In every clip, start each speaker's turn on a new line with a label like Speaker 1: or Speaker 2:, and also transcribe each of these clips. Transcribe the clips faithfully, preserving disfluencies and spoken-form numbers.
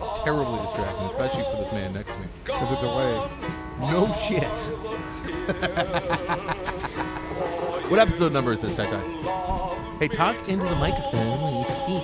Speaker 1: terribly distracting, especially for this man next to me.
Speaker 2: There's a delay.
Speaker 1: No shit. What episode number is this, Tai Tai? Hey, talk into the microphone when you speak.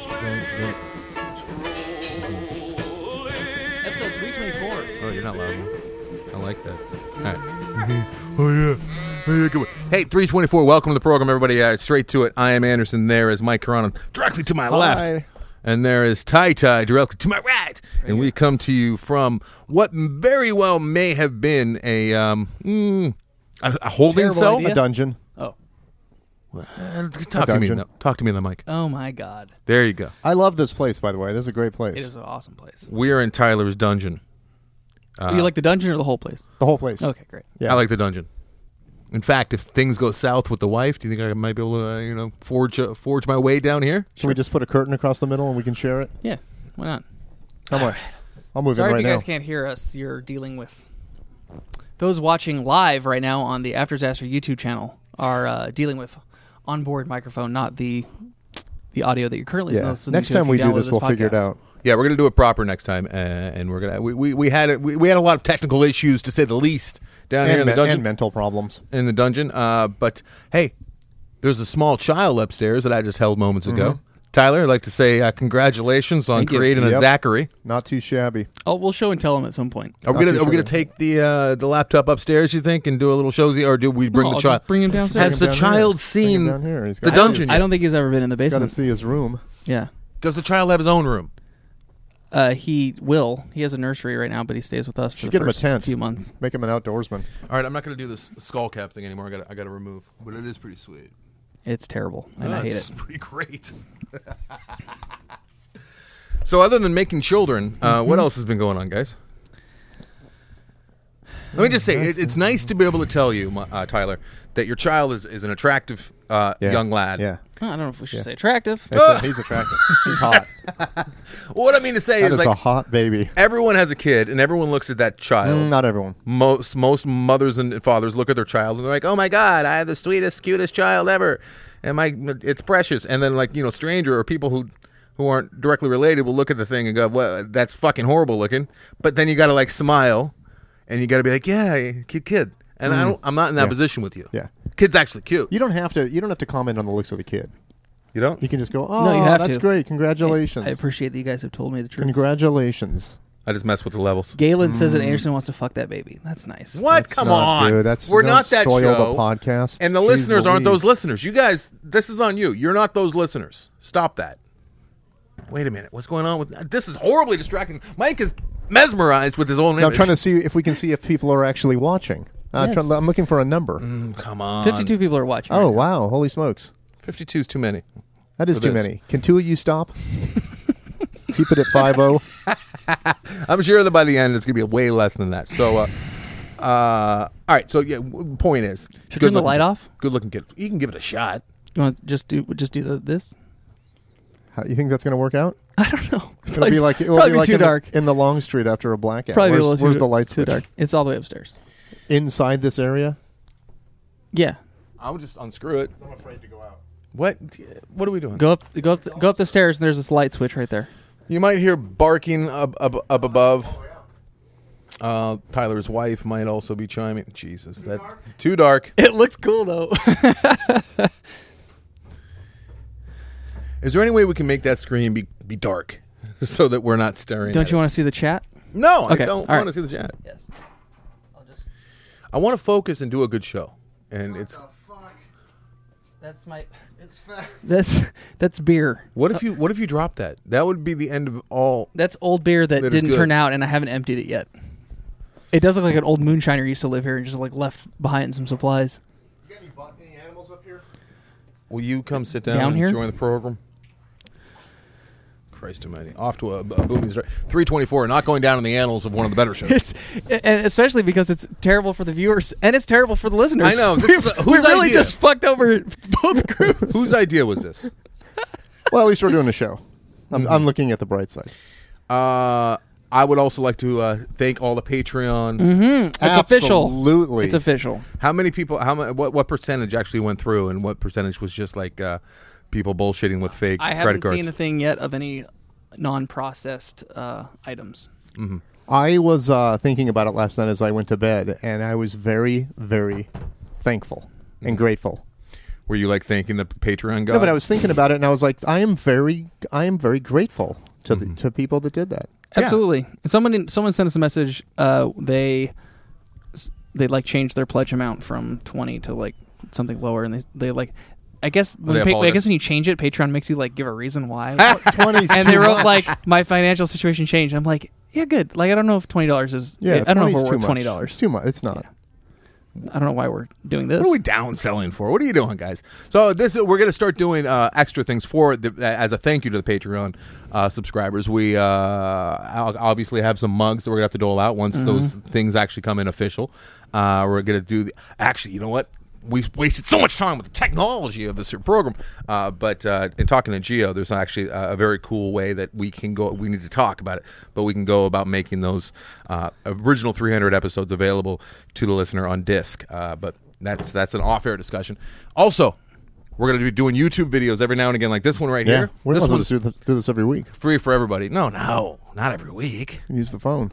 Speaker 3: Episode three twenty-four.
Speaker 1: Oh, you're not loud enough. I like that. All right. Oh, yeah. Oh, yeah, good. Hey, three twenty-four, welcome to the program, everybody. Uh, straight to it. I am Anderson. There is Mike Carano directly to my
Speaker 2: Hi.
Speaker 1: left. And there is Tai Tai directly to my right. right and we come to you from what very well may have been a um mm, a, a holding
Speaker 3: Terrible
Speaker 1: cell.
Speaker 3: idea.
Speaker 2: A dungeon.
Speaker 3: Oh.
Speaker 1: Uh, talk to me.
Speaker 2: dungeon.
Speaker 1: No, talk to me on the mic.
Speaker 3: Oh, my God.
Speaker 1: There you go.
Speaker 2: I love this place, by the way. This is a great place.
Speaker 3: It is an awesome place.
Speaker 1: We are in Tyler's dungeon. Uh,
Speaker 3: you like the dungeon or the whole place?
Speaker 2: The whole place.
Speaker 3: Okay, great.
Speaker 2: Yeah.
Speaker 1: I like the dungeon. In fact, if things go south with the wife, do you think I might be able to, uh, you know, forge uh, forge my way down here?
Speaker 2: Can we just put a curtain across the middle and we can share it?
Speaker 3: Yeah, why not?
Speaker 2: How much? I'll move
Speaker 3: Sorry
Speaker 2: in right
Speaker 3: if you
Speaker 2: now.
Speaker 3: guys can't hear us. You're dealing with... Those watching live right now on the After Disaster YouTube channel are uh, dealing with onboard microphone, not the the audio that you're currently
Speaker 2: Yeah.
Speaker 3: listening
Speaker 2: Next
Speaker 3: to. if
Speaker 2: time
Speaker 3: you
Speaker 2: we do
Speaker 3: download
Speaker 2: this, we'll figure it
Speaker 3: podcast.
Speaker 2: out.
Speaker 1: Yeah, we're gonna do it proper next time, uh, and we're gonna we, we, we had it, we, we had a lot of technical issues to say the least down here
Speaker 2: And,
Speaker 1: in the
Speaker 2: me-
Speaker 1: dungeon.
Speaker 2: and mental problems.
Speaker 1: in the dungeon, uh, but hey, there's a small child upstairs that I just held moments ago. Tyler, I'd like to say uh, congratulations on
Speaker 3: Thank you.
Speaker 1: creating a
Speaker 2: Yep.
Speaker 1: Zachary.
Speaker 2: Not too shabby.
Speaker 3: Oh, we'll show and tell them at some point.
Speaker 1: Are we
Speaker 2: Not
Speaker 1: gonna
Speaker 2: too
Speaker 1: are we gonna
Speaker 2: shabby.
Speaker 1: take the uh, the laptop upstairs? You think, and do a little show, or do we bring
Speaker 3: No,
Speaker 1: the
Speaker 3: I'll
Speaker 1: child?
Speaker 3: just bring him downstairs.
Speaker 1: Has
Speaker 2: Bring
Speaker 1: the
Speaker 2: him down
Speaker 1: child
Speaker 2: here. Bring him
Speaker 1: seen
Speaker 2: down here. He's
Speaker 1: the
Speaker 2: got-
Speaker 1: dungeon?
Speaker 3: I don't think he's ever been in the
Speaker 2: Got to
Speaker 3: basement.
Speaker 2: see his room.
Speaker 3: Yeah.
Speaker 1: Does the child have his own room?
Speaker 3: Uh, he will. He has a nursery right now, but he stays with us for
Speaker 2: Should
Speaker 3: the
Speaker 2: get him a
Speaker 3: first
Speaker 2: tent.
Speaker 3: few months.
Speaker 2: Make him an outdoorsman.
Speaker 1: All right, I'm not gonna do this skull cap thing anymore. I got I got to remove, but it is pretty sweet.
Speaker 3: It's terrible, and I hate
Speaker 1: It's
Speaker 3: it.
Speaker 1: pretty great. So, other than making children, uh,
Speaker 3: Mm-hmm.
Speaker 1: what else has been going on, guys? Let me just say, it, it's nice to be able to tell you, uh, Tyler, that your child is, is an attractive uh,
Speaker 2: Yeah.
Speaker 1: young lad.
Speaker 2: Yeah.
Speaker 3: Oh, I don't know if we should say attractive.
Speaker 2: That's it. He's attractive. He's hot.
Speaker 1: Well, what I mean to say
Speaker 2: That
Speaker 1: is,
Speaker 2: is
Speaker 1: like,
Speaker 2: a hot baby.
Speaker 1: everyone has a kid, and everyone looks at that child.
Speaker 2: Mm, not everyone.
Speaker 1: Most most mothers and fathers look at their child and they're like, "Oh my God, I have the sweetest, cutest child ever, and my it's precious." And then, like, you know, stranger or people who who aren't directly related will look at the thing and go, "Well, that's fucking horrible looking." But then you got to like smile, and you got to be like, "Yeah, kid, kid." And I don't, I'm not in that
Speaker 2: Yeah.
Speaker 1: position with you.
Speaker 2: Yeah.
Speaker 1: Kid's actually cute.
Speaker 2: You don't have to. You don't have to comment on the looks of the kid.
Speaker 1: You don't?
Speaker 2: You can just go, "Oh,
Speaker 3: No, you have
Speaker 2: that's
Speaker 3: to.
Speaker 2: great! Congratulations!
Speaker 3: I appreciate that you guys have told me the truth.
Speaker 2: Congratulations!"
Speaker 1: I just mess with the levels.
Speaker 3: Galen says that Anderson wants to fuck that baby. That's nice.
Speaker 1: What?
Speaker 2: That's
Speaker 1: Come
Speaker 2: not
Speaker 1: on.
Speaker 2: good. That's
Speaker 1: We're
Speaker 2: don't
Speaker 1: not that
Speaker 2: soil
Speaker 1: show.
Speaker 2: the podcast.
Speaker 1: And the
Speaker 2: Jeez
Speaker 1: listeners aren't
Speaker 2: Louise.
Speaker 1: those listeners. You guys, this is on you. You're not those listeners. Stop that. Wait a minute. What's going on with this? Is horribly distracting. Mike is mesmerized with his own
Speaker 2: No,
Speaker 1: image.
Speaker 2: I'm trying to see if we can see if people are actually watching. Uh,
Speaker 3: Yes.
Speaker 2: try- I'm looking for a number.
Speaker 1: Mm, come on.
Speaker 3: Fifty-two people are watching.
Speaker 2: Oh
Speaker 3: right now.
Speaker 2: wow! Holy smokes!
Speaker 1: fifty-two is too many.
Speaker 2: That is
Speaker 1: For
Speaker 2: too
Speaker 1: this.
Speaker 2: many. Can two of you stop? Keep it at five oh.
Speaker 1: I'm sure that by the end it's going to be way less than that. So, uh, uh, all right. So, yeah, w- point is.
Speaker 3: Should we turn the
Speaker 1: good-looking
Speaker 3: light
Speaker 1: kid.
Speaker 3: off?
Speaker 1: Good looking kid. You can give it a shot.
Speaker 3: You want to just do just do the, this?
Speaker 2: How, you think that's going to work out?
Speaker 3: I don't know.
Speaker 2: It'll be like it'll
Speaker 3: probably
Speaker 2: be like
Speaker 3: too
Speaker 2: in,
Speaker 3: dark.
Speaker 2: The, in the long street after a blackout.
Speaker 3: Probably
Speaker 2: where's
Speaker 3: a little
Speaker 2: where's
Speaker 3: too,
Speaker 2: the light
Speaker 3: too
Speaker 2: switch?
Speaker 3: dark. It's all the way upstairs.
Speaker 2: Inside this area.
Speaker 3: Yeah.
Speaker 1: I would just unscrew it.
Speaker 2: I'm afraid to go out.
Speaker 1: What? What are we doing?
Speaker 3: Go up. Go up. The, go up the stairs, and there's this light switch right there.
Speaker 1: You might hear barking up up, up above. Uh, Tyler's wife might also be chiming. Jesus, that too dark.
Speaker 3: It looks cool though.
Speaker 1: Is there any way we can make that screen be, be dark so that we're not staring?
Speaker 3: Don't
Speaker 1: at
Speaker 3: you
Speaker 1: it?
Speaker 3: want to see the chat?
Speaker 1: No,
Speaker 3: Okay,
Speaker 1: I don't
Speaker 3: all
Speaker 1: want
Speaker 3: right.
Speaker 1: to see the chat.
Speaker 3: Yes. I'll just.
Speaker 1: I want to focus and do a good show, and it's.
Speaker 3: That's my.
Speaker 2: It's that.
Speaker 3: That's that's beer.
Speaker 1: What if you What if you drop that? That would be the end of all.
Speaker 3: That's old beer that,
Speaker 1: That is
Speaker 3: didn't
Speaker 1: good.
Speaker 3: turn out, and I haven't emptied it yet. It does look like an old moonshiner used to live here and just like left behind some supplies.
Speaker 2: You got any, bu- any animals up here?
Speaker 1: Will you come sit down,
Speaker 3: Down
Speaker 1: and
Speaker 3: here?
Speaker 1: join the program? Christ Almighty! Off to a, a booming start. three twenty-four, not going down in the annals of one of the better shows.
Speaker 3: It's and especially because it's terrible for the viewers and it's terrible for the listeners.
Speaker 1: I know. This is a-
Speaker 3: we
Speaker 1: whose
Speaker 3: really
Speaker 1: idea?
Speaker 3: just fucked over both groups.
Speaker 1: Whose idea was this?
Speaker 2: Well, at least we're doing a show. I'm, I'm looking at the bright side.
Speaker 1: Uh, I would also like to uh, thank all the Patreon.
Speaker 3: Mm-hmm. It's official.
Speaker 2: Absolutely.
Speaker 3: It's official.
Speaker 1: How many people? How much? What, what percentage actually went through, and what percentage was just like uh, people bullshitting with fake
Speaker 3: I
Speaker 1: credit
Speaker 3: haven't
Speaker 1: cards?
Speaker 3: seen a thing yet of any non-processed uh, items.
Speaker 1: Mm-hmm.
Speaker 2: I was uh, thinking about it last night as I went to bed, and I was very, very thankful
Speaker 1: Mm-hmm.
Speaker 2: and grateful.
Speaker 1: Were you like thanking the Patreon guy?
Speaker 2: No, but I was thinking about it, and I was like, I am very, I am very grateful to
Speaker 1: Mm-hmm.
Speaker 2: the, to people that did that.
Speaker 1: Yeah.
Speaker 3: Absolutely. Someone someone sent us a message. Uh, they they like changed their pledge amount from twenty to like something lower, and they they like. I guess when
Speaker 1: they
Speaker 3: pa- I
Speaker 1: apologize.
Speaker 3: guess when you change it, Patreon makes you like give a reason why.
Speaker 2: twenty
Speaker 3: and they wrote like my financial situation changed. I'm like, yeah, good. Like I don't know if twenty dollars is.
Speaker 2: yeah,
Speaker 3: I don't know if
Speaker 2: twenty's
Speaker 3: we're
Speaker 2: too
Speaker 3: worth
Speaker 2: much.
Speaker 3: twenty
Speaker 2: It's
Speaker 3: dollars.
Speaker 2: too much. It's not.
Speaker 3: I don't know why we're doing this.
Speaker 1: What are we downselling for? What are you doing, guys? So this is, we're going to start doing uh, extra things for the, as a thank you to the Patreon uh, subscribers. We uh, obviously have some mugs that we're going to have to dole out once
Speaker 3: Mm-hmm.
Speaker 1: those things actually come in official. Uh, we're going to do the, actually, you know what? We've wasted so much time with the technology of this here program, uh, but uh, in talking to Gio, there's actually a, a very cool way that we can go. We need to talk about it, but we can go about making those uh, original three hundred episodes available to the listener on disc. Uh, but that's that's an off-air discussion. Also, we're going to be doing YouTube videos every now and again, like this one right
Speaker 2: Yeah,
Speaker 1: here.
Speaker 2: we're
Speaker 1: This
Speaker 2: supposed
Speaker 1: one's
Speaker 2: to do, th- do this every week.
Speaker 1: free for everybody. No, no, not every week.
Speaker 2: Use the phone.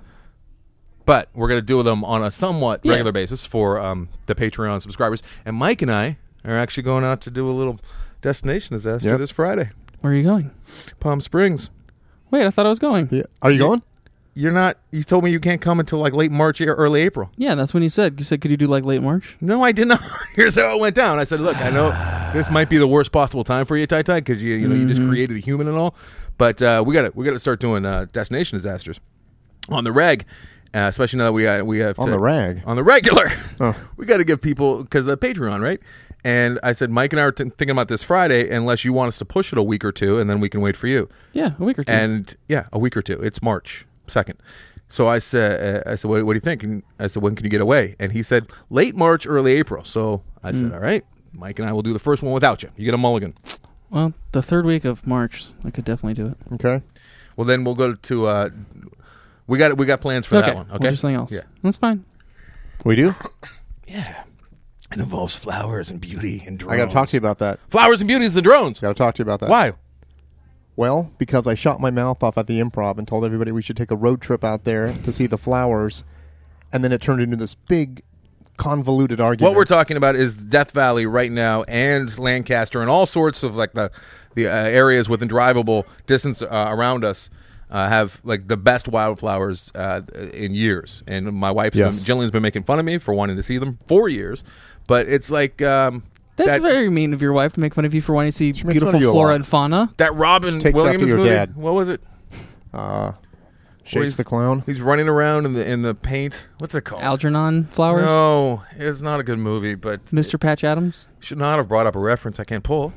Speaker 1: But we're going to do them on a somewhat
Speaker 3: Yeah.
Speaker 1: regular basis for um, the Patreon subscribers. And Mike and I are actually going out to do a little destination disaster
Speaker 2: Yep.
Speaker 1: this Friday.
Speaker 3: Where are you going?
Speaker 1: Palm Springs.
Speaker 3: Wait, I thought I was going.
Speaker 2: Yeah. Are you going?
Speaker 1: You're not, you told me you can't come until like late March or early April.
Speaker 3: Yeah, that's when you said. You said, could you do like late March?
Speaker 1: No, I did not. Here's how it went down. I said, look, I know this might be the worst possible time for you, Tai Tai, because you, you know, you just created a human and all. But uh, we got to we got to start doing uh, destination disasters on the reg. Uh, especially now that we uh, we have
Speaker 2: On
Speaker 1: to,
Speaker 2: the rag.
Speaker 1: on the regular,
Speaker 2: Oh.
Speaker 1: we got to give people because the Patreon, right? And I said, Mike and I are t- thinking about this Friday, unless you want us to push it a week or two, and then we can wait for you.
Speaker 3: Yeah, a week or two.
Speaker 1: And yeah, a week or two. It's March second. So I said, uh, I said, what, what do you think? And I said, when can you get away? And he said, late March, early April. So I said, all right, Mike and I will do the first one without you. You get a mulligan.
Speaker 3: well, the third week of March, I could definitely do it.
Speaker 2: Okay.
Speaker 1: Well, then we'll go to. Uh, we got we got plans for
Speaker 3: okay,
Speaker 1: that one.
Speaker 3: we'll
Speaker 1: Okay,
Speaker 3: do something else.
Speaker 1: Yeah.
Speaker 3: That's fine.
Speaker 2: We do?
Speaker 1: Yeah. It involves flowers and beauty and drones.
Speaker 2: I got to talk to you about that.
Speaker 1: Flowers and beauties and drones.
Speaker 2: Got to talk to you about that.
Speaker 1: Why?
Speaker 2: Well, because I shot my mouth off at the Improv and told everybody we should take a road trip out there to see the flowers, and then it turned into this big, convoluted argument.
Speaker 1: What we're talking about is Death Valley right now, and Lancaster, and all sorts of like the the uh, areas within drivable distance uh, around us uh, have like the best wildflowers uh, in years. And my wife,
Speaker 2: Yes.
Speaker 1: Jillian's been making fun of me for wanting to see them for years, but it's like um,
Speaker 3: That's
Speaker 1: that,
Speaker 3: very mean of your wife to make fun of you for wanting to see
Speaker 2: makes fun
Speaker 3: beautiful
Speaker 2: of you a
Speaker 3: flora
Speaker 2: lot.
Speaker 3: and fauna.
Speaker 1: that Robin
Speaker 2: Takes after
Speaker 1: Williams
Speaker 2: your
Speaker 1: movie.
Speaker 2: dad.
Speaker 1: What was it?
Speaker 2: Uh,
Speaker 1: Where
Speaker 2: Shakes
Speaker 1: he's-
Speaker 2: the Clown.
Speaker 1: He's running around in the in the paint. What's it called?
Speaker 3: Algernon flowers.
Speaker 1: No, it's not a good movie, but
Speaker 3: Mister Patch Adams.
Speaker 1: should not have brought up a reference I can't pull.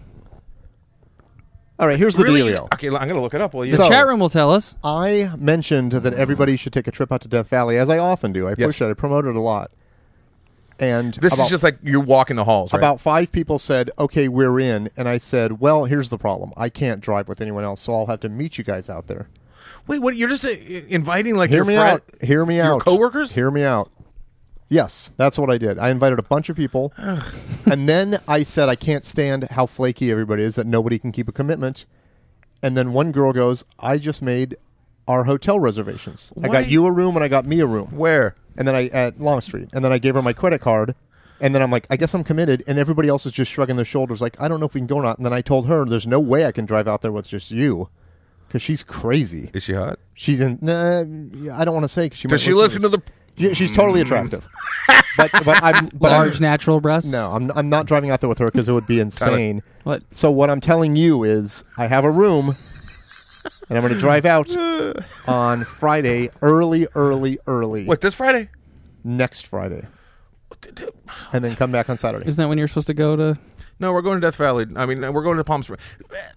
Speaker 2: All right, here's the
Speaker 1: Really?
Speaker 2: dealio.
Speaker 1: Okay, I'm going to look it up. Well, you
Speaker 3: The
Speaker 2: So-
Speaker 3: chat room will tell us.
Speaker 2: I mentioned that everybody should take a trip out to Death Valley, as I often do. I
Speaker 1: Yes.
Speaker 2: push it. I promote it a lot. And
Speaker 1: This
Speaker 2: about,
Speaker 1: is just like you're walking the halls, right?
Speaker 2: about five people said, okay, we're in. And I said, well, here's the problem. I can't drive with anyone else, so I'll have to meet you guys out there.
Speaker 1: Wait, what? You're just uh, inviting like
Speaker 2: Hear
Speaker 1: your
Speaker 2: me
Speaker 1: friend,
Speaker 2: out. Hear me
Speaker 1: your
Speaker 2: out.
Speaker 1: coworkers?
Speaker 2: Hear me out. Yes, that's what I did. I invited a bunch of people. And then I said, I can't stand how flaky everybody is, that nobody can keep a commitment. And then one girl goes, I just made our hotel reservations. I
Speaker 1: Why-
Speaker 2: got you a room and I got me a room.
Speaker 1: Where?
Speaker 2: And then I at Longstreet. And then I gave her my credit card. And then I'm like, I guess I'm committed. And everybody else is just shrugging their shoulders like, I don't know if we can go or not. And then I told her, there's no way I can drive out there with just you. Because she's crazy.
Speaker 1: Is she hot?
Speaker 2: She's in, nah, I don't want to say. Cause she
Speaker 1: Does
Speaker 2: might
Speaker 1: she listen to the?
Speaker 2: Yeah, she's totally attractive. but but I'm but
Speaker 3: Large
Speaker 2: I'm,
Speaker 3: natural breasts.
Speaker 2: no, I'm I'm not driving out there with her because it would be insane.
Speaker 3: What?
Speaker 2: So what I'm telling you is, I have a room, and I'm going to drive out on Friday, early, early, early,
Speaker 1: What, this Friday?
Speaker 2: next Friday, and then come back on Saturday.
Speaker 3: Isn't that when you're supposed to go to?
Speaker 1: No, we're going to Death Valley. I mean, we're going to Palm Springs.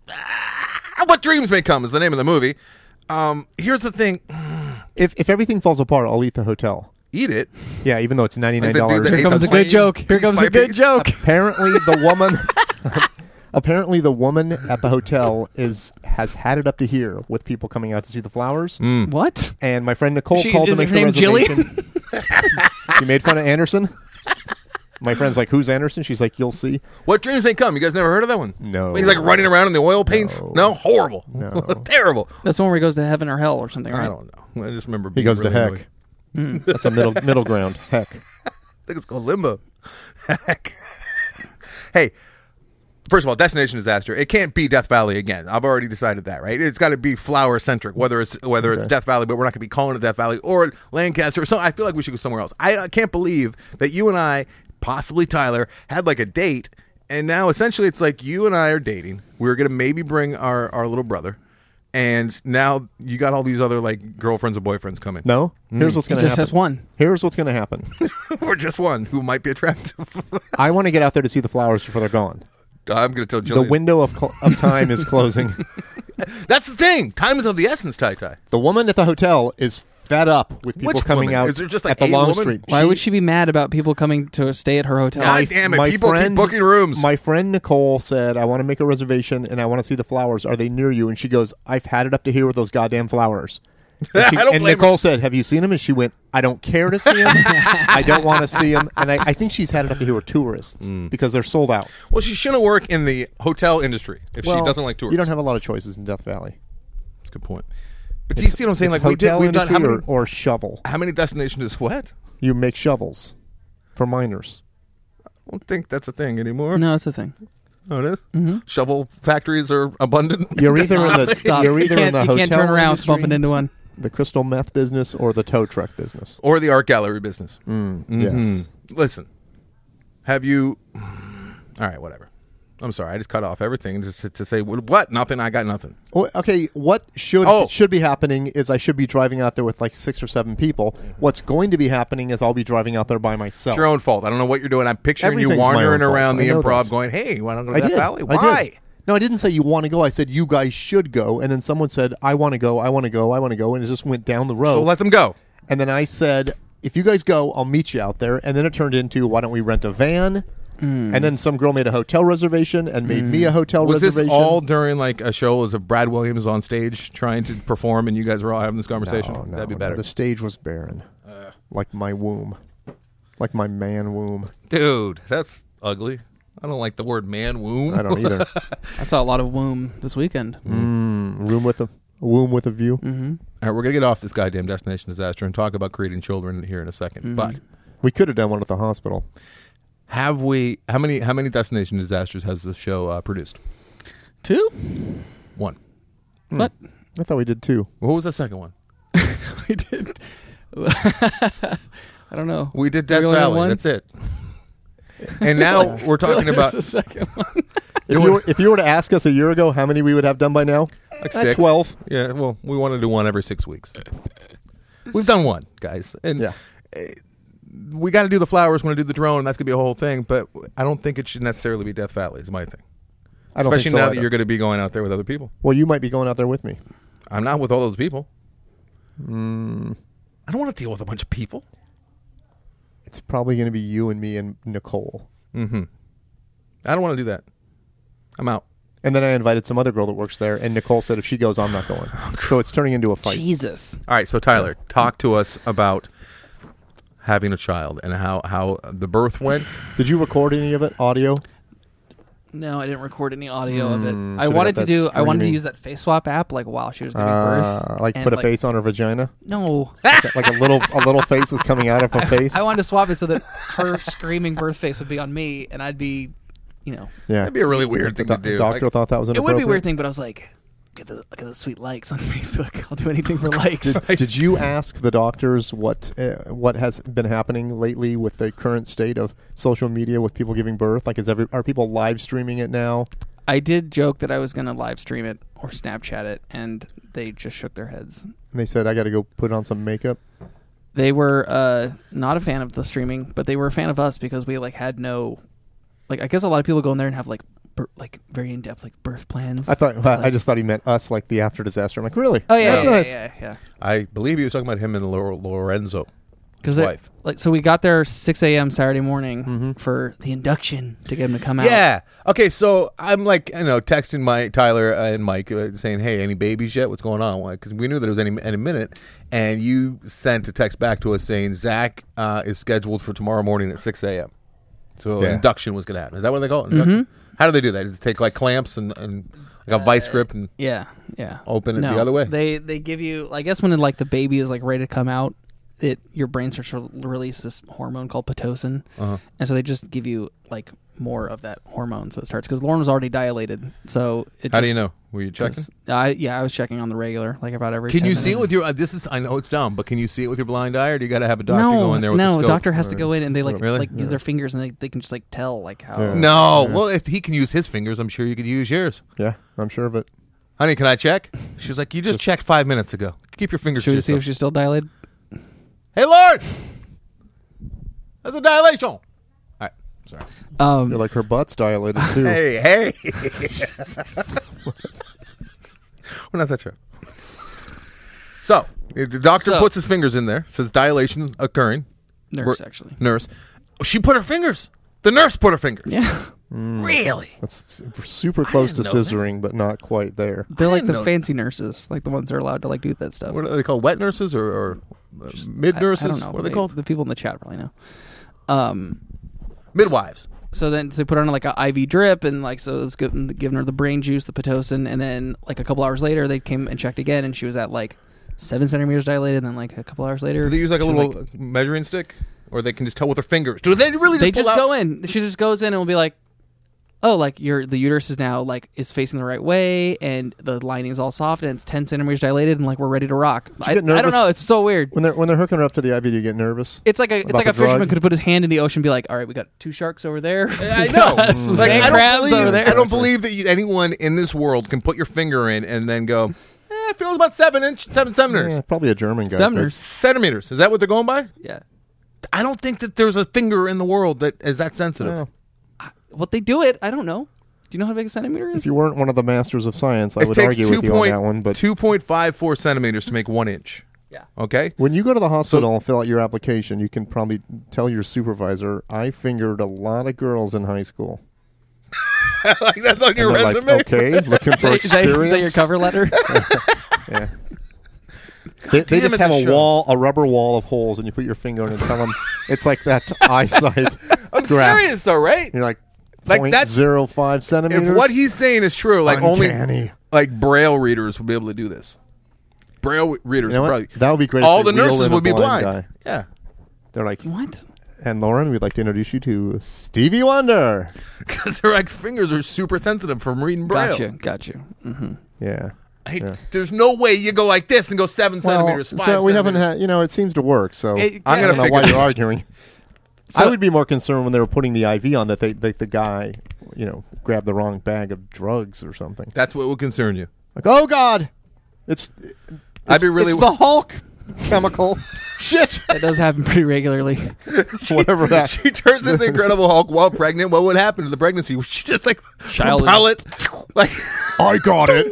Speaker 1: What Dreams May Come is the name of the movie. Um, here's the thing:
Speaker 2: If if everything falls apart, I'll eat the hotel.
Speaker 1: eat it.
Speaker 2: Yeah, even though it's ninety nine
Speaker 1: Like the dude
Speaker 2: dollars.
Speaker 1: that
Speaker 3: Here
Speaker 1: ate
Speaker 3: comes
Speaker 1: the
Speaker 3: a good
Speaker 1: plane
Speaker 3: joke. Here
Speaker 1: piece
Speaker 3: comes
Speaker 1: by
Speaker 3: a good
Speaker 1: piece.
Speaker 3: joke.
Speaker 2: Apparently, the woman. Apparently, the woman at the hotel is has had it up to here with people coming out to see the flowers.
Speaker 1: Mm.
Speaker 3: What?
Speaker 2: And my friend Nicole
Speaker 3: She-
Speaker 2: called
Speaker 3: is
Speaker 2: to make
Speaker 3: her
Speaker 2: the
Speaker 3: name
Speaker 2: reservation. You made fun of Anderson? My friend's like, who's Anderson? She's like, you'll see.
Speaker 1: What Dreams May Come? You guys never heard of that one?
Speaker 2: No.
Speaker 1: He's like running around in the oil paints?
Speaker 2: No.
Speaker 1: No? Horrible.
Speaker 2: No.
Speaker 1: Terrible.
Speaker 3: That's the one where he goes to heaven or hell or something, right?
Speaker 1: I don't know. I just remember
Speaker 2: He
Speaker 1: being
Speaker 2: goes
Speaker 1: really
Speaker 2: to heck.
Speaker 1: annoyed.
Speaker 3: Mm.
Speaker 2: That's a middle middle ground. Heck.
Speaker 1: I think it's called Limbo. Heck. Hey, first of all, Destination Disaster. It can't be Death Valley again. I've already decided that, right? It's got to be flower centric. Whether it's whether it's
Speaker 2: Okay.
Speaker 1: Death Valley, but we're not going to be calling it Death Valley or Lancaster or something. I feel like we should go somewhere else. I, I can't believe that you and I, possibly Tyler, had like a date, and now essentially it's like you and I are dating. We're going to maybe bring our our little brother, and now you got all these other like girlfriends or boyfriends coming.
Speaker 2: No? Here's what's
Speaker 3: He
Speaker 2: going to
Speaker 3: just
Speaker 2: happen.
Speaker 3: has one.
Speaker 2: Here's what's going to happen.
Speaker 1: or just one who might be attractive.
Speaker 2: I want to get out there to see the flowers before they're gone.
Speaker 1: I'm going to tell
Speaker 2: The
Speaker 1: Jillian.
Speaker 2: window of, cl- of time is closing.
Speaker 1: That's the thing. Time is of the essence, Tai Tai.
Speaker 2: The woman at the hotel is fed up with people
Speaker 1: Which
Speaker 2: coming
Speaker 1: woman?
Speaker 2: out
Speaker 1: Is there just, like,
Speaker 2: at the
Speaker 1: a
Speaker 2: Long
Speaker 1: woman?
Speaker 2: Street.
Speaker 3: Why would she be mad about people coming to stay at her hotel?
Speaker 1: God damn it, people keep booking rooms.
Speaker 2: My friend Nicole said, I want to make a reservation and I want to see the flowers. Are they near you? And she goes, I've had it up to here with those goddamn flowers. And, she-
Speaker 1: I don't
Speaker 2: and
Speaker 1: blame
Speaker 2: Nicole said, have you seen them? And she went, I don't care to see them. I don't want to see them. And I, I think she's had it up to here with tourists
Speaker 1: Mm.
Speaker 2: because they're sold out.
Speaker 1: Well, she shouldn't work in the hotel industry if
Speaker 2: Well,
Speaker 1: she doesn't like tourists.
Speaker 2: You don't have a lot of choices in Death Valley.
Speaker 1: That's a good point. But do you see what I'm saying?
Speaker 2: It's
Speaker 1: Like we did,
Speaker 2: hotel
Speaker 1: we've done
Speaker 2: industry
Speaker 1: how many,
Speaker 2: or, or shovel.
Speaker 1: how many destinations is what?
Speaker 2: You make shovels for miners.
Speaker 1: I don't think that's a thing anymore.
Speaker 3: No, it's a thing.
Speaker 1: Oh, it is?
Speaker 3: Mm-hmm.
Speaker 1: Shovel factories are abundant.
Speaker 2: You're either in the
Speaker 3: Stop.
Speaker 2: you're
Speaker 3: You
Speaker 2: either in
Speaker 3: can't,
Speaker 2: the
Speaker 3: you
Speaker 2: hotel
Speaker 3: can't turn around
Speaker 2: industry,
Speaker 3: bumping into one.
Speaker 2: the crystal meth business, or the tow truck business.
Speaker 1: Or the art gallery business.
Speaker 2: Mm,
Speaker 1: Mhm.
Speaker 2: Yes.
Speaker 1: Listen, have you? All right, whatever. I'm sorry, I just cut off everything just to, to say what? Nothing. I got nothing.
Speaker 2: Well, okay, what should
Speaker 1: Oh.
Speaker 2: should be happening is I should be driving out there with like six or seven people. What's going to be happening is I'll be driving out there by myself.
Speaker 1: It's your own fault. I don't know what you're doing. I'm picturing you
Speaker 2: Everything's my
Speaker 1: wandering
Speaker 2: own fault.
Speaker 1: around the
Speaker 2: I know
Speaker 1: improv,
Speaker 2: that.
Speaker 1: going, "Hey, why don't go to
Speaker 2: I
Speaker 1: Death
Speaker 2: did.
Speaker 1: Valley?
Speaker 2: I
Speaker 1: Why?"
Speaker 2: did. No, I didn't say you want to go. I said you guys should go. And then someone said, I want to go, I want to go, I want to go. And it just went down the road.
Speaker 1: So let them go.
Speaker 2: And then I said, if you guys go, I'll meet you out there. And then it turned into, why don't we rent a van?
Speaker 3: Mm.
Speaker 2: And then some girl made a hotel reservation and made me a hotel
Speaker 1: Was
Speaker 2: reservation.
Speaker 1: this all during like a show? Was it Brad Williams on stage trying to perform, and you guys were all having this conversation?
Speaker 2: No, no,
Speaker 1: That'd be
Speaker 2: no.
Speaker 1: better,
Speaker 2: The stage was barren. Like my womb. Like my man womb.
Speaker 1: dude. That's ugly. I don't like the word man womb.
Speaker 2: I don't either.
Speaker 3: I saw a lot of womb this weekend.
Speaker 2: mm, room with a, a womb with a view.
Speaker 3: Mm-hmm.
Speaker 1: All right, we're gonna get off this goddamn Destination Disaster and talk about creating children here in a 2nd
Speaker 3: Mhm.
Speaker 1: But
Speaker 2: We could have done one at the hospital.
Speaker 1: have we? How many? How many Destination Disasters has the show uh, produced?
Speaker 3: Two?
Speaker 1: One.
Speaker 3: What?
Speaker 2: I thought we did two.
Speaker 1: What was the second one?
Speaker 3: We did. I don't know.
Speaker 1: We did
Speaker 3: Did
Speaker 1: Death
Speaker 3: we only have
Speaker 1: Valley.
Speaker 3: one?
Speaker 1: That's it. And now we're talking
Speaker 3: There's
Speaker 1: about
Speaker 3: the second one.
Speaker 2: If you, were, if you were to ask us a year ago how many we would have done by now,
Speaker 1: like
Speaker 2: uh,
Speaker 1: six.
Speaker 2: twelve.
Speaker 1: Yeah. Well, we want to do one every six weeks. We've done one, guys, and
Speaker 2: Yeah.
Speaker 1: we got to do the flowers. We want to do the drone. And that's gonna be a whole thing. But I don't think it should necessarily be Death Valley. Is my thing.
Speaker 2: I don't
Speaker 1: Especially
Speaker 2: think so
Speaker 1: now
Speaker 2: either.
Speaker 1: that you're going to be going out there with other people.
Speaker 2: Well, you might be going out there with me.
Speaker 1: I'm not with all those people.
Speaker 2: Mm,
Speaker 1: I don't want to deal with a bunch of people.
Speaker 2: it's probably going to be you and me and Nicole.
Speaker 1: Mm-hmm. I don't want to do that. I'm out.
Speaker 2: And then I invited some other girl that works there, and Nicole said if she goes, I'm not going. So it's turning into a fight.
Speaker 3: Jesus.
Speaker 1: All right. So Tyler, talk to us about having a child and how how the birth went.
Speaker 2: Did you record any of it, audio?
Speaker 3: No, I didn't record any audio of it.
Speaker 2: Mm,
Speaker 3: I
Speaker 2: should've
Speaker 3: wanted
Speaker 2: got
Speaker 3: to
Speaker 2: that
Speaker 3: do. I wanted to
Speaker 2: screaming.
Speaker 3: use that face swap app, like while she was giving
Speaker 2: Uh,
Speaker 3: birth.
Speaker 2: like
Speaker 3: and,
Speaker 2: put a face on her vagina?
Speaker 3: No,
Speaker 2: Like a little a little face is coming out of her face?
Speaker 3: I wanted to swap it so that her screaming birth face would be on me, and I'd be, you know,
Speaker 2: Yeah.
Speaker 1: That'd be a really weird
Speaker 2: The
Speaker 1: thing
Speaker 2: do-
Speaker 1: to do.
Speaker 2: doctor
Speaker 1: Like,
Speaker 2: thought that was
Speaker 3: it
Speaker 2: inappropriate.
Speaker 3: would be a weird thing. But I was like, look at the look at those sweet likes on Facebook. I'll do anything for likes.
Speaker 2: Did, did you ask the doctors what uh, what has been happening lately with the current state of social media with people giving birth? Like, is every are people live streaming it now?
Speaker 3: I did joke that I was going to live stream it or Snapchat it, and they just shook their heads.
Speaker 2: And they said I got to go put on some makeup.
Speaker 3: They were uh, not a fan of the streaming, but they were a fan of us because we like had no, like I guess a lot of people go in there and have like bir- like very in depth like birth plans.
Speaker 2: I thought I
Speaker 3: Like-
Speaker 2: just thought he meant us, like the after disaster. I'm like, really?
Speaker 3: Oh yeah,
Speaker 2: That's
Speaker 3: yeah,
Speaker 2: nice.
Speaker 3: yeah, yeah, yeah.
Speaker 1: I believe he was talking about him and Lor- Lorenzo.
Speaker 3: Because
Speaker 1: wife.
Speaker 3: like so we got there six a.m. Saturday morning
Speaker 2: Mhm.
Speaker 3: for the induction to get him to come out.
Speaker 1: Yeah. Okay. So I'm like, you know, texting my Tyler and Mike uh, saying, "Hey, any babies yet? What's going on?" Because we knew that it was any any minute. And you sent a text back to us saying Zach uh, is scheduled for tomorrow morning at six a.m. So
Speaker 2: Yeah.
Speaker 1: induction was going to happen. Is that what they call it? Induction?
Speaker 3: Mm-hmm.
Speaker 1: How do they do that? Do they take like clamps and, and like a vice grip and
Speaker 3: Yeah, yeah.
Speaker 1: open it
Speaker 3: No,
Speaker 1: the other way?
Speaker 3: They they give you. I guess when like the baby is like ready to come out, it your brain starts to release this hormone called pitocin,
Speaker 1: Uh-huh.
Speaker 3: and so they just give you like more of that hormone, so it starts because Lauren was already dilated. So it
Speaker 1: How
Speaker 3: just,
Speaker 1: do you know? Were you checking?
Speaker 3: I yeah, I was checking on the regular, like about every.
Speaker 1: Can
Speaker 3: ten
Speaker 1: you see it
Speaker 3: minutes.
Speaker 1: with your? Uh, this is I know it's dumb, but can you see it with your blind eye, or do you got to have a doctor
Speaker 3: no,
Speaker 1: go in there with
Speaker 3: no,
Speaker 1: a
Speaker 3: a
Speaker 1: scope?
Speaker 3: doctor has to go in and they like
Speaker 1: Really?
Speaker 3: like use their fingers and they, they can just like tell like how.
Speaker 2: Yeah.
Speaker 1: No, well, if he can use his fingers, I'm sure you could use yours.
Speaker 2: Yeah, I'm sure of it.
Speaker 1: Honey, can I check? She was like, you just checked five minutes ago. Keep your fingers
Speaker 3: Should
Speaker 1: to
Speaker 3: we see if
Speaker 1: yourself.
Speaker 3: she's still dilated?
Speaker 1: Hey, Lord! That's a dilation. All right, sorry.
Speaker 3: Um,
Speaker 2: You're like her butt's dilated too.
Speaker 1: Hey, hey. We're not that sure. So, the doctor
Speaker 3: So-
Speaker 1: puts his fingers in there, says dilation occurring.
Speaker 3: nurse
Speaker 1: We're-
Speaker 3: actually.
Speaker 1: Nurse. Oh, she put her fingers. The nurse put her fingers.
Speaker 3: Yeah,
Speaker 1: Really?
Speaker 2: That's super close to
Speaker 1: didn't know that.
Speaker 2: scissoring, but not quite there.
Speaker 3: they're like
Speaker 1: didn't
Speaker 3: the
Speaker 1: know-
Speaker 3: fancy nurses, like the ones that are allowed to like do that stuff.
Speaker 1: What are they called? Wet nurses or, or uh, mid
Speaker 3: I-
Speaker 1: nurses?
Speaker 3: I, don't know.
Speaker 1: What are they
Speaker 3: They-
Speaker 1: called?
Speaker 3: The people in the chat probably know. Um,
Speaker 1: Midwives.
Speaker 3: so then they put her on like an I V drip, and like so it was giving, giving her the brain juice, the pitocin, and then like a couple hours later they came and checked again, and she was at like seven centimeters dilated. And then like a couple hours later,
Speaker 1: Do they use like a
Speaker 3: she was,
Speaker 1: little
Speaker 3: like-
Speaker 1: measuring stick, or they can just tell with their fingers? Do they really? Just
Speaker 3: they
Speaker 1: pull
Speaker 3: just
Speaker 1: out?
Speaker 3: go in. She just goes in and will be like, "Oh, like your the uterus is now like is facing the right way, and the lining is all soft, and it's ten centimeters dilated, and like we're ready to rock." I,
Speaker 2: get
Speaker 3: I don't
Speaker 2: nervous?
Speaker 3: know. It's so weird.
Speaker 2: When they're when they're hooking her up to the I V, do you get nervous?
Speaker 3: It's like a it's
Speaker 2: About
Speaker 3: like a
Speaker 2: the drug?
Speaker 3: fisherman could put his hand in the ocean and be like, "All right, we got two sharks over there.
Speaker 1: I
Speaker 3: We
Speaker 1: know.
Speaker 3: got some
Speaker 1: Like,
Speaker 3: sand
Speaker 1: I don't
Speaker 3: crabs
Speaker 1: believe,
Speaker 3: over there."
Speaker 1: I don't believe that you, anyone in this world can put your finger in and then go, eh, it feels about seven inch, seven centimeters.
Speaker 2: Yeah, probably a German guy.
Speaker 3: Sumners.
Speaker 1: Centimeters. Is that what they're going by?
Speaker 3: Yeah.
Speaker 1: I don't think that there's a finger in the world that is that sensitive.
Speaker 2: Yeah.
Speaker 3: What they do it, I don't know. Do you know how big a centimeter is?
Speaker 2: If you weren't one of the masters of science, I
Speaker 1: It
Speaker 2: would
Speaker 1: takes
Speaker 2: argue
Speaker 1: two
Speaker 2: with you on
Speaker 1: point
Speaker 2: that one. But
Speaker 1: two point five four centimeters to make one inch.
Speaker 3: Yeah.
Speaker 1: Okay.
Speaker 2: when you go to the hospital and fill out your application, you can probably tell your supervisor, "I fingered a lot of girls in high school."
Speaker 1: Like that's on your
Speaker 2: And they're
Speaker 1: resume.
Speaker 2: like, "Okay, looking for
Speaker 3: is, that,
Speaker 2: experience."
Speaker 3: is that your cover letter?
Speaker 2: Yeah. They, they
Speaker 1: damn
Speaker 2: just
Speaker 1: it,
Speaker 2: have
Speaker 1: this
Speaker 2: a
Speaker 1: show.
Speaker 2: wall, a rubber wall of holes, and you put your finger in and tell them it's like that eyesight.
Speaker 1: I'm
Speaker 2: graph.
Speaker 1: serious though, right?
Speaker 2: You're like,
Speaker 1: Like,
Speaker 2: point
Speaker 1: that's-
Speaker 2: zero five centimeters.
Speaker 1: If what he's saying is true, like only
Speaker 2: Uncanny.
Speaker 1: like Braille readers would be able to do this. Braille readers
Speaker 2: You know
Speaker 1: would
Speaker 2: what?
Speaker 1: probably.
Speaker 2: That would be great. if
Speaker 1: All
Speaker 2: they
Speaker 1: the
Speaker 2: wheel
Speaker 1: nurses
Speaker 2: in a
Speaker 1: would be blind.
Speaker 2: guy.
Speaker 1: Yeah.
Speaker 2: They're like,
Speaker 3: What?
Speaker 2: and Lauren, we'd like to introduce you to Stevie Wonder.
Speaker 1: Because their like fingers are super sensitive from reading Braille.
Speaker 3: Gotcha. Gotcha. Mm-hmm.
Speaker 2: Yeah.
Speaker 1: Hey,
Speaker 2: Yeah.
Speaker 1: There's no way you go like this and go seven
Speaker 2: Well,
Speaker 1: centimeters. Five
Speaker 2: so we haven't
Speaker 1: centimeters.
Speaker 2: had, you know, it seems to work. So
Speaker 3: It-
Speaker 2: I'm
Speaker 1: yeah,
Speaker 2: going to know
Speaker 1: figure-
Speaker 2: why you're arguing.
Speaker 3: So-
Speaker 2: I would be more concerned when they were putting the I V on that they, they the guy, you know, grabbed the wrong bag of drugs or something.
Speaker 1: That's what would concern you.
Speaker 2: Like, oh God, it's, it's
Speaker 1: I'd be really-
Speaker 2: it's the Hulk chemical. Shit,
Speaker 3: That does happen pretty regularly.
Speaker 2: whatever that.
Speaker 1: She turns into the Incredible Hulk while pregnant. What would happen to the pregnancy? She just like
Speaker 3: Child is-
Speaker 1: propel it. Like
Speaker 2: I got it.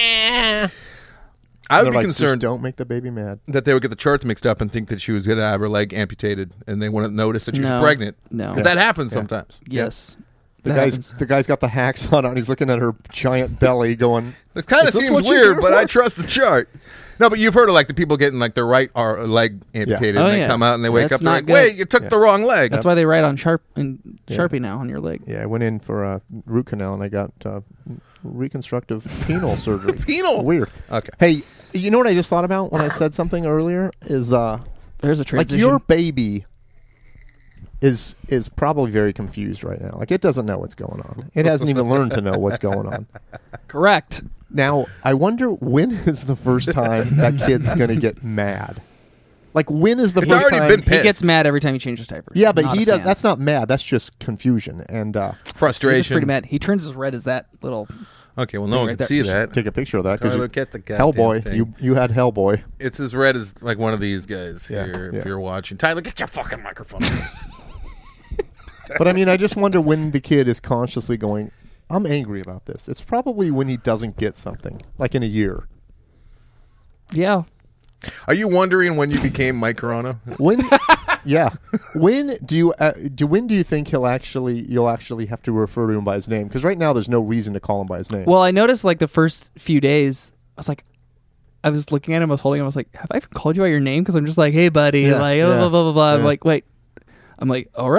Speaker 1: I would
Speaker 2: They're
Speaker 1: be
Speaker 2: like,
Speaker 1: concerned
Speaker 2: "Just don't make the baby mad.
Speaker 1: that they would get the charts mixed up and think that she was going to have her leg amputated, and they wouldn't notice that she
Speaker 3: No.
Speaker 1: was pregnant.
Speaker 3: No.
Speaker 1: 'Cause that happens
Speaker 2: Yeah.
Speaker 1: sometimes.
Speaker 3: Yes.
Speaker 2: The
Speaker 3: That
Speaker 2: guy's
Speaker 3: happens.
Speaker 2: the guy's got the hacks on and he's looking at her giant belly, going,
Speaker 1: It kind of
Speaker 2: Is this
Speaker 1: seems
Speaker 2: what you're
Speaker 1: weird,
Speaker 2: here
Speaker 1: but I
Speaker 2: for?
Speaker 1: trust the chart. No, but you've heard of like the people getting like their right ar- leg amputated,
Speaker 3: Oh,
Speaker 1: and they
Speaker 3: yeah.
Speaker 1: come out and they wake
Speaker 3: That's
Speaker 1: up. They're
Speaker 3: not
Speaker 1: like,
Speaker 3: good.
Speaker 1: "Wait, you took
Speaker 2: Yeah.
Speaker 1: the wrong leg."
Speaker 3: That's why they write on sharp and
Speaker 2: Yeah.
Speaker 3: Sharpie now on your leg.
Speaker 2: "Yeah, I went in for a root canal and I got uh, reconstructive penile surgery."
Speaker 1: Penile?
Speaker 2: Weird.
Speaker 1: Okay.
Speaker 2: Hey, you know what I just thought about when I said something earlier is uh,
Speaker 3: There's a
Speaker 2: like
Speaker 3: transition.
Speaker 2: your baby is is probably very confused right now. Like it doesn't know what's going on. It hasn't even learned to know what's going on.
Speaker 3: Correct.
Speaker 2: Now, I wonder when is the first time that kid's going to get mad? Like when is the
Speaker 1: It's
Speaker 2: first
Speaker 1: already
Speaker 2: time
Speaker 1: been
Speaker 3: He
Speaker 1: pissed.
Speaker 3: gets mad every time he changes diapers.
Speaker 2: Yeah, but
Speaker 3: Not
Speaker 2: he
Speaker 3: a
Speaker 2: does.
Speaker 3: fan.
Speaker 2: That's not mad. That's just confusion. And uh,
Speaker 3: He gets
Speaker 1: frustration.
Speaker 3: pretty mad. He turns as red as that little.
Speaker 1: Okay, well, no one
Speaker 3: Right
Speaker 1: can
Speaker 3: there.
Speaker 1: see
Speaker 3: You should
Speaker 1: that.
Speaker 2: take a picture of that
Speaker 1: Try
Speaker 2: because
Speaker 1: to look at the goddamn
Speaker 2: Hellboy.
Speaker 1: thing.
Speaker 2: You you had Hellboy.
Speaker 1: It's as red as like one of these guys
Speaker 2: Yeah,
Speaker 1: here. If
Speaker 2: yeah.
Speaker 1: you're watching, Tyler, get your fucking microphone.
Speaker 2: But I mean, I just wonder when the kid is consciously going, "I'm angry about this." It's probably when he doesn't get something, like in a year.
Speaker 3: Yeah.
Speaker 1: Are you wondering when you became Mike Corona?
Speaker 2: When, yeah. When do you uh, do? When do you think he'll actually you'll actually have to refer to him by his name? Because right now there's no reason to call him by his name.
Speaker 3: Well, I noticed like the first few days, I was like, I was looking at him, I was holding him, I was like, have I even called you by your name? Because I'm just like, hey, buddy,
Speaker 2: Yeah,
Speaker 3: like, oh,
Speaker 2: yeah,
Speaker 3: blah, blah, blah, blah. I'm
Speaker 2: yeah.
Speaker 3: like, wait. I'm like, all right.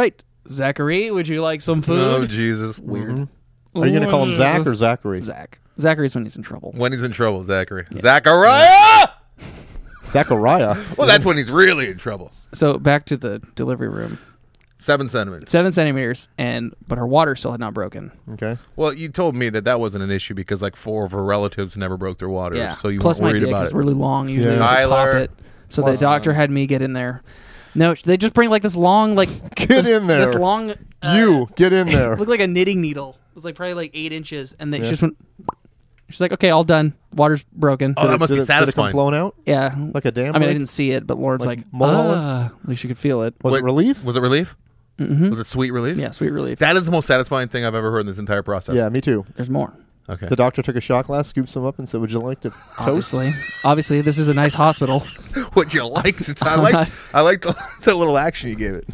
Speaker 3: Zachary, would you like some food?
Speaker 1: Oh, Jesus.
Speaker 3: Weird.
Speaker 2: Mm-hmm. Are you going to call him Zach or Zachary?
Speaker 3: Zach. Zachary's when he's in trouble.
Speaker 1: When he's in trouble, Zachary. Zachariah!
Speaker 2: Zachariah.
Speaker 1: Well, that's when he's really in trouble.
Speaker 3: So back to the delivery room.
Speaker 1: Seven centimeters.
Speaker 3: Seven centimeters, and but her water still had not broken.
Speaker 2: Okay.
Speaker 1: Well, you told me that that wasn't an issue because like four of her relatives never broke their water,
Speaker 3: Yeah.
Speaker 1: so you
Speaker 3: Plus
Speaker 1: weren't
Speaker 3: my
Speaker 1: worried
Speaker 3: dick
Speaker 1: about
Speaker 3: is
Speaker 1: it.
Speaker 3: really long. Usually,
Speaker 2: Yeah.
Speaker 3: I have to pop
Speaker 1: Tyler.
Speaker 3: it. So
Speaker 2: Plus-
Speaker 3: the doctor had me get in there. No, they just bring like this long, like
Speaker 2: Get
Speaker 3: this,
Speaker 2: in there.
Speaker 3: This long. Uh,
Speaker 2: You get in there.
Speaker 3: looked like a knitting needle. It was like probably like eight inches, and then
Speaker 2: Yeah.
Speaker 3: she just went. She's like, "Okay, all done. Water's broken."
Speaker 1: Oh, that must
Speaker 2: did
Speaker 1: be
Speaker 2: it, Did it come
Speaker 1: satisfying.
Speaker 2: flown out
Speaker 3: Yeah,
Speaker 2: like a dam?
Speaker 3: I mean, I
Speaker 2: break?
Speaker 3: didn't see it, but Lauren's
Speaker 2: Like
Speaker 3: like,
Speaker 2: Mulholland?
Speaker 3: "Ah," at least you could feel it.
Speaker 2: Was
Speaker 1: Wait,
Speaker 2: it relief?
Speaker 1: Was it relief?
Speaker 3: Mm-hmm.
Speaker 1: Was it sweet relief?
Speaker 3: Yeah, sweet relief.
Speaker 1: That is the most satisfying thing I've ever heard in this entire process.
Speaker 2: Yeah, me too.
Speaker 3: There's more.
Speaker 1: Okay.
Speaker 2: The doctor took a shot glass, scooped some up, and said, "Would you like to toast?"
Speaker 3: Obviously, obviously, this is a nice hospital.
Speaker 1: Would you like to? I
Speaker 3: I'm
Speaker 1: like.
Speaker 3: not-
Speaker 1: I like the, the little action you gave it.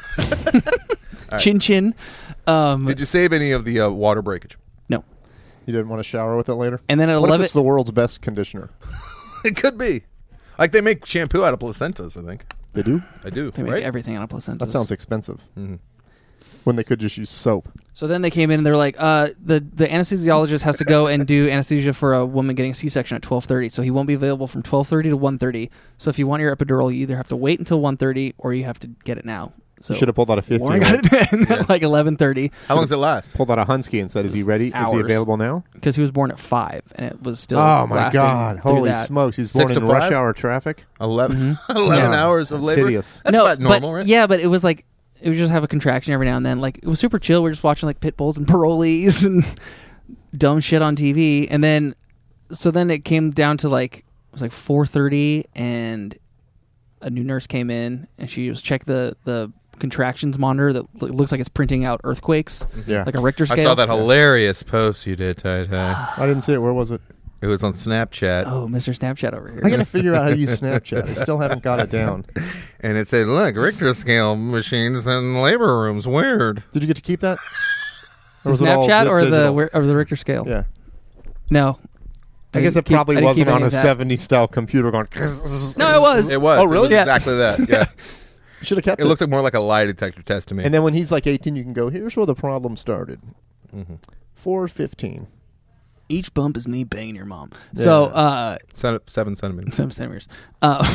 Speaker 1: right.
Speaker 3: Chin chin. Um,
Speaker 1: Did you save any of the uh, water breakage?
Speaker 3: no.
Speaker 2: You didn't want to shower with it later.
Speaker 3: And then at
Speaker 2: What if
Speaker 3: eleven,
Speaker 2: it's the world's best conditioner?
Speaker 1: It could be. Like they make shampoo out of placentas. I think
Speaker 2: They do.
Speaker 1: I do.
Speaker 3: they make
Speaker 1: right?
Speaker 3: everything on a placenta.
Speaker 2: That sounds expensive.
Speaker 1: Mhm.
Speaker 2: When they could just use soap.
Speaker 3: So then they came in and they're like, uh, the the anesthesiologist has to go and do anesthesia for a woman getting a C-section at twelve thirty. So he won't be available from twelve thirty to one thirty. So if you want your epidural, you either have to wait until one thirty or you have to get it now. So
Speaker 2: You should have pulled out a fifty.
Speaker 3: Warren got it in at like eleven thirty
Speaker 1: How long does it last?
Speaker 2: Pulled out a Hunsky and said, "Is he ready? Is he
Speaker 3: Hours.
Speaker 2: available now?"
Speaker 3: because he was born at five and it was still.
Speaker 2: Oh my
Speaker 3: lasting
Speaker 2: God!
Speaker 3: through
Speaker 2: Holy
Speaker 3: that.
Speaker 2: smokes! He's
Speaker 1: Six
Speaker 2: born in
Speaker 1: to
Speaker 2: rush
Speaker 1: five?
Speaker 2: hour traffic.
Speaker 1: Eleven. Eleven
Speaker 2: Yeah.
Speaker 1: hours of
Speaker 2: That's
Speaker 1: labor.
Speaker 2: hideous.
Speaker 1: That's
Speaker 3: no,
Speaker 1: about normal,
Speaker 3: but,
Speaker 1: right?
Speaker 3: Yeah, but it was like it would just have a contraction every now and then. Like it was super chill. We are just watching like pit bulls and parolees and dumb shit on T V, and then so then it came down to like it was like four thirty, and a new nurse came in and she was check the the contractions monitor that lo- looks like it's printing out earthquakes,
Speaker 2: Yeah.
Speaker 3: like a Richter scale.
Speaker 1: I saw that hilarious post you did, Tai Tai.
Speaker 2: I didn't see it. Where was it?
Speaker 1: It was on Snapchat,
Speaker 3: Oh, Mister Snapchat over here.
Speaker 2: I gotta figure out how to use Snapchat. I still haven't got it down.
Speaker 1: and it said, "Look, Richter scale machines in labor rooms. Weird."
Speaker 2: Did you get to keep that?
Speaker 3: The
Speaker 2: was it all
Speaker 3: Snapchat
Speaker 2: di-
Speaker 3: or the
Speaker 2: digital?
Speaker 3: where- or the Richter scale?
Speaker 2: Yeah.
Speaker 3: No.
Speaker 2: I guess
Speaker 3: didn't
Speaker 2: it
Speaker 3: keep-
Speaker 2: probably
Speaker 3: I didn't keep
Speaker 2: wasn't on
Speaker 3: any
Speaker 2: a
Speaker 3: of that.
Speaker 2: seventies style computer going.
Speaker 3: No, it was.
Speaker 1: It was.
Speaker 2: Oh,
Speaker 1: It
Speaker 2: really?
Speaker 1: was
Speaker 3: Yeah.
Speaker 1: exactly that. Yeah.
Speaker 2: Should have kept
Speaker 1: It
Speaker 2: it.
Speaker 1: looked like more like a lie detector test to me.
Speaker 2: And then when he's like eighteen, you can go, "Here's where the problem started."
Speaker 1: Mhm.
Speaker 2: four fifteen.
Speaker 3: Each bump is me banging your mom. So,
Speaker 2: Yeah.
Speaker 3: uh,
Speaker 1: Seven, seven centimeters.
Speaker 3: seven centimeters. Uh,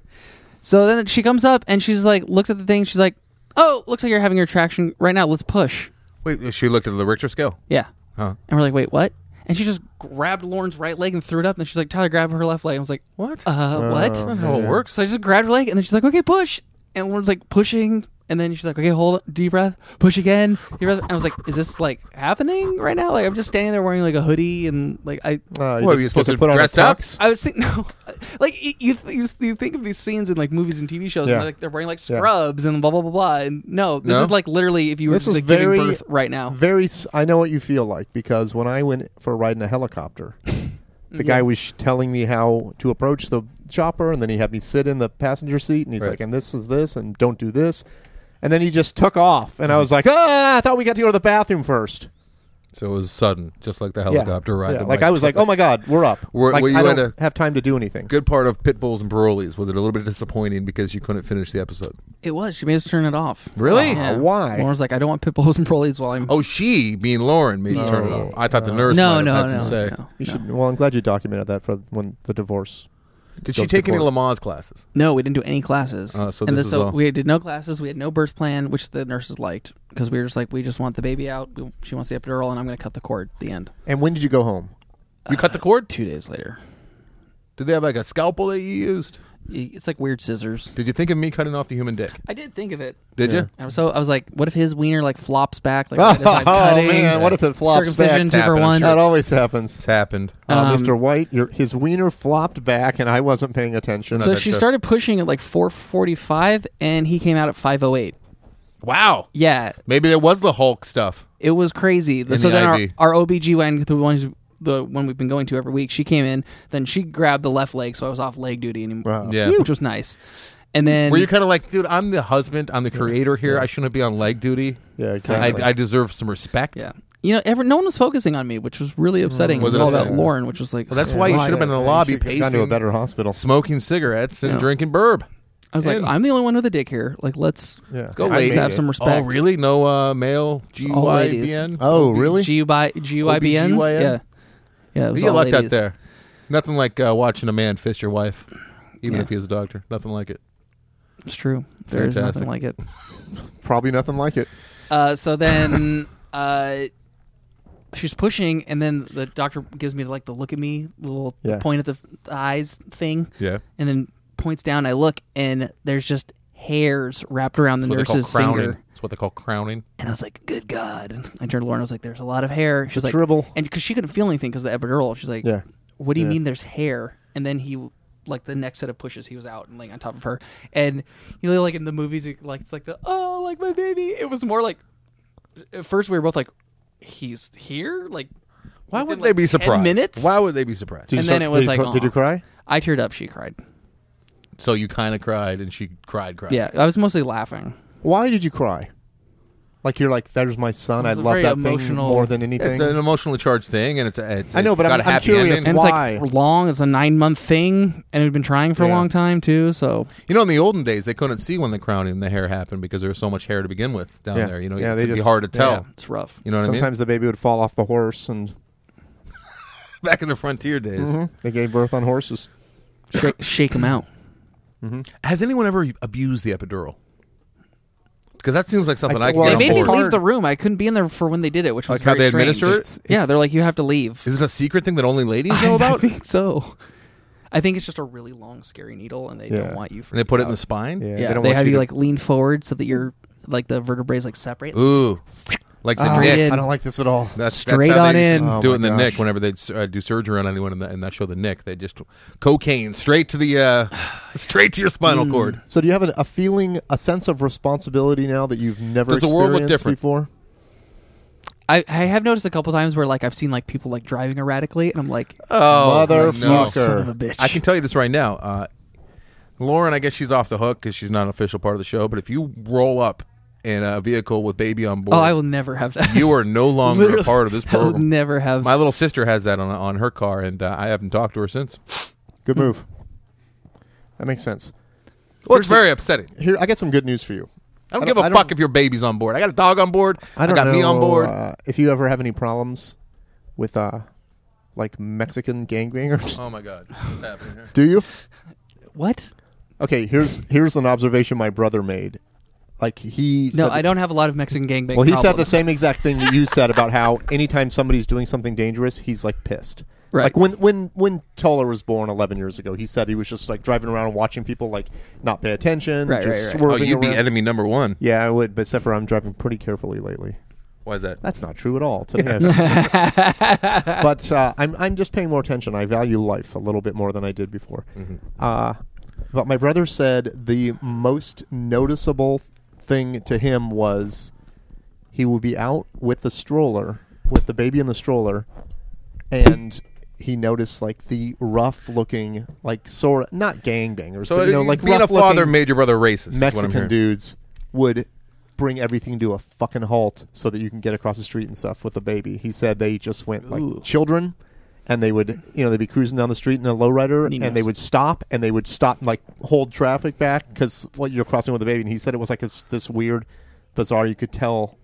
Speaker 3: so then she comes up and she's like, looks at the thing. She's like, "Oh, looks like you're having a retraction right now. Let's push."
Speaker 1: Wait, she looked at the Richter scale.
Speaker 3: Yeah.
Speaker 1: Huh?
Speaker 3: And we're like, "Wait, what?" And she just grabbed Lauren's right leg and threw it up. And she's like, "Tyler, grab her left leg." I was like,
Speaker 1: What?
Speaker 3: "Uh, what?"
Speaker 2: Oh.
Speaker 1: That's not how it
Speaker 2: Yeah.
Speaker 1: works.
Speaker 3: So I just grabbed her leg, and then she's like, "Okay, push." And Lauren's like pushing, and then she's like, "Okay, hold it, deep breath, push again, deep breath." And I was like, "Is this like happening right now?" Like I'm just standing there wearing like a hoodie, and like I,
Speaker 2: Uh,
Speaker 1: What, are
Speaker 2: did-
Speaker 1: you supposed
Speaker 2: get
Speaker 1: to
Speaker 2: put on a
Speaker 1: dress up?
Speaker 2: tux?
Speaker 3: I was thinking, no, like you, you, you, you think of these scenes in like movies and T V shows,
Speaker 2: Yeah.
Speaker 3: and they're, like they're wearing like
Speaker 2: Yeah.
Speaker 3: scrubs and blah blah blah blah. And no, this
Speaker 1: No?
Speaker 3: is like literally if you were
Speaker 2: This is
Speaker 3: like, giving
Speaker 2: very-
Speaker 3: birth right now.
Speaker 2: Very. s- I know what you feel like because when I went for a ride in a helicopter, the
Speaker 3: Yeah.
Speaker 2: guy was sh- telling me how to approach the chopper, and then he had me sit in the passenger seat, and he's
Speaker 1: Right.
Speaker 2: like, "And this is this, and don't do this," and then he just took off, and I was like, "Ah, I thought we got to go to the bathroom first."
Speaker 1: So it was sudden, just like the helicopter ride.
Speaker 2: Yeah,
Speaker 1: that
Speaker 2: like
Speaker 1: Mike
Speaker 2: I was like,
Speaker 1: took.
Speaker 2: "Oh my God, we're up!"
Speaker 1: Were-
Speaker 2: like
Speaker 1: were you
Speaker 2: I
Speaker 1: at
Speaker 2: don't
Speaker 1: a-
Speaker 2: have time to do anything.
Speaker 1: Good part of Pit Bulls and Parolees. Was it a little bit disappointing because you couldn't finish the episode?
Speaker 3: It was. She made us turn it off.
Speaker 1: Really?
Speaker 2: Oh, why?
Speaker 3: Lauren's like, "I don't want pit bulls and prollies while I'm."
Speaker 1: Oh, she, being Lauren, made you turn it
Speaker 2: No.
Speaker 1: off. I thought the nurse
Speaker 3: no,
Speaker 1: might
Speaker 3: no,
Speaker 1: have had
Speaker 3: no,
Speaker 1: some say.
Speaker 3: no,
Speaker 2: You
Speaker 3: no.
Speaker 2: should. Well, I'm glad you documented that for when the divorce.
Speaker 1: Did she
Speaker 2: goes to
Speaker 1: take any
Speaker 2: court.
Speaker 1: Lamaze classes?
Speaker 3: No, we didn't do any classes.
Speaker 1: Oh, so
Speaker 3: and
Speaker 1: this
Speaker 3: this,
Speaker 1: is
Speaker 3: so
Speaker 1: all-
Speaker 3: we did no classes. We had no birth plan, which the nurses liked because we were just like, we just want the baby out. We, she wants the epidural, and I'm going to cut the cord at the end.
Speaker 2: And when did you go home?
Speaker 1: You cut the cord?
Speaker 3: Two days later,
Speaker 1: Did they have like a scalpel that you used?
Speaker 3: it's like weird scissors.
Speaker 1: Did you think of me cutting off the human dick?
Speaker 3: I did think of it.
Speaker 1: Did
Speaker 2: Yeah.
Speaker 1: you?
Speaker 3: I was so I was like, what if his wiener like flops back? Like right as I'm
Speaker 2: Oh
Speaker 3: cutting?
Speaker 2: man, what if it flops back?
Speaker 3: Circumcision two for
Speaker 1: Happened, I'm
Speaker 3: one.
Speaker 1: sure.
Speaker 2: That always happens.
Speaker 1: It's happened.
Speaker 2: Uh,
Speaker 3: Um,
Speaker 2: Mister White, your, his wiener flopped back, and I wasn't paying attention.
Speaker 3: So
Speaker 1: that
Speaker 3: she
Speaker 1: stuff.
Speaker 3: started pushing at like four forty-five, and he came out at five oh eight.
Speaker 1: Wow.
Speaker 3: Yeah,
Speaker 1: Maybe there was the Hulk stuff.
Speaker 3: it was crazy.
Speaker 1: In
Speaker 3: so
Speaker 1: the
Speaker 3: then
Speaker 1: I
Speaker 3: our,
Speaker 1: V.
Speaker 3: our O B G Y N, the ones the one we've been going to every week, she came in. Then she grabbed the left leg, so I was off leg duty anymore,
Speaker 2: Wow.
Speaker 1: Yeah.
Speaker 3: which was nice. And then
Speaker 1: Were you kind of like, dude, I'm the husband, I'm the creator here. I shouldn't be on leg duty.
Speaker 2: Yeah,
Speaker 1: I,
Speaker 2: exactly.
Speaker 1: I deserve some respect.
Speaker 3: yeah, you know, ever, no one was focusing on me, which was really upsetting.
Speaker 1: Was
Speaker 3: it was
Speaker 1: it
Speaker 3: all about
Speaker 1: upsetting?
Speaker 3: Lauren, which was like,
Speaker 1: Well, that's why you
Speaker 3: why?
Speaker 1: should have been in the
Speaker 2: Yeah,
Speaker 1: lobby
Speaker 2: you should have gone to a
Speaker 1: pacing,
Speaker 2: better hospital.
Speaker 1: smoking cigarettes and
Speaker 3: Yeah.
Speaker 1: drinking burb.
Speaker 3: I was like,
Speaker 1: And-
Speaker 3: I'm the only one with a dick here. Like, let's
Speaker 2: Yeah.
Speaker 1: Let's go,
Speaker 2: I
Speaker 1: ladies.
Speaker 2: made
Speaker 3: have
Speaker 2: it.
Speaker 3: some
Speaker 1: Oh,
Speaker 3: respect.
Speaker 1: really? No uh, male G
Speaker 3: all
Speaker 1: Y
Speaker 3: ladies.
Speaker 1: B N?
Speaker 2: Oh, really?
Speaker 3: G U B I G U I B Ns.
Speaker 1: O B G Y N?
Speaker 3: Yeah, yeah. It was
Speaker 1: You
Speaker 3: all
Speaker 1: lucked out
Speaker 3: ladies.
Speaker 1: there. Nothing like uh, watching a man fist your wife, even
Speaker 3: Yeah.
Speaker 1: if he's a doctor. Nothing like it.
Speaker 3: It's true. There's
Speaker 1: Fantastic.
Speaker 3: nothing like it.
Speaker 2: Probably nothing like it.
Speaker 3: Uh, so then uh, she's pushing, and then the doctor gives me like the look at me, little
Speaker 2: Yeah.
Speaker 3: point at the, the eyes thing,
Speaker 1: Yeah.
Speaker 3: and then points down. I look, and there's just hairs wrapped around the
Speaker 1: What they call
Speaker 3: nurse's
Speaker 1: crowning.
Speaker 3: finger.
Speaker 1: That's what they call crowning.
Speaker 3: And I was like, "Good God!" And I turned to Lauren. I was like, "There's a lot of hair." She's
Speaker 2: a
Speaker 3: like,
Speaker 2: tribble.
Speaker 3: and because she couldn't feel anything because of the epidural, she's like,
Speaker 2: Yeah.
Speaker 3: "What do you
Speaker 2: Yeah.
Speaker 3: mean there's hair?" And then he, like the next set of pushes, he was out and laying on top of her. And you know, like in the movies, it- like it's like the oh, like my baby. It was more like at first we were both like, "He's here." Like,
Speaker 1: Why
Speaker 3: within,
Speaker 1: would
Speaker 3: like,
Speaker 1: they be
Speaker 3: ten
Speaker 1: surprised?
Speaker 3: minutes?
Speaker 1: Why would they be surprised?
Speaker 2: Did you
Speaker 3: And then
Speaker 2: start-
Speaker 3: it was
Speaker 2: did you
Speaker 3: like,
Speaker 2: cr- did you
Speaker 3: aw.
Speaker 2: cry?
Speaker 3: I teared up. She cried.
Speaker 1: So you kind of cried, and she cried, cried.
Speaker 3: Yeah, I was mostly laughing.
Speaker 2: Why did you cry? Like you're like, there's my son.
Speaker 3: It
Speaker 2: I
Speaker 3: was a
Speaker 2: love
Speaker 3: very
Speaker 2: that thing
Speaker 3: emotional-
Speaker 2: more than anything.
Speaker 1: It's an emotionally charged thing, and it's a, it's
Speaker 2: I know,
Speaker 1: it's
Speaker 2: but
Speaker 1: got
Speaker 2: I'm-
Speaker 1: a
Speaker 2: I'm
Speaker 1: happy
Speaker 2: curious
Speaker 1: ending.
Speaker 3: And
Speaker 2: Why?
Speaker 3: it's like long. It's a nine month thing, and we've been trying for a
Speaker 2: Yeah.
Speaker 3: long time too. So
Speaker 1: You know, in the olden days, they couldn't see when the crowning and the hair happened because there was so much hair to begin with down
Speaker 2: Yeah.
Speaker 1: there. You know,
Speaker 2: Yeah,
Speaker 1: it
Speaker 2: they
Speaker 1: would be
Speaker 2: just-
Speaker 1: hard to tell.
Speaker 3: yeah, it's rough.
Speaker 1: You know what
Speaker 2: Sometimes the baby would fall off the horse, and
Speaker 1: I mean? Back in the frontier days.
Speaker 2: Mhm. they gave birth on horses.
Speaker 3: Shake, shake them out.
Speaker 1: Has anyone ever abused the epidural? Because that seems like something
Speaker 2: I
Speaker 1: I,
Speaker 2: think-
Speaker 1: could
Speaker 2: well,
Speaker 3: They
Speaker 1: get
Speaker 3: made
Speaker 1: on
Speaker 3: me
Speaker 1: board.
Speaker 3: leave the room. I couldn't be in there for when they did it, which was
Speaker 1: Like how
Speaker 3: very
Speaker 1: they
Speaker 3: strange.
Speaker 1: administer it?
Speaker 2: It's-
Speaker 3: Yeah, they're like, you have to leave.
Speaker 1: Is it a secret thing that only ladies know
Speaker 3: I
Speaker 1: about?
Speaker 3: think so. I think it's just a really long, scary needle, and they
Speaker 2: Yeah.
Speaker 3: don't want you.
Speaker 1: And they put it in the
Speaker 3: freaked
Speaker 1: spine?
Speaker 2: Yeah,
Speaker 3: out.
Speaker 2: they
Speaker 3: Yeah,
Speaker 2: don't
Speaker 3: they,
Speaker 2: want
Speaker 3: have
Speaker 2: you
Speaker 3: you
Speaker 2: to-
Speaker 3: like lean forward so that you're like the vertebrae like separate.
Speaker 1: Ooh. Like the
Speaker 2: Ah,
Speaker 1: Nick.
Speaker 3: in.
Speaker 2: I don't like this at all.
Speaker 1: That's,
Speaker 3: Straight
Speaker 1: that's how
Speaker 3: on
Speaker 1: they used
Speaker 3: in.
Speaker 1: to
Speaker 2: Oh
Speaker 1: do
Speaker 2: my
Speaker 1: it in the
Speaker 2: gosh.
Speaker 1: Nick whenever they'd uh, do surgery on anyone in, the, in that show, The Nick. They just cocaine straight to the uh, straight to your spinal cord.
Speaker 2: So do you have a, a feeling, a sense of responsibility now that you've never
Speaker 1: Does the world look
Speaker 2: experienced
Speaker 1: different?
Speaker 2: before?
Speaker 3: I, I have noticed a couple times where like I've seen like people like driving erratically, and I'm like,
Speaker 1: Oh,
Speaker 2: Motherfucker.
Speaker 1: no.
Speaker 3: son of a bitch.
Speaker 1: I can tell you this right now. Uh, Lauren, I guess she's off the hook because she's not an official part of the show. But if you roll up in a vehicle with baby on board,
Speaker 3: Oh, I will never have that.
Speaker 1: you are no longer a
Speaker 3: Literally,
Speaker 1: part of this
Speaker 3: I will
Speaker 1: program.
Speaker 3: never have.
Speaker 1: My little sister has that on on her car, and uh, I haven't talked to her since.
Speaker 2: Good move. That makes sense.
Speaker 1: Well, it's
Speaker 2: Here's
Speaker 1: very upsetting.
Speaker 2: Here, I got some good news for you.
Speaker 1: I don't
Speaker 2: I
Speaker 1: give
Speaker 2: don't-
Speaker 1: a
Speaker 2: I
Speaker 1: fuck
Speaker 2: don't-
Speaker 1: if your baby's on board. I got a dog on board.
Speaker 2: I don't
Speaker 1: got
Speaker 2: know
Speaker 1: me on board.
Speaker 2: Uh, if you ever have any problems with uh, like Mexican gangbangers.
Speaker 1: Oh my god, what's happening here?
Speaker 2: Do you?
Speaker 3: What?
Speaker 2: Okay, here's here's an observation my brother made. Like he
Speaker 3: No,
Speaker 2: said
Speaker 3: I don't have a lot of Mexican gangbang.
Speaker 2: Well, he said the
Speaker 3: problems.
Speaker 2: same exact thing that you said about how anytime somebody's doing something dangerous, he's like pissed.
Speaker 3: Right.
Speaker 2: Like when when when Toller was born eleven years ago, he said he was just like driving around and watching people like not pay attention,
Speaker 3: Right,
Speaker 2: just
Speaker 3: right, right.
Speaker 1: Oh,
Speaker 2: swerving
Speaker 1: you'd be
Speaker 2: around.
Speaker 1: enemy number one.
Speaker 2: Yeah, I would, but except for I'm driving pretty carefully lately.
Speaker 1: Why is that?
Speaker 2: That's not true at all. Today, I've- but uh, I'm I'm just paying more attention. I value life a little bit more than I did before.
Speaker 1: Mm-hmm.
Speaker 2: Uh, but my brother said the most noticeable thing to him was he would be out with the stroller, with the baby in the stroller, and he noticed like the rough-looking, like sort of not gangbangers,
Speaker 1: So
Speaker 2: but you know,
Speaker 1: uh,
Speaker 2: like
Speaker 1: being a father
Speaker 2: rough-looking
Speaker 1: made your brother racist. is what I'm
Speaker 2: Mexican
Speaker 1: hearing.
Speaker 2: dudes would bring everything to a fucking halt so that you can get across the street and stuff with the baby. He said they just went like
Speaker 3: Ooh.
Speaker 2: children, and they would, you know, they'd be cruising down the street in a lowrider,
Speaker 3: Niños.
Speaker 2: and they would stop, and they would stop and like hold traffic back because well, you're crossing with the baby. And he said it was like this, this weird, bizarre. You could tell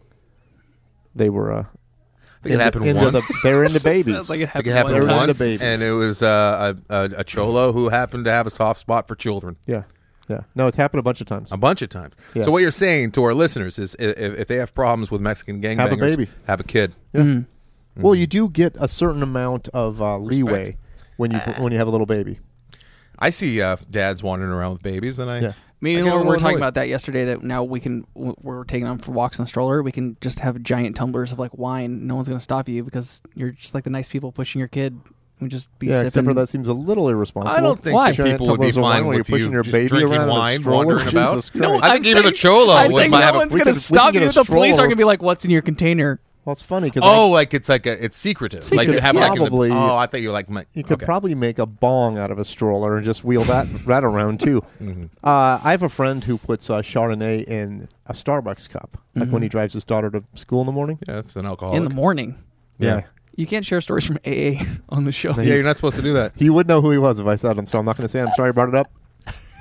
Speaker 2: they were. Uh,
Speaker 1: I think it happened
Speaker 2: into
Speaker 1: once.
Speaker 2: The, they're into babies.
Speaker 3: Sounds like it
Speaker 1: I think
Speaker 3: happened,
Speaker 1: it happened
Speaker 2: They're
Speaker 3: one time.
Speaker 2: into
Speaker 1: once,
Speaker 2: babies.
Speaker 1: and it was uh, a, a, a cholo who happened to have a soft spot for children
Speaker 2: yeah, yeah. No, it's happened a bunch of times.
Speaker 1: a bunch of times.
Speaker 2: Yeah.
Speaker 1: So what you're saying to our listeners is, if, if they have problems with Mexican gangbangers,
Speaker 2: Have a baby.
Speaker 1: have a kid.
Speaker 2: Yeah.
Speaker 3: Mhm.
Speaker 2: Well, you do get a certain amount of uh, leeway when you
Speaker 1: Ah.
Speaker 2: when you have a little baby.
Speaker 1: I see uh, dads wandering around with babies, and I.
Speaker 2: Yeah.
Speaker 3: Me
Speaker 1: I
Speaker 3: and
Speaker 1: get a
Speaker 3: Lauren were
Speaker 1: little
Speaker 3: talking
Speaker 1: annoyed.
Speaker 3: about that yesterday. That now we can w- we're taking them for walks in the stroller. We can just have giant tumblers of like wine. No one's going to stop you because you're just like the nice people pushing your kid. We just be
Speaker 2: Yeah,
Speaker 3: sipping.
Speaker 2: except for that seems a little irresponsible.
Speaker 1: I don't think
Speaker 3: Why?
Speaker 1: that
Speaker 2: Giant
Speaker 1: people would be
Speaker 2: tumblers of wine
Speaker 1: fine
Speaker 2: when
Speaker 1: with
Speaker 2: you're pushing
Speaker 1: you
Speaker 2: your
Speaker 1: just
Speaker 2: baby
Speaker 1: drinking
Speaker 2: around in a
Speaker 1: wine,
Speaker 2: stroller.
Speaker 1: wandering about.
Speaker 2: Jesus
Speaker 3: No,
Speaker 2: Christ.
Speaker 1: I
Speaker 3: I'm
Speaker 1: think even
Speaker 3: saying-
Speaker 1: the cholo
Speaker 3: I'm
Speaker 1: would
Speaker 3: saying
Speaker 1: might
Speaker 3: no
Speaker 1: have a-
Speaker 3: one's
Speaker 2: we
Speaker 3: going to
Speaker 2: could- we
Speaker 3: stop
Speaker 2: could get
Speaker 3: you.
Speaker 2: a
Speaker 3: The police
Speaker 2: stroller.
Speaker 3: are going to be like, "What's in your container?"
Speaker 2: Well, it's funny because
Speaker 1: Oh, like it's like a, it's secretive.
Speaker 3: Secretive,
Speaker 1: Like you have
Speaker 3: yeah.
Speaker 1: like in the,
Speaker 2: Probably-
Speaker 1: oh, I thought you were like my,
Speaker 2: you could
Speaker 1: okay.
Speaker 2: probably make a bong out of a stroller and just wheel that that around too.
Speaker 1: Mm-hmm.
Speaker 2: Uh, I have a friend who puts uh, Chardonnay in a Starbucks cup, like
Speaker 3: Mm-hmm.
Speaker 2: when he drives his daughter to school in the morning.
Speaker 1: Yeah, it's an alcoholic.
Speaker 3: In the morning.
Speaker 1: Yeah.
Speaker 3: You can't share stories from A A on the show.
Speaker 1: Yeah, you're not supposed to do that.
Speaker 2: He would know who he was if I said him, so I'm not going to say. I'm sorry I brought it up.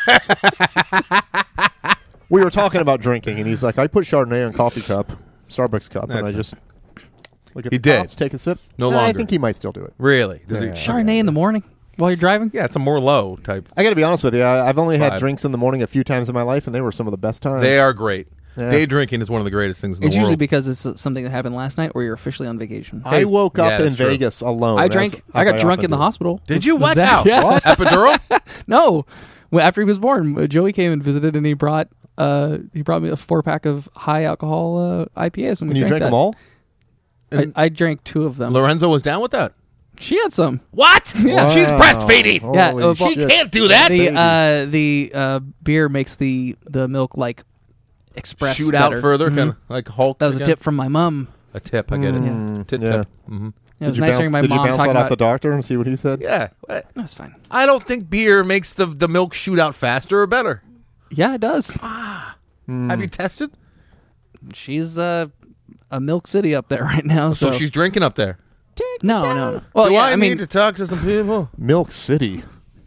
Speaker 2: We were talking about drinking, and he's like, I put Chardonnay on coffee cup, Starbucks cup,
Speaker 1: That's
Speaker 2: and I
Speaker 1: fine.
Speaker 2: just look at
Speaker 1: He
Speaker 2: the
Speaker 1: did.
Speaker 2: tops, take a sip.
Speaker 1: No
Speaker 2: Nah, I
Speaker 1: longer.
Speaker 2: think he might still do it.
Speaker 1: Really? Does
Speaker 2: Yeah.
Speaker 1: he?
Speaker 3: Chardonnay in the morning while you're driving?
Speaker 1: Yeah, it's a Merlot type.
Speaker 2: I got to be honest with you. I, I've only had
Speaker 1: Five.
Speaker 2: drinks in the morning a few times in my life, and they were some of the best times.
Speaker 1: They are great.
Speaker 2: Yeah.
Speaker 1: Day drinking is one of the greatest things in
Speaker 3: It's
Speaker 1: the
Speaker 3: usually
Speaker 1: world.
Speaker 3: because it's uh, something that happened last night or you're officially on vacation.
Speaker 2: I woke
Speaker 1: Yeah,
Speaker 2: up in
Speaker 1: that's true.
Speaker 2: Vegas alone.
Speaker 3: I
Speaker 2: as-
Speaker 3: drank.
Speaker 2: as
Speaker 3: I got drunk
Speaker 2: often
Speaker 3: in the
Speaker 2: do.
Speaker 3: hospital.
Speaker 1: Did you? What?
Speaker 3: Zach-
Speaker 1: How?
Speaker 3: Yeah.
Speaker 1: What? Epidural?
Speaker 3: No. Well, after he was born, uh, Joey came and visited, and he brought uh he brought me a four pack of high alcohol uh, I P As, and we
Speaker 2: And you
Speaker 3: drank
Speaker 2: drank
Speaker 3: that.
Speaker 2: them all?
Speaker 3: I, I drank two of them.
Speaker 1: Lorenzo was down with that.
Speaker 3: She had some.
Speaker 1: What?
Speaker 3: Yeah.
Speaker 1: She's
Speaker 2: Wow.
Speaker 1: breastfeeding.
Speaker 3: Yeah,
Speaker 2: Holy
Speaker 3: uh, well-
Speaker 1: She
Speaker 2: shit.
Speaker 1: can't do that.
Speaker 3: The
Speaker 2: baby.
Speaker 3: uh the uh beer makes the the milk like express
Speaker 1: Shoot out
Speaker 3: better.
Speaker 1: further,
Speaker 3: Mhm.
Speaker 1: kind of like Hulk.
Speaker 3: That was a
Speaker 1: again.
Speaker 3: tip from my mom.
Speaker 1: A tip. I get it.
Speaker 2: Mm,
Speaker 1: Tit
Speaker 2: yeah.
Speaker 1: tip. Mm-hmm.
Speaker 3: It
Speaker 2: Did
Speaker 3: was
Speaker 2: you
Speaker 3: nice
Speaker 2: bounce,
Speaker 3: hearing my
Speaker 2: did you
Speaker 3: mom
Speaker 2: bounce
Speaker 3: talking
Speaker 2: that off
Speaker 3: about.
Speaker 2: the doctor and see what he said?
Speaker 1: Yeah. What?
Speaker 3: That's fine.
Speaker 1: I don't think beer makes the the milk shoot out faster or better.
Speaker 3: Yeah, it does.
Speaker 1: Have you tested?
Speaker 3: She's uh, a milk city up there right now.
Speaker 1: So,
Speaker 3: So,
Speaker 1: she's drinking up there.
Speaker 3: no, no, no. Well,
Speaker 1: Do
Speaker 3: yeah,
Speaker 1: I,
Speaker 3: I,
Speaker 1: need
Speaker 3: mean,
Speaker 1: to talk to some people?
Speaker 2: Milk City.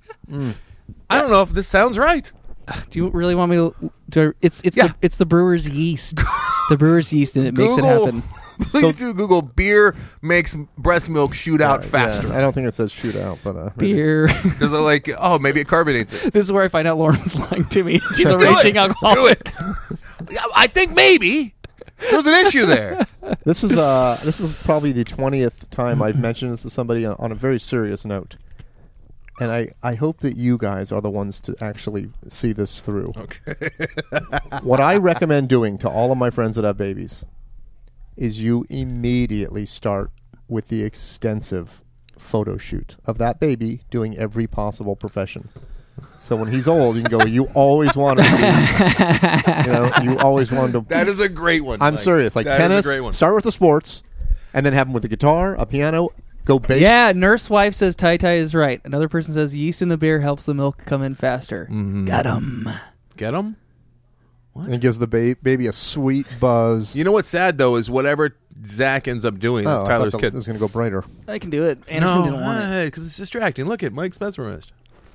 Speaker 1: I don't know if this sounds right.
Speaker 3: do you really want me to? to it's it's
Speaker 1: Yeah.
Speaker 3: the, it's the brewer's yeast, the brewer's yeast, and it makes it
Speaker 1: Google-
Speaker 3: happen.
Speaker 1: Please do Google beer makes breast milk shoot out faster.
Speaker 2: Yeah, I don't think it says shoot out, but uh, maybe.
Speaker 3: Beer.
Speaker 1: Because they're like, oh, maybe it carbonates it.
Speaker 3: This is where I find out Lauren's lying to me. She's a
Speaker 1: Do
Speaker 3: raging
Speaker 1: it.
Speaker 3: alcoholic.
Speaker 1: Do it. Yeah, I think maybe there's an issue there.
Speaker 2: This is uh this is probably the twentieth time I've mentioned this to somebody on, on a very serious note. And I, I hope that you guys are the ones to actually see this through.
Speaker 1: Okay.
Speaker 2: What I recommend doing to all of my friends that have babies is you immediately start with the extensive photo shoot of that baby doing every possible profession. So when he's old, you can go, you always wanted to be, you know, you always wanted to.
Speaker 1: That is a great one.
Speaker 2: I'm
Speaker 1: Mike.
Speaker 2: serious. Like
Speaker 1: That is
Speaker 2: tennis,
Speaker 1: a great one.
Speaker 2: start with the sports, and then have them with the guitar, a piano, go bass.
Speaker 3: Yeah, nurse wife says Tai Tai is right. Another person says yeast in the beer helps the milk come in faster.
Speaker 1: Mm-hmm.
Speaker 3: Got 'em.
Speaker 1: Get them?
Speaker 2: And it gives the ba- baby a sweet buzz.
Speaker 1: You know what's sad though is whatever Zach ends up doing,
Speaker 2: oh,
Speaker 1: that's
Speaker 2: I thought
Speaker 1: Tyler's
Speaker 2: the-
Speaker 1: kid.
Speaker 2: It was going to go brighter.
Speaker 3: I can do it. Anderson didn't want it.
Speaker 1: because it's distracting. Look at Mike's mesmerized.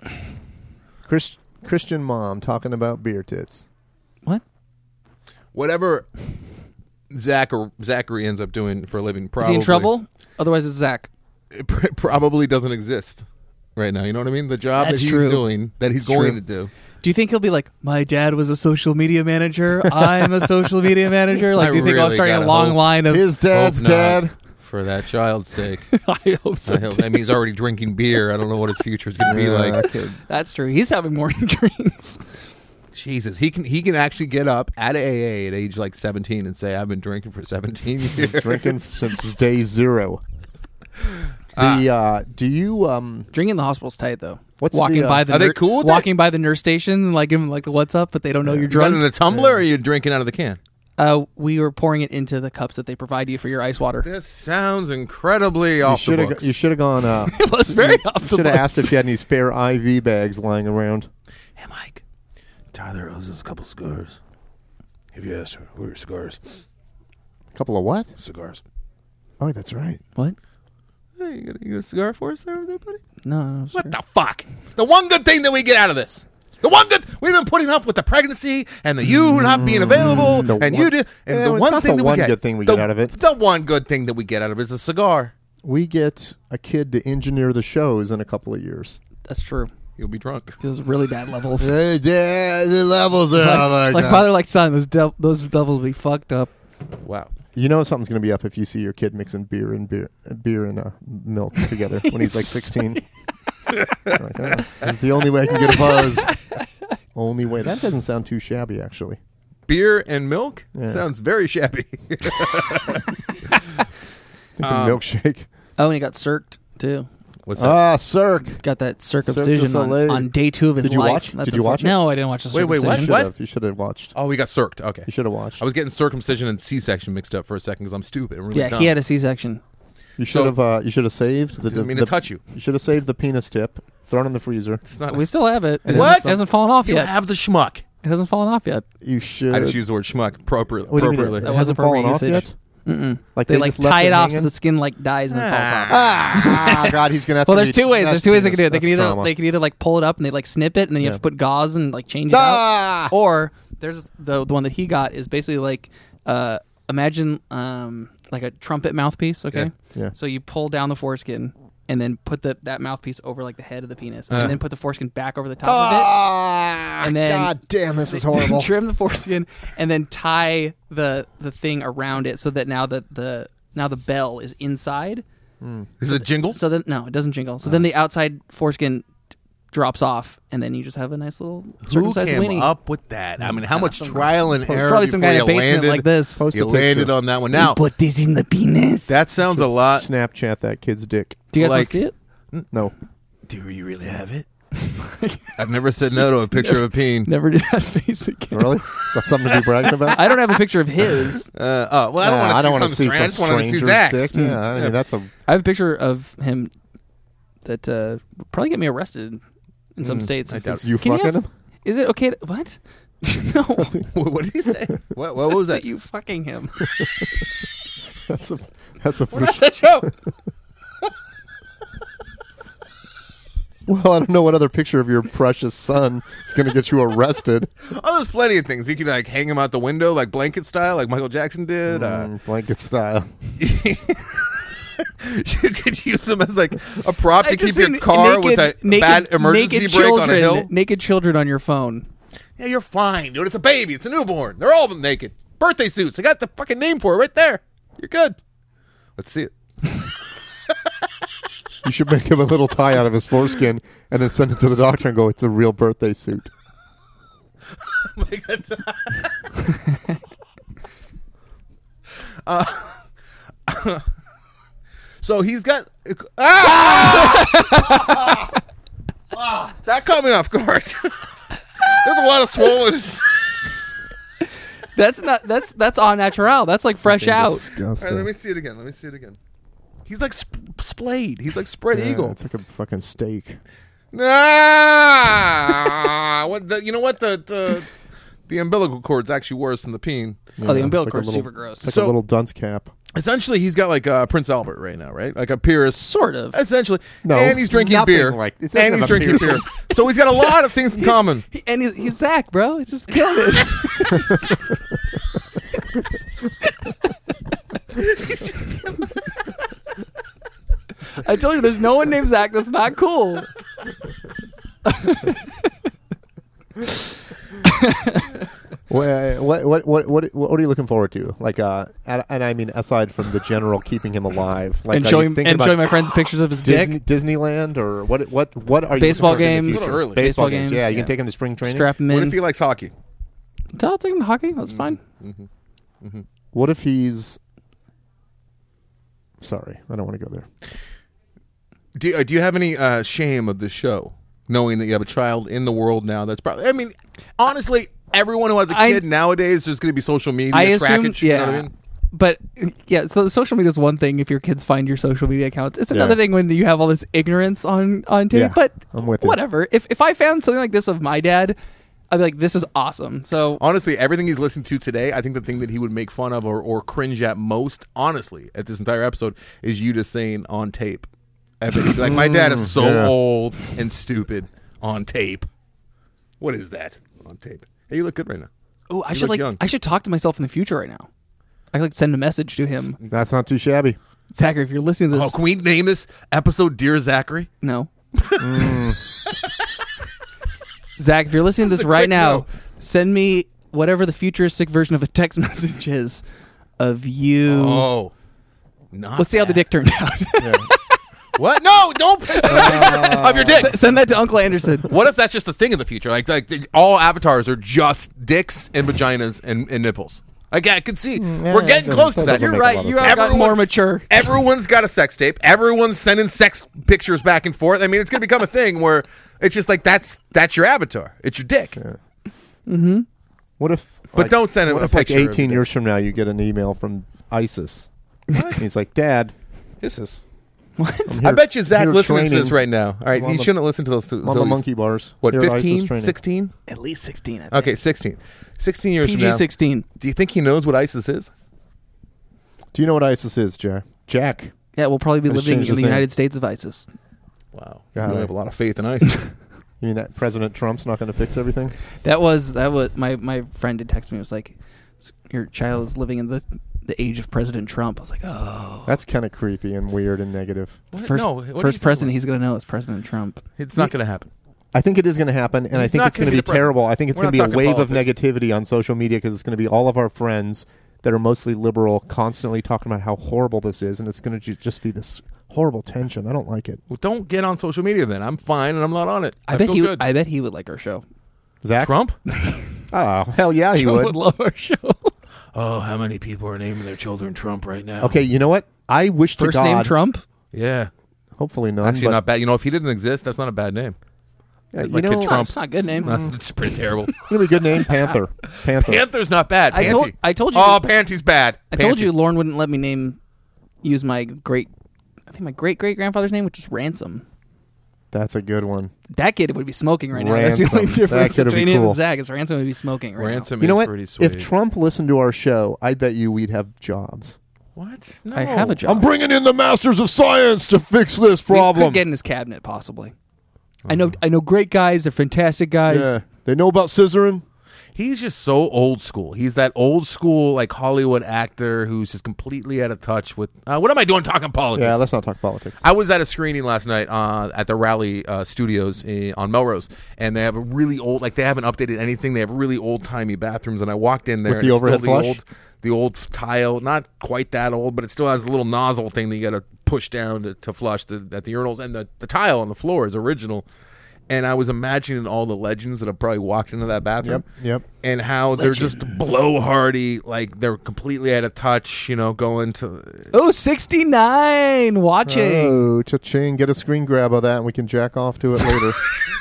Speaker 2: Chris, Christian mom talking about beer tits.
Speaker 3: What?
Speaker 1: Whatever Zach or Zachary ends up doing for a living,
Speaker 3: Is
Speaker 1: probably
Speaker 3: he in trouble? Otherwise, it's Zach.
Speaker 1: It pr- probably doesn't exist right now. You know what I mean? The job
Speaker 3: That's
Speaker 1: that he's
Speaker 3: true.
Speaker 1: doing, that he's
Speaker 2: It's
Speaker 1: going
Speaker 2: true.
Speaker 1: to do.
Speaker 3: Do you think he'll be like, my dad was a social media manager. I'm a social media manager. Like,
Speaker 1: I
Speaker 3: do you think I'm
Speaker 1: really
Speaker 3: starting a
Speaker 1: gotta
Speaker 3: long
Speaker 1: hope-
Speaker 3: line of?
Speaker 2: His dad's
Speaker 1: Hope not.
Speaker 2: dad.
Speaker 1: For that child's sake.
Speaker 3: I hope so.
Speaker 1: I, hope,
Speaker 3: too.
Speaker 1: I mean, he's already drinking beer. I don't know what his future is going to be
Speaker 2: Yeah,
Speaker 1: like.
Speaker 2: that kid.
Speaker 3: That's true. He's having morning drinks.
Speaker 1: Jesus, he can he can actually get up at A A at age like seventeen and say, "I've been drinking for seventeen years."
Speaker 2: Drinking since day zero. The uh, do you um
Speaker 3: Drinking in the hospital's tight though.
Speaker 2: What's
Speaker 3: walking
Speaker 2: the, uh,
Speaker 3: by the
Speaker 1: Are they
Speaker 3: nur-
Speaker 1: cool with
Speaker 3: walking by the nurse station and like giving like the what's up, but they don't know you're
Speaker 1: You got it
Speaker 3: drunk.
Speaker 1: in a tumbler, or are you drinking out of the can?
Speaker 3: Uh, we were pouring it into the cups that they provide you for your ice water.
Speaker 1: This sounds incredibly
Speaker 2: you
Speaker 1: off the
Speaker 2: should have
Speaker 1: books.
Speaker 2: you should have gone uh
Speaker 3: It was very off the
Speaker 2: should have asked
Speaker 3: books.
Speaker 2: if she had any spare I V bags lying around.
Speaker 1: Hey, Mike, Tyler owes us a couple cigars. Have you asked her where are cigars?
Speaker 2: A couple of what?
Speaker 1: Cigars.
Speaker 2: Oh, that's right.
Speaker 3: What?
Speaker 1: Hey, you got, a, you got a cigar for us there, there, buddy?
Speaker 3: No, no,
Speaker 1: What
Speaker 3: sir.
Speaker 1: the fuck? The one good thing that we get out of this. The one good we've been putting up with the pregnancy and the you not being available
Speaker 2: The
Speaker 1: and
Speaker 2: one-
Speaker 1: you did and
Speaker 2: Yeah,
Speaker 1: the
Speaker 2: it's
Speaker 1: one
Speaker 2: not
Speaker 1: thing
Speaker 2: the
Speaker 1: that we
Speaker 2: one
Speaker 1: get.
Speaker 2: good thing we
Speaker 1: the,
Speaker 2: get out of it.
Speaker 1: The one good thing that we get out of it is a cigar.
Speaker 2: We get a kid to engineer the shows in a couple of years.
Speaker 3: That's true.
Speaker 1: You'll be drunk.
Speaker 3: Those really bad levels.
Speaker 2: Hey, Dad, the levels are
Speaker 3: like, like father, like son. Those del- those devils will be fucked up.
Speaker 1: Wow.
Speaker 2: You know something's going to be up if you see your kid mixing beer and beer, beer and uh, milk together when he's like sixteen. Like, oh, this is the only way I can get a buzz. Only way. That doesn't sound too shabby, actually.
Speaker 1: Beer and milk
Speaker 2: Yeah.
Speaker 1: sounds very shabby.
Speaker 2: Think
Speaker 1: Um,
Speaker 2: of milkshake.
Speaker 3: Oh, and he got circed too.
Speaker 1: What's that?
Speaker 2: Ah, Cirque.
Speaker 3: Got that circumcision
Speaker 2: Cirque du
Speaker 3: on,
Speaker 2: Soleil.
Speaker 3: on day two of his
Speaker 2: Did you
Speaker 3: life.
Speaker 2: watch-
Speaker 3: That's
Speaker 2: did
Speaker 3: a
Speaker 2: you
Speaker 3: fu-
Speaker 2: watch it?
Speaker 3: No, I didn't watch the
Speaker 1: Wait, wait, what?
Speaker 3: circumcision.
Speaker 2: You should
Speaker 1: What?
Speaker 2: have. You should have watched.
Speaker 1: Oh, we got circed. Okay.
Speaker 2: You should have watched.
Speaker 1: I was getting circumcision and C-section mixed up for a second because I'm stupid. I'm really
Speaker 3: Yeah,
Speaker 1: dumb.
Speaker 3: he had a C-section.
Speaker 2: You should
Speaker 1: So-
Speaker 2: have. Uh, you should have saved the.
Speaker 1: Didn't
Speaker 2: the,
Speaker 1: mean
Speaker 2: the
Speaker 1: to touch you.
Speaker 2: You should have saved the penis tip. Thrown in the freezer.
Speaker 1: It's not.
Speaker 3: We still have it. It
Speaker 1: What?
Speaker 3: hasn't, it hasn't fallen off
Speaker 1: You
Speaker 3: yet.
Speaker 1: have the schmuck.
Speaker 3: It hasn't fallen off yet.
Speaker 2: You should.
Speaker 1: I just used the word schmuck appropriately.
Speaker 2: What do you mean?
Speaker 1: appropriately.
Speaker 2: It
Speaker 3: That
Speaker 2: hasn't
Speaker 3: wasn't appropriate
Speaker 2: fallen off
Speaker 3: usage.
Speaker 2: yet.
Speaker 3: Mm-mm.
Speaker 2: Like
Speaker 3: they,
Speaker 2: they
Speaker 3: like
Speaker 2: just left
Speaker 3: tie
Speaker 2: it
Speaker 3: it off so
Speaker 2: hanging?
Speaker 3: the skin like dies and then falls off.
Speaker 2: Ah, God, he's gonna have
Speaker 3: Well,
Speaker 2: to
Speaker 3: there's
Speaker 2: be-
Speaker 3: two ways. There's
Speaker 2: that's
Speaker 3: two ways they can do it. They
Speaker 2: penis.
Speaker 3: can either
Speaker 2: That's trauma.
Speaker 3: they can either like pull it up and they like snip it and then you
Speaker 2: Yeah.
Speaker 3: have to put gauze and like change it
Speaker 2: Ah!
Speaker 3: out. Or there's the the one that he got is basically like uh imagine um like a trumpet mouthpiece. Okay,
Speaker 2: Yeah. Yeah.
Speaker 3: so you pull down the foreskin and then put the that mouthpiece over like the head of the penis
Speaker 1: Uh.
Speaker 3: and then put the foreskin back over the top
Speaker 2: Ah,
Speaker 3: And then-
Speaker 2: God damn, this is
Speaker 3: of it.
Speaker 2: horrible.
Speaker 3: Trim the foreskin and then tie the the thing around it so that now the the now the bell is inside.
Speaker 1: Is it jingle?
Speaker 3: So then no, it doesn't jingle. So then the outside foreskin drops off, and then you just have a nice little
Speaker 1: Who
Speaker 3: circumcised
Speaker 1: came
Speaker 3: weenie.
Speaker 1: up with that? I mean, how much
Speaker 3: Some-
Speaker 1: trial and error
Speaker 3: Probably some
Speaker 1: before
Speaker 3: guy in
Speaker 1: you
Speaker 3: a basement
Speaker 1: landed,
Speaker 3: like this.
Speaker 2: Post
Speaker 1: you
Speaker 2: a picture.
Speaker 1: landed on that one. Now,
Speaker 3: Put this in the penis.
Speaker 1: that sounds a lot.
Speaker 2: Snapchat that kid's dick.
Speaker 3: Do you guys
Speaker 1: like-
Speaker 3: want to see it?
Speaker 2: No.
Speaker 1: Do you really have it? I've never said no to a picture of a peen.
Speaker 3: Never do that face again.
Speaker 2: Really? Is that something to be bragging about?
Speaker 3: I don't have a picture of his.
Speaker 1: Uh, oh, well, I don't
Speaker 2: Nah,
Speaker 1: want to
Speaker 2: I don't
Speaker 1: see
Speaker 2: wanna
Speaker 1: some
Speaker 2: see
Speaker 1: strange. I
Speaker 2: some
Speaker 1: just wanted to see
Speaker 2: stranger's
Speaker 1: Zach's.
Speaker 2: dick. Yeah, I mean, that's a...
Speaker 3: I have a picture of him that uh, would probably get me arrested in some states.
Speaker 1: I
Speaker 3: if
Speaker 1: doubt
Speaker 3: it's-
Speaker 2: You
Speaker 3: Can
Speaker 2: fucking
Speaker 3: have-
Speaker 2: him?
Speaker 3: Is it okay? To, what? No.
Speaker 1: What, what did he say? What, what was that?
Speaker 3: You fucking him.
Speaker 2: That's a... That's a...
Speaker 1: That's the joke.
Speaker 2: Well, I don't know what other picture of your precious son is going to get you arrested.
Speaker 1: Oh, there's plenty of things. You could like hang him out the window, like blanket style, like Michael Jackson did. Uh,
Speaker 2: Mm, blanket style.
Speaker 1: you could use them as like a prop to
Speaker 3: I just
Speaker 1: keep your
Speaker 3: mean
Speaker 1: car
Speaker 3: naked-
Speaker 1: with a
Speaker 3: naked-
Speaker 1: bad emergency
Speaker 3: naked
Speaker 1: brake
Speaker 3: children,
Speaker 1: on a hill.
Speaker 3: Naked children on your phone.
Speaker 1: Yeah, you're fine, dude. It's a baby. It's a newborn. They're all naked. Birthday suits. I got the fucking name for it right there. You're good. Let's see it.
Speaker 2: You should make him a little tie out of his foreskin and then send it to the doctor and go, it's a real birthday suit.
Speaker 1: Like a t- uh, so he's got ah! Ah, that caught me off guard. There's a lot of swollen.
Speaker 3: That's not. That's that's au natural. That's like fresh
Speaker 2: Fucking
Speaker 3: out.
Speaker 2: Disgusting.
Speaker 1: All right, let me see it again. Let me see it again. He's like sp- splayed. He's like spread
Speaker 2: Yeah,
Speaker 1: eagle.
Speaker 2: it's like a fucking steak.
Speaker 1: Ah, what the, you know what the, the the umbilical cord's actually worse than the peen.
Speaker 3: Oh, the
Speaker 2: Yeah,
Speaker 3: umbilical
Speaker 2: it's like a
Speaker 3: cord's
Speaker 2: little-
Speaker 3: super gross.
Speaker 2: It's like
Speaker 1: So-
Speaker 2: a little dunce cap.
Speaker 1: Essentially, he's got like uh, Prince Albert right now, right? Like a Pyrrhus.
Speaker 3: Sort of.
Speaker 1: Essentially,
Speaker 2: No,
Speaker 1: and he's drinking
Speaker 2: nothing
Speaker 1: beer,
Speaker 2: like- it doesn't
Speaker 1: and he's
Speaker 2: have a
Speaker 1: drinking beer.
Speaker 2: piercing.
Speaker 1: So he's got a lot of things in common.
Speaker 3: He, and he's, he's Zach, bro. He's just killing it. I told you, there's no one named Zach. That's not cool.
Speaker 2: What, what what what what what are you looking forward to? Like, uh, and, and I mean, aside from the general keeping him alive, like,
Speaker 3: and
Speaker 2: are you
Speaker 3: showing
Speaker 2: thinking
Speaker 3: and
Speaker 2: about
Speaker 3: showing my friends pictures of his
Speaker 2: Disney,
Speaker 3: dick.
Speaker 2: Disneyland, or what? What what are you
Speaker 3: Baseball
Speaker 2: looking forward to in the
Speaker 3: games.
Speaker 2: future?
Speaker 1: A little early.
Speaker 2: Baseball,
Speaker 3: Baseball
Speaker 2: games.
Speaker 3: games,
Speaker 2: Yeah, you
Speaker 3: yeah.
Speaker 2: can take him to spring training.
Speaker 3: Strap him
Speaker 1: What
Speaker 3: in.
Speaker 1: if he likes hockey?
Speaker 3: I'll take him to hockey. That's fine.
Speaker 2: What if he's? Sorry, I don't want to go there.
Speaker 1: Do uh, do you have any uh, shame of this show, knowing that you have a child in the world now? That's probably. I mean, honestly, everyone who has a
Speaker 3: I-
Speaker 1: kid nowadays, there's going to be social media
Speaker 3: I assume,
Speaker 1: trackage. You know
Speaker 3: yeah.
Speaker 1: what I mean?
Speaker 3: But yeah, so social media is one thing. If your kids find your social media accounts, it's another
Speaker 2: Yeah.
Speaker 3: thing when you have all this ignorance on on tape.
Speaker 2: Yeah,
Speaker 3: but
Speaker 2: I'm with you.
Speaker 3: whatever. If if I found something like this of my dad, I'd be like, this is awesome. So
Speaker 1: Honestly, everything he's listened to today, I think the thing that he would make fun of or, or cringe at most, honestly, at this entire episode, is you just saying on tape. I bet he'd be like, my dad is so
Speaker 2: Yeah.
Speaker 1: old and stupid on tape. What is that on tape? Hey, you look good right now.
Speaker 3: oh, I
Speaker 1: You
Speaker 3: should
Speaker 1: look
Speaker 3: like
Speaker 1: young.
Speaker 3: I should talk to myself in the future right now. I could like send a message to him.
Speaker 2: That's not too shabby.
Speaker 3: Zachary, if you're listening to
Speaker 1: Oh,
Speaker 3: this,
Speaker 1: can we name this episode Dear Zachary?
Speaker 3: no. Zach, if you're listening to this right
Speaker 1: quick
Speaker 3: now,
Speaker 1: no.
Speaker 3: send me whatever the futuristic version of a text message is of you.
Speaker 1: Oh. Not
Speaker 3: Let's see how the
Speaker 1: that.
Speaker 3: dick turned out.
Speaker 2: Yeah.
Speaker 1: What? No, don't piss of your dick.
Speaker 3: S- Send that to Uncle Anderson.
Speaker 1: What if that's just a thing in the future? Like, like the, all avatars are just dicks and vaginas and, and nipples. Like, I could see.
Speaker 2: yeah,
Speaker 1: We're getting
Speaker 2: that
Speaker 1: close to
Speaker 2: doesn't-
Speaker 1: that.
Speaker 2: that doesn't
Speaker 3: You're
Speaker 2: make a
Speaker 3: right.
Speaker 2: lot of
Speaker 3: You
Speaker 2: sense.
Speaker 3: have gotten
Speaker 1: Everyone-
Speaker 3: more mature.
Speaker 1: Everyone's got a sex tape. Everyone's sending sex pictures back and forth. I mean, it's going to become a thing where it's just like that's that's your avatar. It's your dick.
Speaker 2: What if?
Speaker 1: But
Speaker 2: like,
Speaker 1: don't send him
Speaker 2: what
Speaker 1: a
Speaker 2: if, like,
Speaker 1: picture of
Speaker 2: eighteen
Speaker 1: your
Speaker 2: years from now, you get an email from ISIS. And he's like, Dad,
Speaker 1: This is.
Speaker 2: I'm
Speaker 1: I
Speaker 2: here-
Speaker 1: bet you Zach
Speaker 2: here
Speaker 1: listening
Speaker 2: training.
Speaker 1: to this right now. All right,
Speaker 2: I'm on
Speaker 1: he
Speaker 2: the-
Speaker 1: shouldn't listen to those.
Speaker 2: I'm on the monkey bars.
Speaker 1: What,
Speaker 2: Here at ISIS
Speaker 1: fifteen,
Speaker 2: training.
Speaker 1: sixteen?
Speaker 3: At least sixteen. I think.
Speaker 1: Okay, sixteen. sixteen years from
Speaker 3: P G
Speaker 1: now.
Speaker 3: sixteen.
Speaker 1: Do you think he knows what ISIS is?
Speaker 2: Do you know what ISIS is, Jack? Jack.
Speaker 3: Yeah, we'll probably be
Speaker 2: Let's
Speaker 3: living
Speaker 2: change
Speaker 3: in
Speaker 2: his
Speaker 3: the
Speaker 2: name.
Speaker 3: United States of ISIS.
Speaker 1: Wow.
Speaker 2: Yeah,
Speaker 1: you
Speaker 2: right.
Speaker 1: have a lot of faith in ISIS.
Speaker 2: You mean that President Trump's not going to fix everything?
Speaker 3: That was that was my my friend did text me. It was like, your child is living in the the age of President Trump. I was like, oh,
Speaker 2: That's kind of creepy and weird and negative.
Speaker 1: What?
Speaker 3: first
Speaker 1: No, what are you
Speaker 3: first
Speaker 1: talking
Speaker 3: president
Speaker 1: about?
Speaker 3: he's gonna know is President Trump.
Speaker 1: It's not going to happen.
Speaker 2: I think it is going to happen, and
Speaker 1: He's
Speaker 2: I think
Speaker 1: not
Speaker 2: it's going
Speaker 1: gonna
Speaker 2: to
Speaker 1: be
Speaker 2: be
Speaker 1: the president.
Speaker 2: terrible. I think it's
Speaker 1: We're
Speaker 2: going to
Speaker 1: not
Speaker 2: be a
Speaker 1: talking
Speaker 2: wave of
Speaker 1: politics.
Speaker 2: negativity on social media because it's going to be all of our friends that are mostly liberal constantly talking about how horrible this is, and it's going to ju- just be this horrible tension. I don't like it.
Speaker 1: Well, don't get on social media then. I'm fine and I'm not on it.
Speaker 3: I,
Speaker 1: I,
Speaker 3: bet
Speaker 1: feel
Speaker 3: he
Speaker 1: good.
Speaker 3: I bet he would like our show.
Speaker 2: Zach?
Speaker 1: Trump?
Speaker 2: Oh, hell yeah, he
Speaker 3: Trump
Speaker 2: would.
Speaker 3: would love our show.
Speaker 1: Oh, how many people are naming their children Trump right now?
Speaker 2: Okay, you know what? I wish to
Speaker 3: First
Speaker 2: God.
Speaker 3: name Trump.
Speaker 1: Yeah.
Speaker 2: Hopefully none.
Speaker 1: Actually,
Speaker 2: but,
Speaker 1: not bad. You know, if he didn't exist, that's not a bad name.
Speaker 2: Yeah,
Speaker 1: my
Speaker 2: you know,
Speaker 1: kid's
Speaker 2: it's
Speaker 1: Trump.
Speaker 3: It's not a good name.
Speaker 1: It's pretty terrible.
Speaker 2: gonna be a good name, Panther. Panther.
Speaker 1: Panther's not bad.
Speaker 3: I
Speaker 1: Panty.
Speaker 3: told I told you
Speaker 1: Oh, Panty's bad.
Speaker 3: I told
Speaker 1: Panty.
Speaker 3: you Lauren wouldn't let me name use my great I think my great great grandfather's name, which is Ransom.
Speaker 2: That's a good one.
Speaker 3: That kid would be smoking right now. That's the only
Speaker 2: Ransom.
Speaker 3: difference
Speaker 2: That kid would be
Speaker 3: between him
Speaker 2: cool.
Speaker 3: and Zach. Is Ransom would be smoking right
Speaker 1: Ransom
Speaker 2: You know
Speaker 1: is
Speaker 2: what?
Speaker 1: pretty sweet.
Speaker 2: If Trump listened to our show, I bet you we'd have jobs.
Speaker 1: What? No.
Speaker 3: now. I have a job.
Speaker 2: I'm bringing in the masters of science to fix this
Speaker 3: We
Speaker 2: problem.
Speaker 3: could get in his cabinet possibly. I know I know great guys. They're fantastic guys.
Speaker 2: Yeah. They know about scissoring.
Speaker 1: He's just so old school. He's that old school, like, Hollywood actor who's just completely out of touch with... Uh, what am I doing talking politics?
Speaker 2: Yeah, let's not talk politics.
Speaker 1: I was at a screening last night uh, at the Raleigh uh, Studios in, on Melrose, and they have a really old, like they haven't updated anything. They have really old timey bathrooms, and I walked in there
Speaker 2: With
Speaker 1: and
Speaker 2: the
Speaker 1: it's still
Speaker 2: overhead
Speaker 1: the
Speaker 2: flush?
Speaker 1: old, the old tile, not quite that old, but it still has a little nozzle thing that you got to push down to, to flush the, at the urinals, and the, the tile on the floor is original. And I was imagining all the legends that have probably walked into that bathroom.
Speaker 2: Yep, yep.
Speaker 1: And how they're just blowhardy, like they're completely out of touch, you know, going to...
Speaker 3: Oh, sixty-nine watching.
Speaker 2: Oh, cha-ching. Get a screen grab of that and we can jack off to it later.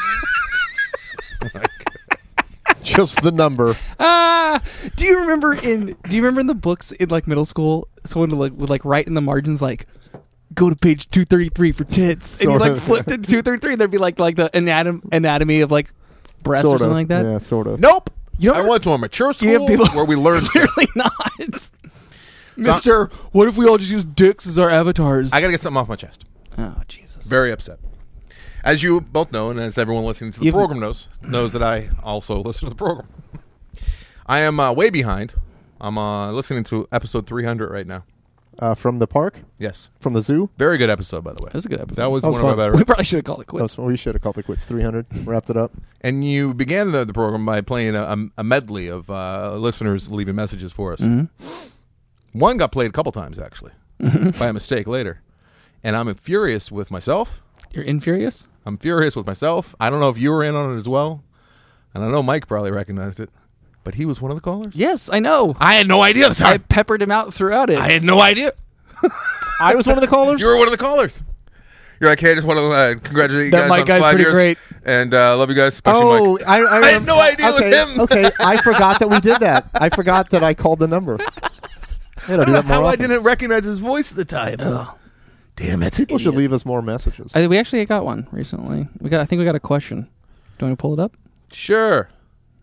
Speaker 2: Just the number.
Speaker 3: Ah, do you remember in do you remember in the books in like middle school someone would like, would like write in the margins like go to page two thirty-three for tits, and you
Speaker 2: Sort
Speaker 3: like
Speaker 2: of.
Speaker 3: flipped to two thirty-three and there'd be like like the anatom- anatomy of like breasts
Speaker 2: Sort
Speaker 3: or something
Speaker 2: of.
Speaker 3: like that.
Speaker 2: Yeah, sort of.
Speaker 1: Nope.
Speaker 3: You don't
Speaker 1: I went to a mature
Speaker 3: You
Speaker 1: school
Speaker 3: have people-
Speaker 1: where we learned stuff.
Speaker 3: Clearly not. Mister, what if we all just use dicks as our avatars?
Speaker 1: I got to get something off my chest.
Speaker 3: oh, Jesus.
Speaker 1: Very upset. As you both know, and as everyone listening to the
Speaker 3: You've-
Speaker 1: program knows, knows that I also listen to the program. I am uh, way behind. I'm uh, listening to episode three hundred right now.
Speaker 2: Uh, from the park?
Speaker 1: Yes.
Speaker 2: From the zoo?
Speaker 1: Very good episode, by the way.
Speaker 3: That was a good episode.
Speaker 1: That was,
Speaker 2: That was
Speaker 1: one of
Speaker 2: fun.
Speaker 1: my better.
Speaker 3: we probably should have called it
Speaker 2: That
Speaker 3: quits.
Speaker 2: was, we should have called it quits. three hundred. Wrapped it up.
Speaker 1: And you began the, the program by playing a, a medley of uh, listeners leaving messages for us.
Speaker 3: Mm-hmm.
Speaker 1: One got played a couple times, actually, by a mistake later. And I'm furious with myself.
Speaker 3: You're infurious?
Speaker 1: I'm furious with myself. I don't know if you were in on it as well. And I know Mike probably recognized it. But he was one of the callers?
Speaker 3: Yes, I know.
Speaker 1: I had no idea at the
Speaker 3: I
Speaker 1: time.
Speaker 3: peppered him out throughout it.
Speaker 1: I had no idea.
Speaker 2: I was one of the callers?
Speaker 1: You were one of the callers. You're like, hey, I just want to uh, congratulate you
Speaker 3: That
Speaker 1: guys
Speaker 3: Mike
Speaker 1: on
Speaker 3: guy's
Speaker 1: five
Speaker 3: pretty
Speaker 1: years.
Speaker 3: great.
Speaker 1: And uh, love you guys, especially
Speaker 2: Oh,
Speaker 1: Mike.
Speaker 2: I, I,
Speaker 1: I had no idea it was
Speaker 2: okay,
Speaker 1: him.
Speaker 2: Okay, I forgot that we did that. I forgot that I called the number. I
Speaker 1: I
Speaker 2: gotta
Speaker 1: don't
Speaker 2: do
Speaker 1: know
Speaker 2: that more
Speaker 1: how I
Speaker 2: often.
Speaker 1: didn't recognize his voice at the time.
Speaker 3: Ugh.
Speaker 1: Damn it.
Speaker 2: People should leave us more messages.
Speaker 3: I, we actually got one recently. We got. I think we got a question. Do you want to pull it up?
Speaker 1: Sure.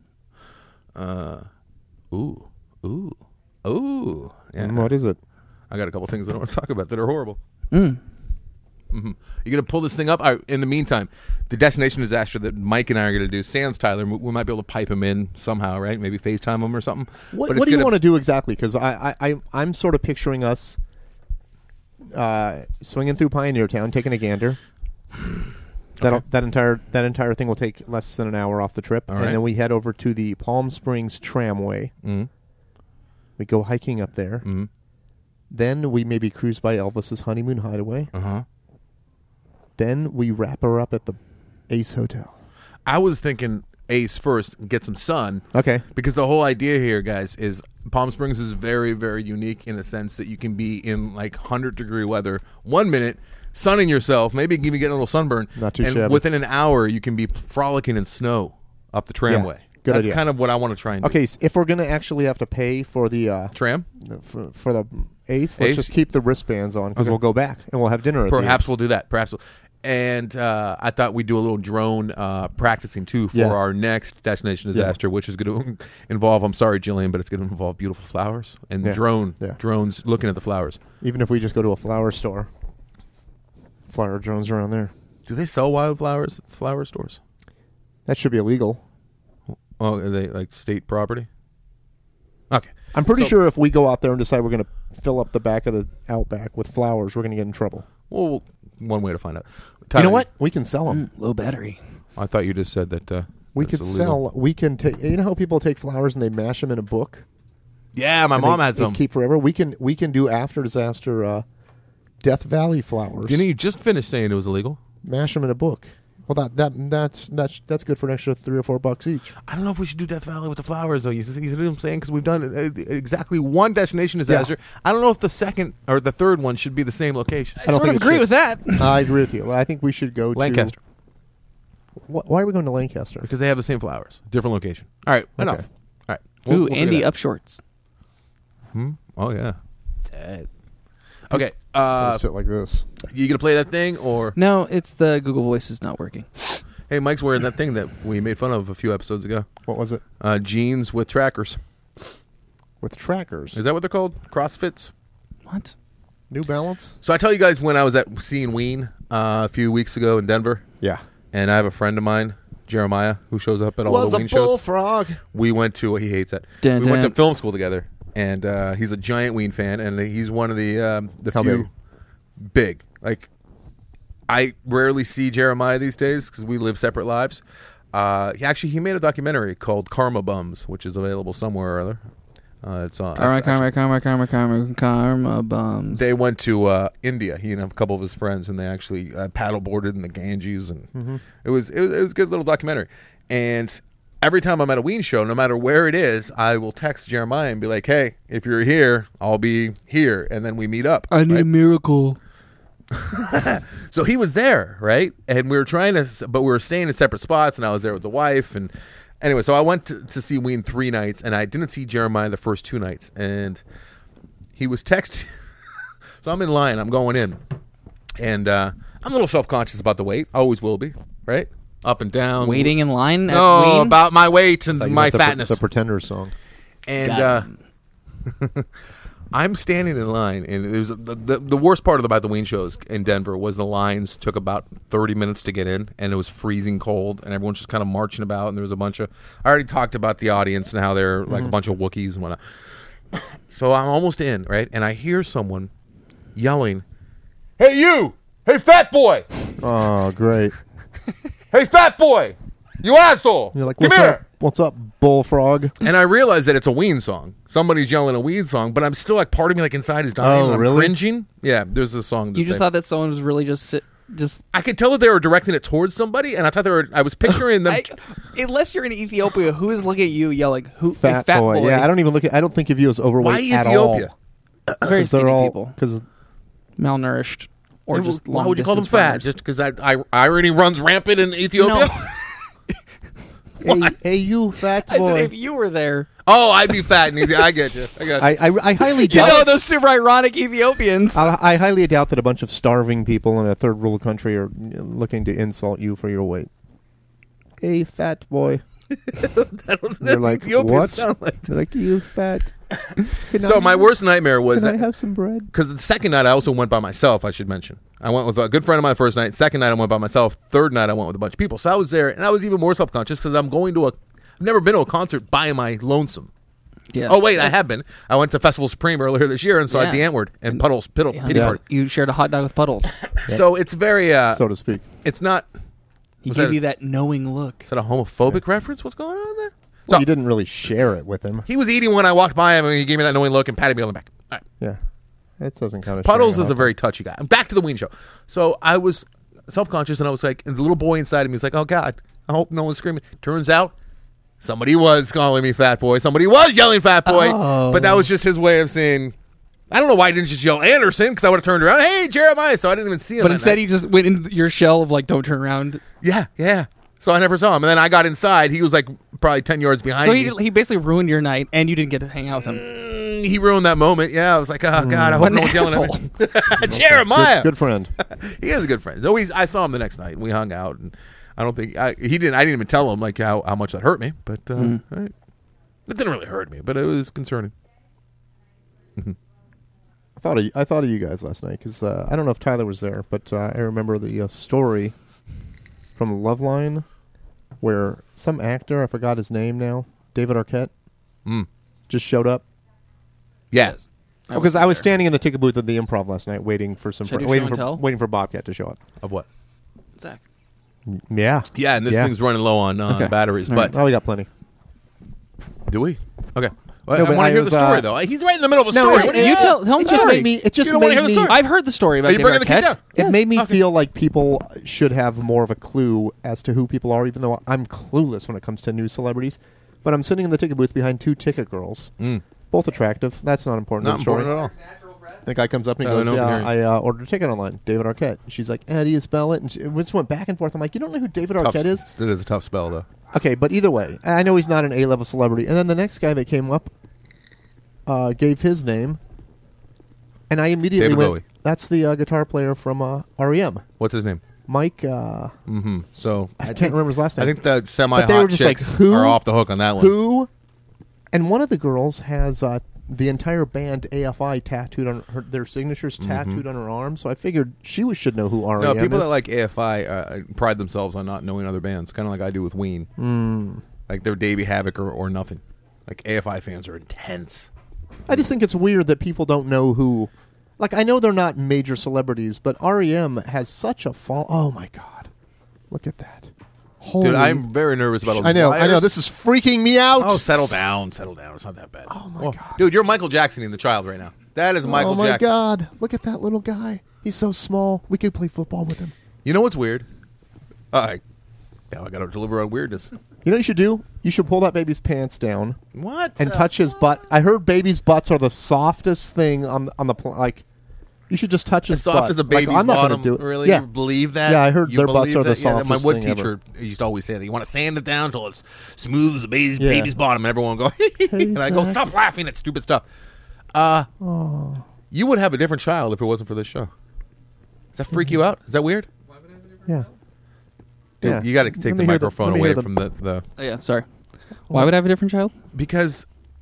Speaker 1: Uh, ooh, ooh, ooh. Yeah.
Speaker 2: Mm, what is it?
Speaker 1: I got a couple things I don't want to talk about that are horrible.
Speaker 3: Mm.
Speaker 1: Mm-hmm. You're going to pull this thing up? All right, in the meantime, the destination disaster that Mike and I are going to do, sans Tyler, we we might be able to pipe him in somehow, right? Maybe FaceTime him or something.
Speaker 2: What,
Speaker 1: But it's
Speaker 2: what do you
Speaker 1: gonna-
Speaker 2: want to do exactly? Because I, I, I, I'm sort of picturing us uh, swinging through Pioneer Town, taking a gander. That
Speaker 1: Okay.
Speaker 2: that entire that entire thing will take less than an hour off the trip,
Speaker 1: All
Speaker 2: and
Speaker 1: right.
Speaker 2: then we head over to the Palm Springs Tramway.
Speaker 1: Mm-hmm.
Speaker 2: We go hiking up there.
Speaker 1: Mm-hmm.
Speaker 2: Then we maybe cruise by Elvis's honeymoon hideaway.
Speaker 1: Uh-huh.
Speaker 2: Then we wrap her up at the Ace Hotel.
Speaker 1: I was thinking Ace first, and get some sun.
Speaker 2: Okay.
Speaker 1: Because the whole idea here, guys, is Palm Springs is very, very unique in a sense that you can be in like one hundred degree weather one minute, sunning yourself, maybe even getting a little sunburn.
Speaker 2: Not too
Speaker 1: and
Speaker 2: shabby.
Speaker 1: within an hour, you can be frolicking in snow up the tramway.
Speaker 2: good
Speaker 1: That's
Speaker 2: idea.
Speaker 1: kind of what I want to try and do.
Speaker 2: Okay, so if we're going to actually have to pay for the uh,
Speaker 1: Tram?
Speaker 2: for, for the Ace, let's
Speaker 1: Ace?
Speaker 2: just keep the wristbands on because
Speaker 1: Okay.
Speaker 2: we'll go back and we'll have dinner. At the
Speaker 1: Perhaps
Speaker 2: Ace.
Speaker 1: we'll do that. Perhaps we'll, And uh, I thought we'd do a little drone uh, practicing too for
Speaker 2: Yeah.
Speaker 1: our next destination disaster, which is going to involve. I'm sorry, Jillian, but it's going to involve beautiful flowers and
Speaker 2: Yeah.
Speaker 1: drone
Speaker 2: Yeah.
Speaker 1: drones looking at the flowers.
Speaker 2: Even if we just go to a flower store, flower drones around there.
Speaker 1: Do they sell wildflowers at flower stores?
Speaker 2: That should be illegal.
Speaker 1: Oh, are they like state property? Okay.
Speaker 2: I'm pretty
Speaker 1: So-
Speaker 2: sure if we go out there and decide we're going to fill up the back of the outback with flowers, we're going to get in trouble.
Speaker 1: Well, one way to find out.
Speaker 2: You
Speaker 1: Tyler,
Speaker 2: know what? We can sell them.
Speaker 3: Mm, low battery.
Speaker 1: I thought you just said that. Uh,
Speaker 2: We
Speaker 1: it's
Speaker 2: could
Speaker 1: illegal.
Speaker 2: sell. We can take. You know how people take flowers and they mash them in a book.
Speaker 1: Yeah, my
Speaker 2: and
Speaker 1: mom
Speaker 2: they,
Speaker 1: has
Speaker 2: they
Speaker 1: some.
Speaker 2: Keep forever. We can. We can do after disaster. Uh, Death Valley flowers.
Speaker 1: Didn't you just finish saying it was illegal?
Speaker 2: Mash them in a book. Well, that that that's that's that's good for an extra three or four bucks each.
Speaker 1: I don't know if we should do Death Valley with the flowers, though. You see, you see what I'm saying? Because we've done uh, exactly one destination disaster. I don't know if the second or the third one should be the same location.
Speaker 3: I,
Speaker 2: don't
Speaker 3: sort
Speaker 2: think
Speaker 3: of
Speaker 2: it
Speaker 3: agree
Speaker 2: should.
Speaker 3: with that.
Speaker 2: I agree with you. I think we should go
Speaker 1: Lancaster.
Speaker 2: to. Wh- Why are we going to Lancaster?
Speaker 1: Because they have the same flowers, different location. All right, enough.
Speaker 2: Okay.
Speaker 1: All right. We'll-
Speaker 3: Ooh,
Speaker 1: we'll figure
Speaker 3: Andy
Speaker 1: that out.
Speaker 3: Upshorts.
Speaker 1: Hmm? Oh yeah. Okay.
Speaker 2: I'll
Speaker 1: Uh,
Speaker 2: sit like this.
Speaker 1: you gonna play that thing or?
Speaker 3: No, it's the Google Voice is not working.
Speaker 1: Hey, Mike's wearing that thing that we made fun of a few episodes ago.
Speaker 2: What was it?
Speaker 1: Uh, jeans with trackers.
Speaker 2: With trackers.
Speaker 1: Is that what they're called? CrossFits.
Speaker 3: What?
Speaker 2: New Balance?
Speaker 1: So I tell you guys when I was at seeing Ween uh, a few weeks ago in Denver,
Speaker 2: Yeah.
Speaker 1: and I have a friend of mine, Jeremiah, who shows up at all the Ween shows.
Speaker 2: bullfrog.
Speaker 1: We went to he hates that.
Speaker 3: Dun,
Speaker 1: we went to
Speaker 3: dun.
Speaker 1: film school together, and uh, he's a giant Ween fan, and he's one of the um, the
Speaker 2: How
Speaker 1: few big. Like I rarely see Jeremiah these days because we live separate lives. Uh, he actually he made a documentary called Karma Bums, which is available somewhere or other. Uh, it's on.
Speaker 3: Karma,
Speaker 1: actually-
Speaker 3: karma, karma, karma, karma, karma bums.
Speaker 1: They went to uh, India. He and a couple of his friends, and they actually uh, paddleboarded in the Ganges, and
Speaker 2: Mm-hmm.
Speaker 1: it was it was it was a good little documentary. And every time I'm at a Ween show, no matter where it is, I will text Jeremiah and be like, "Hey, if you're here, I'll be here," and then we meet up.
Speaker 3: I need
Speaker 1: right?
Speaker 3: a miracle.
Speaker 1: So he was there, right? And we were trying to, but we were staying in separate spots, and I was there with the wife. And anyway, so I went to, to see Ween three nights, and I didn't see Jeremiah the first two nights. And he was texting. So I'm in line, I'm going in. And uh, I'm a little self conscious about the weight. Always will be, right? Up and down.
Speaker 3: Waiting in line at
Speaker 1: No,
Speaker 3: Ween?
Speaker 1: about my weight and
Speaker 2: Like
Speaker 1: my
Speaker 2: the,
Speaker 1: fatness.
Speaker 2: The Pretenders song.
Speaker 1: And
Speaker 3: Got
Speaker 1: uh, I'm standing in line, and it was the, the the worst part of the, about the Ween shows in Denver was the lines took about thirty minutes to get in, and it was freezing cold, and everyone's just kind of marching about, and there was a bunch of. I already talked about the audience and how they're like a bunch of Wookiees and whatnot. So I'm almost in, right, and I hear someone yelling, "Hey you! Hey fat boy!
Speaker 2: Oh, great.
Speaker 1: Hey fat boy! You asshole!
Speaker 2: You're like,
Speaker 1: come
Speaker 2: what's
Speaker 1: here!"
Speaker 2: up? What's up, bullfrog?
Speaker 1: And I realize that it's a Ween song. Somebody's yelling a Ween song, but I'm still like, part of me like inside is dying.
Speaker 2: Oh,
Speaker 1: and I'm
Speaker 2: really?
Speaker 1: cringing. Yeah, there's this song. that
Speaker 3: You just
Speaker 1: they-
Speaker 3: thought that someone was really just sit, just.
Speaker 1: I could tell that they were directing it towards somebody, and I thought they were. I was picturing them.
Speaker 3: I, unless you're in Ethiopia, who is looking at you yelling, "Who
Speaker 2: Fat,
Speaker 3: hey, fat
Speaker 2: boy.
Speaker 3: boy?"
Speaker 2: Yeah, I don't even look at. I don't think of you as overweight
Speaker 1: Why
Speaker 2: at
Speaker 1: Ethiopia?
Speaker 2: all.
Speaker 3: Very
Speaker 2: 'Cause they're
Speaker 3: skinny
Speaker 2: all
Speaker 3: people,
Speaker 2: because
Speaker 3: malnourished, or
Speaker 1: Well,
Speaker 3: just
Speaker 1: why
Speaker 3: long
Speaker 1: would you call them
Speaker 3: distance
Speaker 1: fat?
Speaker 3: runners.
Speaker 1: Just because that I, irony runs rampant in Ethiopia?
Speaker 3: No.
Speaker 2: hey, hey, you fat
Speaker 3: I
Speaker 2: boy.
Speaker 3: said if you were there,
Speaker 1: Oh, I'd be fat in Ethiopia. I get you. I got you.
Speaker 2: I, I, I highly
Speaker 3: you
Speaker 2: doubt.
Speaker 3: know those super ironic Ethiopians.
Speaker 2: I, I highly doubt that a bunch of starving people in a third world country are looking to insult you for your weight. Hey, fat boy.
Speaker 1: That's
Speaker 2: They're like,
Speaker 1: Ethiopians
Speaker 2: what?
Speaker 1: sound like.
Speaker 2: They're like, you fat. Can
Speaker 1: So
Speaker 2: I-
Speaker 1: my worst nightmare was
Speaker 2: Can I
Speaker 1: that
Speaker 2: have some bread?
Speaker 1: because the second night I also went by myself. I should mention I went with a good friend of mine first night. Second night I went by myself. Third night I went with a bunch of people. So I was there, and I was even more self conscious because I'm going to a. I've never been to a concert by my lonesome.
Speaker 3: Yeah.
Speaker 1: Oh wait, I have been. I went to Festival Supreme earlier this year and saw
Speaker 3: Yeah.
Speaker 1: the Antwoord and Puddles Piddle
Speaker 3: Yeah.
Speaker 1: Pity
Speaker 2: Yeah.
Speaker 1: Party.
Speaker 3: You shared a hot dog with Puddles.
Speaker 1: So it's very. Uh,
Speaker 2: So to speak.
Speaker 1: it's not.
Speaker 3: He
Speaker 1: Was
Speaker 3: gave
Speaker 1: that-
Speaker 3: you that knowing look.
Speaker 1: Is that a homophobic reference? What's going on there?
Speaker 2: Well,
Speaker 1: So
Speaker 2: you didn't really share it with him.
Speaker 1: he was eating when I walked by him, and he gave me that knowing look and patted me on the back. All right.
Speaker 2: Yeah. It doesn't count as
Speaker 1: Puddles
Speaker 2: sharing
Speaker 1: is a
Speaker 2: hot
Speaker 1: very touchy guy. Back to the Ween show. So I was self conscious, and I was like, and the little boy inside of me was like, "Oh God, I hope no one's screaming." Turns out, somebody was calling me fat boy. Somebody was yelling fat boy.
Speaker 3: Oh.
Speaker 1: But that was just his way of saying. I don't know why I didn't just yell Anderson because I would have turned around. Hey, Jeremiah! So I didn't even see him.
Speaker 3: But
Speaker 1: that
Speaker 3: instead,
Speaker 1: night.
Speaker 3: you just went in your shell of like, don't turn around.
Speaker 1: yeah, yeah. So I never saw him, and then I got inside. He was like probably ten yards behind
Speaker 3: So
Speaker 1: me.
Speaker 3: he he basically ruined your night, and you didn't get to hang out with him.
Speaker 1: Mm, he ruined that moment. Yeah, I was like, oh, God, I
Speaker 3: What
Speaker 1: hope no
Speaker 3: an
Speaker 1: one's yelling at me. Jeremiah!
Speaker 2: Good, good friend.
Speaker 1: He is a good friend. Always, I saw him the next night, and we hung out, and I don't think, I, he didn't, I didn't even tell him, like, how, how much that hurt me, but uh,
Speaker 3: Mm.
Speaker 1: all right. It didn't really hurt me, but it was concerning.
Speaker 2: I thought of, I thought of you guys last night because uh, I don't know if Tyler was there, but uh, I remember the uh, story from Loveline where some actor, I forgot his name now, David Arquette,
Speaker 1: Mm.
Speaker 2: just showed up.
Speaker 1: Yes.
Speaker 2: Because I,
Speaker 3: wasn't
Speaker 2: was
Speaker 3: there.
Speaker 2: standing in the ticket booth at the Improv last night, waiting for some,
Speaker 3: Should I
Speaker 2: fr-
Speaker 3: do
Speaker 2: waiting
Speaker 3: show and
Speaker 2: for
Speaker 3: tell?
Speaker 2: waiting for Bobcat to show up.
Speaker 1: Of what?
Speaker 3: Zach.
Speaker 2: Yeah.
Speaker 1: Yeah, and this
Speaker 2: Yeah.
Speaker 1: thing's running low on uh,
Speaker 3: Okay.
Speaker 1: batteries,
Speaker 3: All
Speaker 1: but
Speaker 3: right.
Speaker 2: Oh, we got plenty.
Speaker 1: do we? Okay. Well,
Speaker 2: No,
Speaker 1: I
Speaker 2: but
Speaker 1: want
Speaker 2: I
Speaker 1: to hear
Speaker 2: was,
Speaker 1: the story,
Speaker 2: uh,
Speaker 1: though. He's right in the middle of a
Speaker 2: No,
Speaker 1: story.
Speaker 2: it's-
Speaker 1: What do you
Speaker 3: You
Speaker 1: got?
Speaker 3: tell, tell me
Speaker 2: It
Speaker 3: the
Speaker 2: just
Speaker 3: story.
Speaker 2: made me. It just
Speaker 1: You don't wanna
Speaker 2: made
Speaker 1: hear the
Speaker 2: me.
Speaker 1: story?
Speaker 3: I've heard the story about
Speaker 1: Are you
Speaker 3: David
Speaker 1: bringing the kid
Speaker 3: Arquette.
Speaker 1: down?
Speaker 2: It
Speaker 3: Yes.
Speaker 2: made me
Speaker 1: Okay.
Speaker 2: feel like people should have more of a clue as to who people are, even though I'm clueless when it comes to new celebrities. But I'm sitting in the ticket booth behind two ticket girls,
Speaker 1: Mm.
Speaker 2: both attractive. That's not important.
Speaker 1: Not
Speaker 2: to the story.
Speaker 1: important at all.
Speaker 2: The guy comes up and he
Speaker 1: Yeah, I
Speaker 2: goes,
Speaker 1: know
Speaker 2: "Yeah,
Speaker 1: what you're
Speaker 2: I uh, ordered a ticket online, David Arquette." And she's like, "How do you spell it?" And she, we just went back and forth. I'm like, "You don't know who David
Speaker 1: Tough-
Speaker 2: Arquette is?"
Speaker 1: It is a tough spell, though.
Speaker 2: Okay, but either way, I know he's not an A-level celebrity. And then the next guy that came up uh, gave his name, and I immediately
Speaker 1: David
Speaker 2: went,
Speaker 1: Bowie.
Speaker 2: "That's the uh, guitar player from uh, R E M,
Speaker 1: What's his name?
Speaker 2: Mike." Uh,
Speaker 1: Mm-hmm. So
Speaker 2: I, can't
Speaker 1: think-
Speaker 2: remember his last
Speaker 1: I
Speaker 2: name.
Speaker 1: think the
Speaker 2: But they
Speaker 1: semi-hot
Speaker 2: were just like,
Speaker 1: chicks
Speaker 2: who?
Speaker 1: are off the hook on that one.
Speaker 2: Who? And one of the girls has uh, the entire band A F I tattooed on her, their signatures tattooed on her arm. So I figured she was, should know who R E M
Speaker 1: No, people
Speaker 2: is.
Speaker 1: that like A F I uh, pride themselves on not knowing other bands, kind of like I do with Ween.
Speaker 2: Mm.
Speaker 1: Like they're Davey Havoc or, or nothing. Like A F I fans are intense.
Speaker 2: I just think it's weird that people don't know who. Like, I know they're not major celebrities, but R E M has such a fall. Oh my God, look at that! Holy,
Speaker 1: Dude, I'm very nervous about all these
Speaker 2: I know,
Speaker 1: wires.
Speaker 2: I know. This is freaking me out.
Speaker 1: Oh, settle down, settle down. It's not that bad.
Speaker 2: Oh, my
Speaker 1: Well,
Speaker 2: God.
Speaker 1: dude, you're Michael Jacksoning the child right now. That is Michael
Speaker 2: oh my
Speaker 1: Jackson.
Speaker 2: God! Look at that little guy. He's so small. We could play football with him.
Speaker 1: You know what's weird? All right. Now I got to deliver on weirdness.
Speaker 2: You know what you should do? You should pull that baby's pants down
Speaker 1: What?
Speaker 2: and
Speaker 1: the-
Speaker 2: touch his butt. I heard babies' butts are the softest thing on on the pl- like. You should just touch his
Speaker 1: As soft
Speaker 2: butt.
Speaker 1: as a
Speaker 2: Like,
Speaker 1: baby's
Speaker 2: I'm not gonna
Speaker 1: bottom.
Speaker 2: do it.
Speaker 1: Really?
Speaker 2: Yeah.
Speaker 1: You believe that?
Speaker 2: Yeah, I heard
Speaker 1: You
Speaker 2: their butts
Speaker 1: believe
Speaker 2: are the
Speaker 1: that? Yeah, my
Speaker 2: softest
Speaker 1: wood
Speaker 2: thing
Speaker 1: teacher used to always say that. You want to sand it down until it's smooth as a baby's,
Speaker 2: Yeah.
Speaker 1: baby's bottom. And everyone would go, and I go,
Speaker 2: Zach.
Speaker 1: stop laughing at stupid stuff. Uh,
Speaker 2: Oh.
Speaker 1: You would have a different child if it wasn't for this show. Does that freak you out? Is that weird?
Speaker 2: Yeah.
Speaker 1: Dude,
Speaker 2: Yeah.
Speaker 1: you got to
Speaker 2: Let
Speaker 1: take
Speaker 2: me
Speaker 1: the
Speaker 2: hear the-
Speaker 1: microphone
Speaker 2: let me
Speaker 1: away
Speaker 2: hear the-
Speaker 1: from the, the
Speaker 3: Oh, yeah, sorry. Why would I have a different child?
Speaker 1: because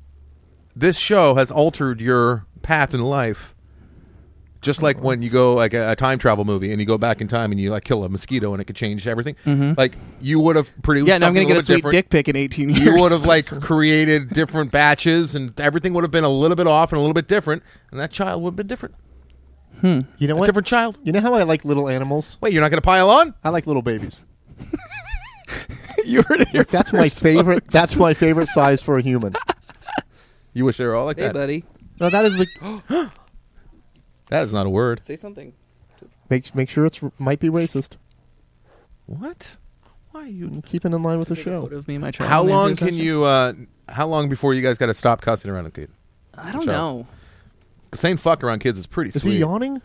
Speaker 1: this show has altered your path in life. Just like when you go like a, a time travel movie and you go back in time and you like kill a mosquito and it could change everything. Like you would have produced.
Speaker 3: Yeah, now I'm
Speaker 1: something
Speaker 3: going to
Speaker 1: a
Speaker 3: get a
Speaker 1: little bit
Speaker 3: sweet
Speaker 1: different.
Speaker 3: dick pic in eighteen years.
Speaker 1: You would have like created different batches and everything would have been a little bit off and a little bit different, and that child would have been different.
Speaker 2: You know
Speaker 1: A
Speaker 2: what?
Speaker 1: different child.
Speaker 2: You know how I like little animals?
Speaker 1: Wait, you're not going to pile on?
Speaker 2: I like little babies.
Speaker 3: You heard it here
Speaker 2: That's my
Speaker 3: first,
Speaker 2: favorite.
Speaker 3: folks.
Speaker 2: That's my favorite size for a human.
Speaker 1: You wish they were all like
Speaker 3: Hey,
Speaker 1: that.
Speaker 3: buddy.
Speaker 2: No, that is the
Speaker 1: That is not a word.
Speaker 3: Say something.
Speaker 2: make make sure it's might be racist.
Speaker 1: What? Why are you?
Speaker 2: Keep it in line with the
Speaker 3: Take a photo
Speaker 2: show.
Speaker 3: of me and my child
Speaker 1: How
Speaker 3: in the
Speaker 1: long
Speaker 3: intersection.
Speaker 1: can you? uh How long before you guys got to stop cussing around a kid?
Speaker 3: I don't
Speaker 1: Child.
Speaker 3: know.
Speaker 1: Saying fuck around kids is pretty
Speaker 2: Is
Speaker 1: sweet.
Speaker 2: he yawning?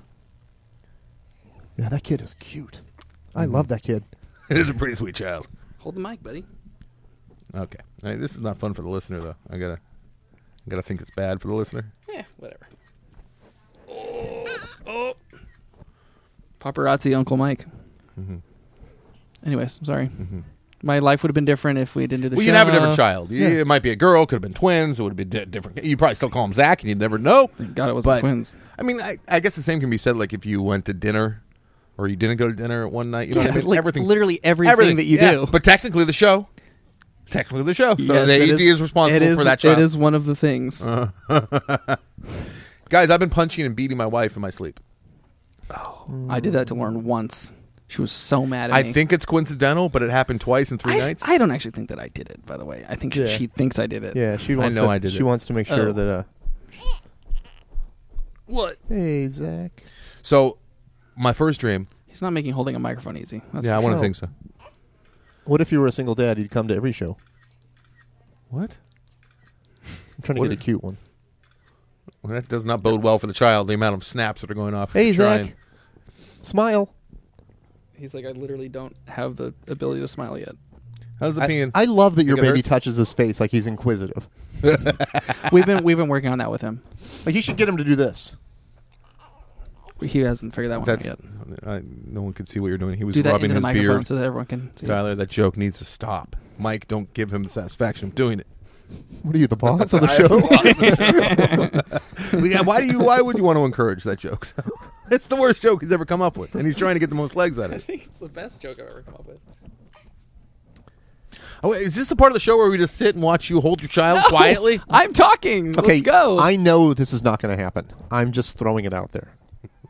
Speaker 2: Yeah, that kid is cute. I
Speaker 1: Mm-hmm.
Speaker 2: love that kid.
Speaker 1: It is a pretty sweet child.
Speaker 3: Hold the mic, buddy.
Speaker 1: Okay. All right, this is not fun for the listener, though. I gotta, I gotta think it's bad for the listener.
Speaker 3: Yeah, whatever. Oh, oh. Paparazzi Uncle Mike.
Speaker 1: Mm-hmm.
Speaker 3: Anyways, I'm sorry. My life would have been different if we didn't do the
Speaker 1: Well,
Speaker 3: show.
Speaker 1: you'd have a different child.
Speaker 2: Yeah.
Speaker 1: It might be a girl. Could have been twins. It would have been di- different. You'd probably still call him Zach, and you'd never know.
Speaker 3: Thank God it was
Speaker 1: But-
Speaker 3: twins.
Speaker 1: I mean, I, I guess the same can be said like if you went to dinner, or you didn't go to dinner one night. You know
Speaker 3: Yeah,
Speaker 1: what I mean?
Speaker 3: like
Speaker 1: everything,
Speaker 3: literally everything,
Speaker 1: everything
Speaker 3: that you
Speaker 1: yeah.
Speaker 3: do.
Speaker 1: But technically, the show, technically the show. So
Speaker 3: Yes,
Speaker 1: the
Speaker 3: it
Speaker 1: A D is, responsible
Speaker 3: it is-
Speaker 1: for that child.
Speaker 3: It is one of the things.
Speaker 1: Guys, I've been punching and beating my wife in my sleep.
Speaker 3: I did that to Lauren once. She was so mad at
Speaker 1: I
Speaker 3: me.
Speaker 1: think it's coincidental, but it happened twice in three
Speaker 3: I,
Speaker 1: nights.
Speaker 3: I don't actually think that I did it, by the way. I think
Speaker 2: Yeah.
Speaker 3: she, she thinks I did it.
Speaker 2: Yeah, she wants.
Speaker 1: know
Speaker 2: to,
Speaker 1: I did
Speaker 2: She
Speaker 1: it.
Speaker 2: wants to make sure
Speaker 3: Oh.
Speaker 2: that. Uh,
Speaker 3: What?
Speaker 2: hey, Zach.
Speaker 1: So, my first dream.
Speaker 3: He's not making holding a microphone easy. That's
Speaker 1: yeah, I
Speaker 3: for
Speaker 1: want to
Speaker 2: No.
Speaker 1: think so.
Speaker 2: What if you were a single dad? You'd come to every show.
Speaker 1: What?
Speaker 2: I'm trying to
Speaker 1: What
Speaker 2: get
Speaker 1: if-
Speaker 2: a cute one.
Speaker 1: Well, that does not bode well for the child. The amount of snaps that are going off.
Speaker 2: Hey,
Speaker 1: trying.
Speaker 2: Zach. Smile.
Speaker 3: He's like, I literally don't have the ability to smile yet.
Speaker 1: How's the
Speaker 2: I,
Speaker 1: peeing?
Speaker 2: I love that your
Speaker 1: Think it
Speaker 2: baby
Speaker 1: hurts?
Speaker 2: touches his face like he's inquisitive.
Speaker 3: we've been we've been working on that with him.
Speaker 2: Like you should get him to do this.
Speaker 3: He hasn't figured that one
Speaker 1: That's
Speaker 3: out yet.
Speaker 1: I, no one could see what you're doing. He was
Speaker 3: Do that
Speaker 1: rubbing
Speaker 3: into the
Speaker 1: his
Speaker 3: microphone
Speaker 1: beard.
Speaker 3: so that everyone can see.
Speaker 1: Tyler, that joke needs to stop. Mike, don't give him the satisfaction of doing it.
Speaker 2: What are you, the boss of the show?
Speaker 1: Yeah, why do you? Why would you want to encourage that joke? It's the worst joke he's ever come up with, and he's trying to get the most legs out of it.
Speaker 3: think it's the best joke I've ever come up with.
Speaker 1: Oh, wait, is this the part of the show where we just sit and watch you hold your child
Speaker 3: No,
Speaker 1: quietly?
Speaker 3: I'm talking.
Speaker 2: Okay,
Speaker 3: Let's go.
Speaker 2: I know this is not going to happen. I'm just throwing it out there.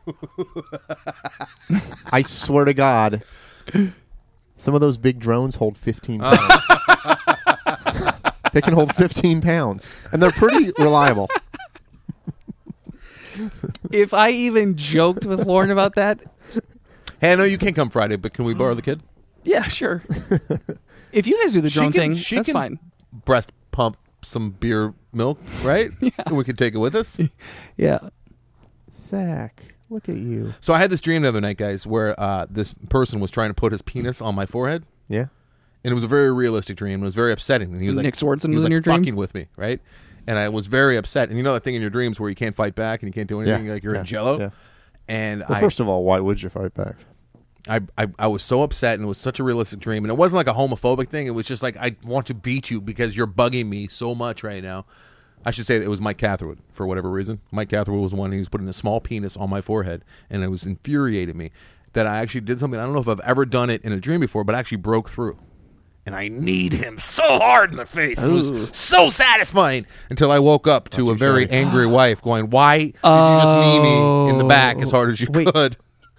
Speaker 2: I swear to God, some of those big drones hold fifteen pounds. They can hold fifteen pounds, and they're pretty reliable.
Speaker 3: If I even joked with Lauren about that,
Speaker 1: Hey, I know you can't come Friday, but can we borrow the kid?
Speaker 3: yeah, sure. If you guys do the
Speaker 1: She
Speaker 3: drone
Speaker 1: can-
Speaker 3: thing,
Speaker 1: she
Speaker 3: that's
Speaker 1: can
Speaker 3: fine.
Speaker 1: Breast pump some beer milk, right?
Speaker 3: Yeah.
Speaker 1: And we could take it with us.
Speaker 3: Yeah.
Speaker 2: Zach, look at you.
Speaker 1: So I had this dream the other night, guys, where uh, this person was trying to put his penis on my forehead.
Speaker 2: Yeah.
Speaker 1: And it was a very realistic dream. It was very upsetting. And he was like,
Speaker 3: Nick Swardson
Speaker 1: he was
Speaker 3: was in
Speaker 1: like
Speaker 3: your dream?
Speaker 1: fucking with me, right? And I was very upset. And you know that thing in your dreams where you can't fight back and you can't do anything,
Speaker 2: Yeah.
Speaker 1: like you're
Speaker 2: Yeah.
Speaker 1: in jello?
Speaker 2: Yeah.
Speaker 1: And
Speaker 2: Well,
Speaker 1: I,
Speaker 2: first of all, why would you fight back?
Speaker 1: I, I, I was so upset, and it was such a realistic dream. And it wasn't like a homophobic thing. It was just like, I want to beat you because you're bugging me so much right now. I should say that it was Mike Catherwood, for whatever reason. Mike Catherwood was the one who was putting a small penis on my forehead, and it was infuriating me that I actually did something. I don't know if I've ever done it in a dream before, but I actually broke through. And I kneed him so hard in the face. It
Speaker 3: Ooh.
Speaker 1: was so satisfying until I woke up to
Speaker 2: Not
Speaker 1: a
Speaker 2: too
Speaker 1: very
Speaker 2: shabby.
Speaker 1: angry wife going, why did you just knee me in the back as hard as you
Speaker 2: Wait.
Speaker 1: could?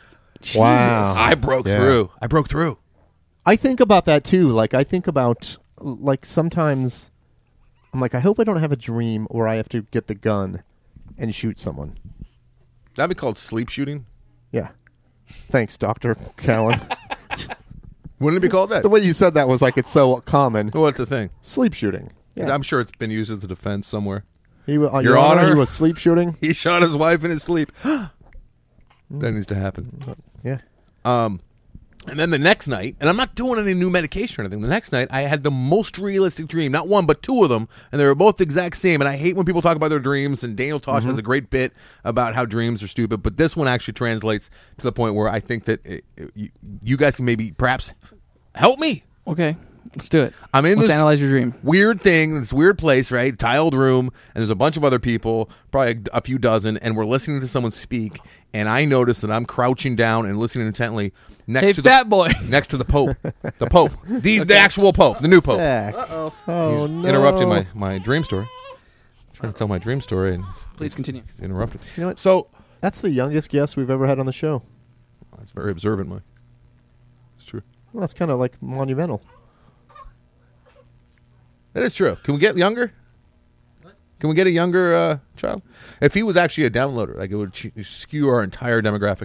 Speaker 2: Wow.
Speaker 1: I broke
Speaker 2: Yeah.
Speaker 1: through. I broke through.
Speaker 2: I think about that too. Like I think about like sometimes I'm like I hope I don't have a dream where I have to get the gun and shoot someone.
Speaker 1: That'd be called sleep shooting.
Speaker 2: Yeah. Thanks, Doctor Cowan.
Speaker 1: Wouldn't it be called that?
Speaker 2: The way you said that was like it's so common.
Speaker 1: What's the thing?
Speaker 2: Sleep shooting. Yeah.
Speaker 1: I'm sure it's been used as a defense somewhere.
Speaker 2: He, wa- uh,
Speaker 1: Your
Speaker 2: Your Honor,
Speaker 1: Honor?
Speaker 2: he was sleep shooting.
Speaker 1: He shot his wife in his sleep. That needs to happen.
Speaker 2: Yeah.
Speaker 1: Um, and then the next night, and I'm not doing any new medication or anything. The next night, I had the most realistic dream. Not one, but two of them, and they were both the exact same. And I hate when people talk about their dreams. And Daniel Tosh has a great bit about how dreams are stupid. But this one actually translates to the point where I think that it, it, you, you guys can maybe perhaps help me.
Speaker 3: Okay, let's do it.
Speaker 1: I'm in
Speaker 3: Let's
Speaker 1: this
Speaker 3: analyze your dream.
Speaker 1: weird thing, this weird place, right? Tiled room, and there's a bunch of other people, probably a, a few dozen, and we're listening to someone speak. And I notice that I'm crouching down and listening intently next
Speaker 3: Hey,
Speaker 1: to the
Speaker 3: fat boy.
Speaker 1: next to the Pope, the Pope, the the actual Pope, the new Pope.
Speaker 2: Zach.
Speaker 3: Uh-oh.
Speaker 2: Oh
Speaker 1: He's
Speaker 2: no.
Speaker 1: interrupting my, my dream story. Trying to tell my dream story, and
Speaker 3: Please continue.
Speaker 1: he's interrupted.
Speaker 2: You know what?
Speaker 1: So
Speaker 2: That's the youngest guest we've ever had on the show.
Speaker 1: that's very observant, Mike. It's true.
Speaker 2: Well, that's kind of like monumental.
Speaker 1: That is true. Can we get younger? Can we get a younger uh, child? If he was actually a downloader, like it would ch- skew our entire demographic.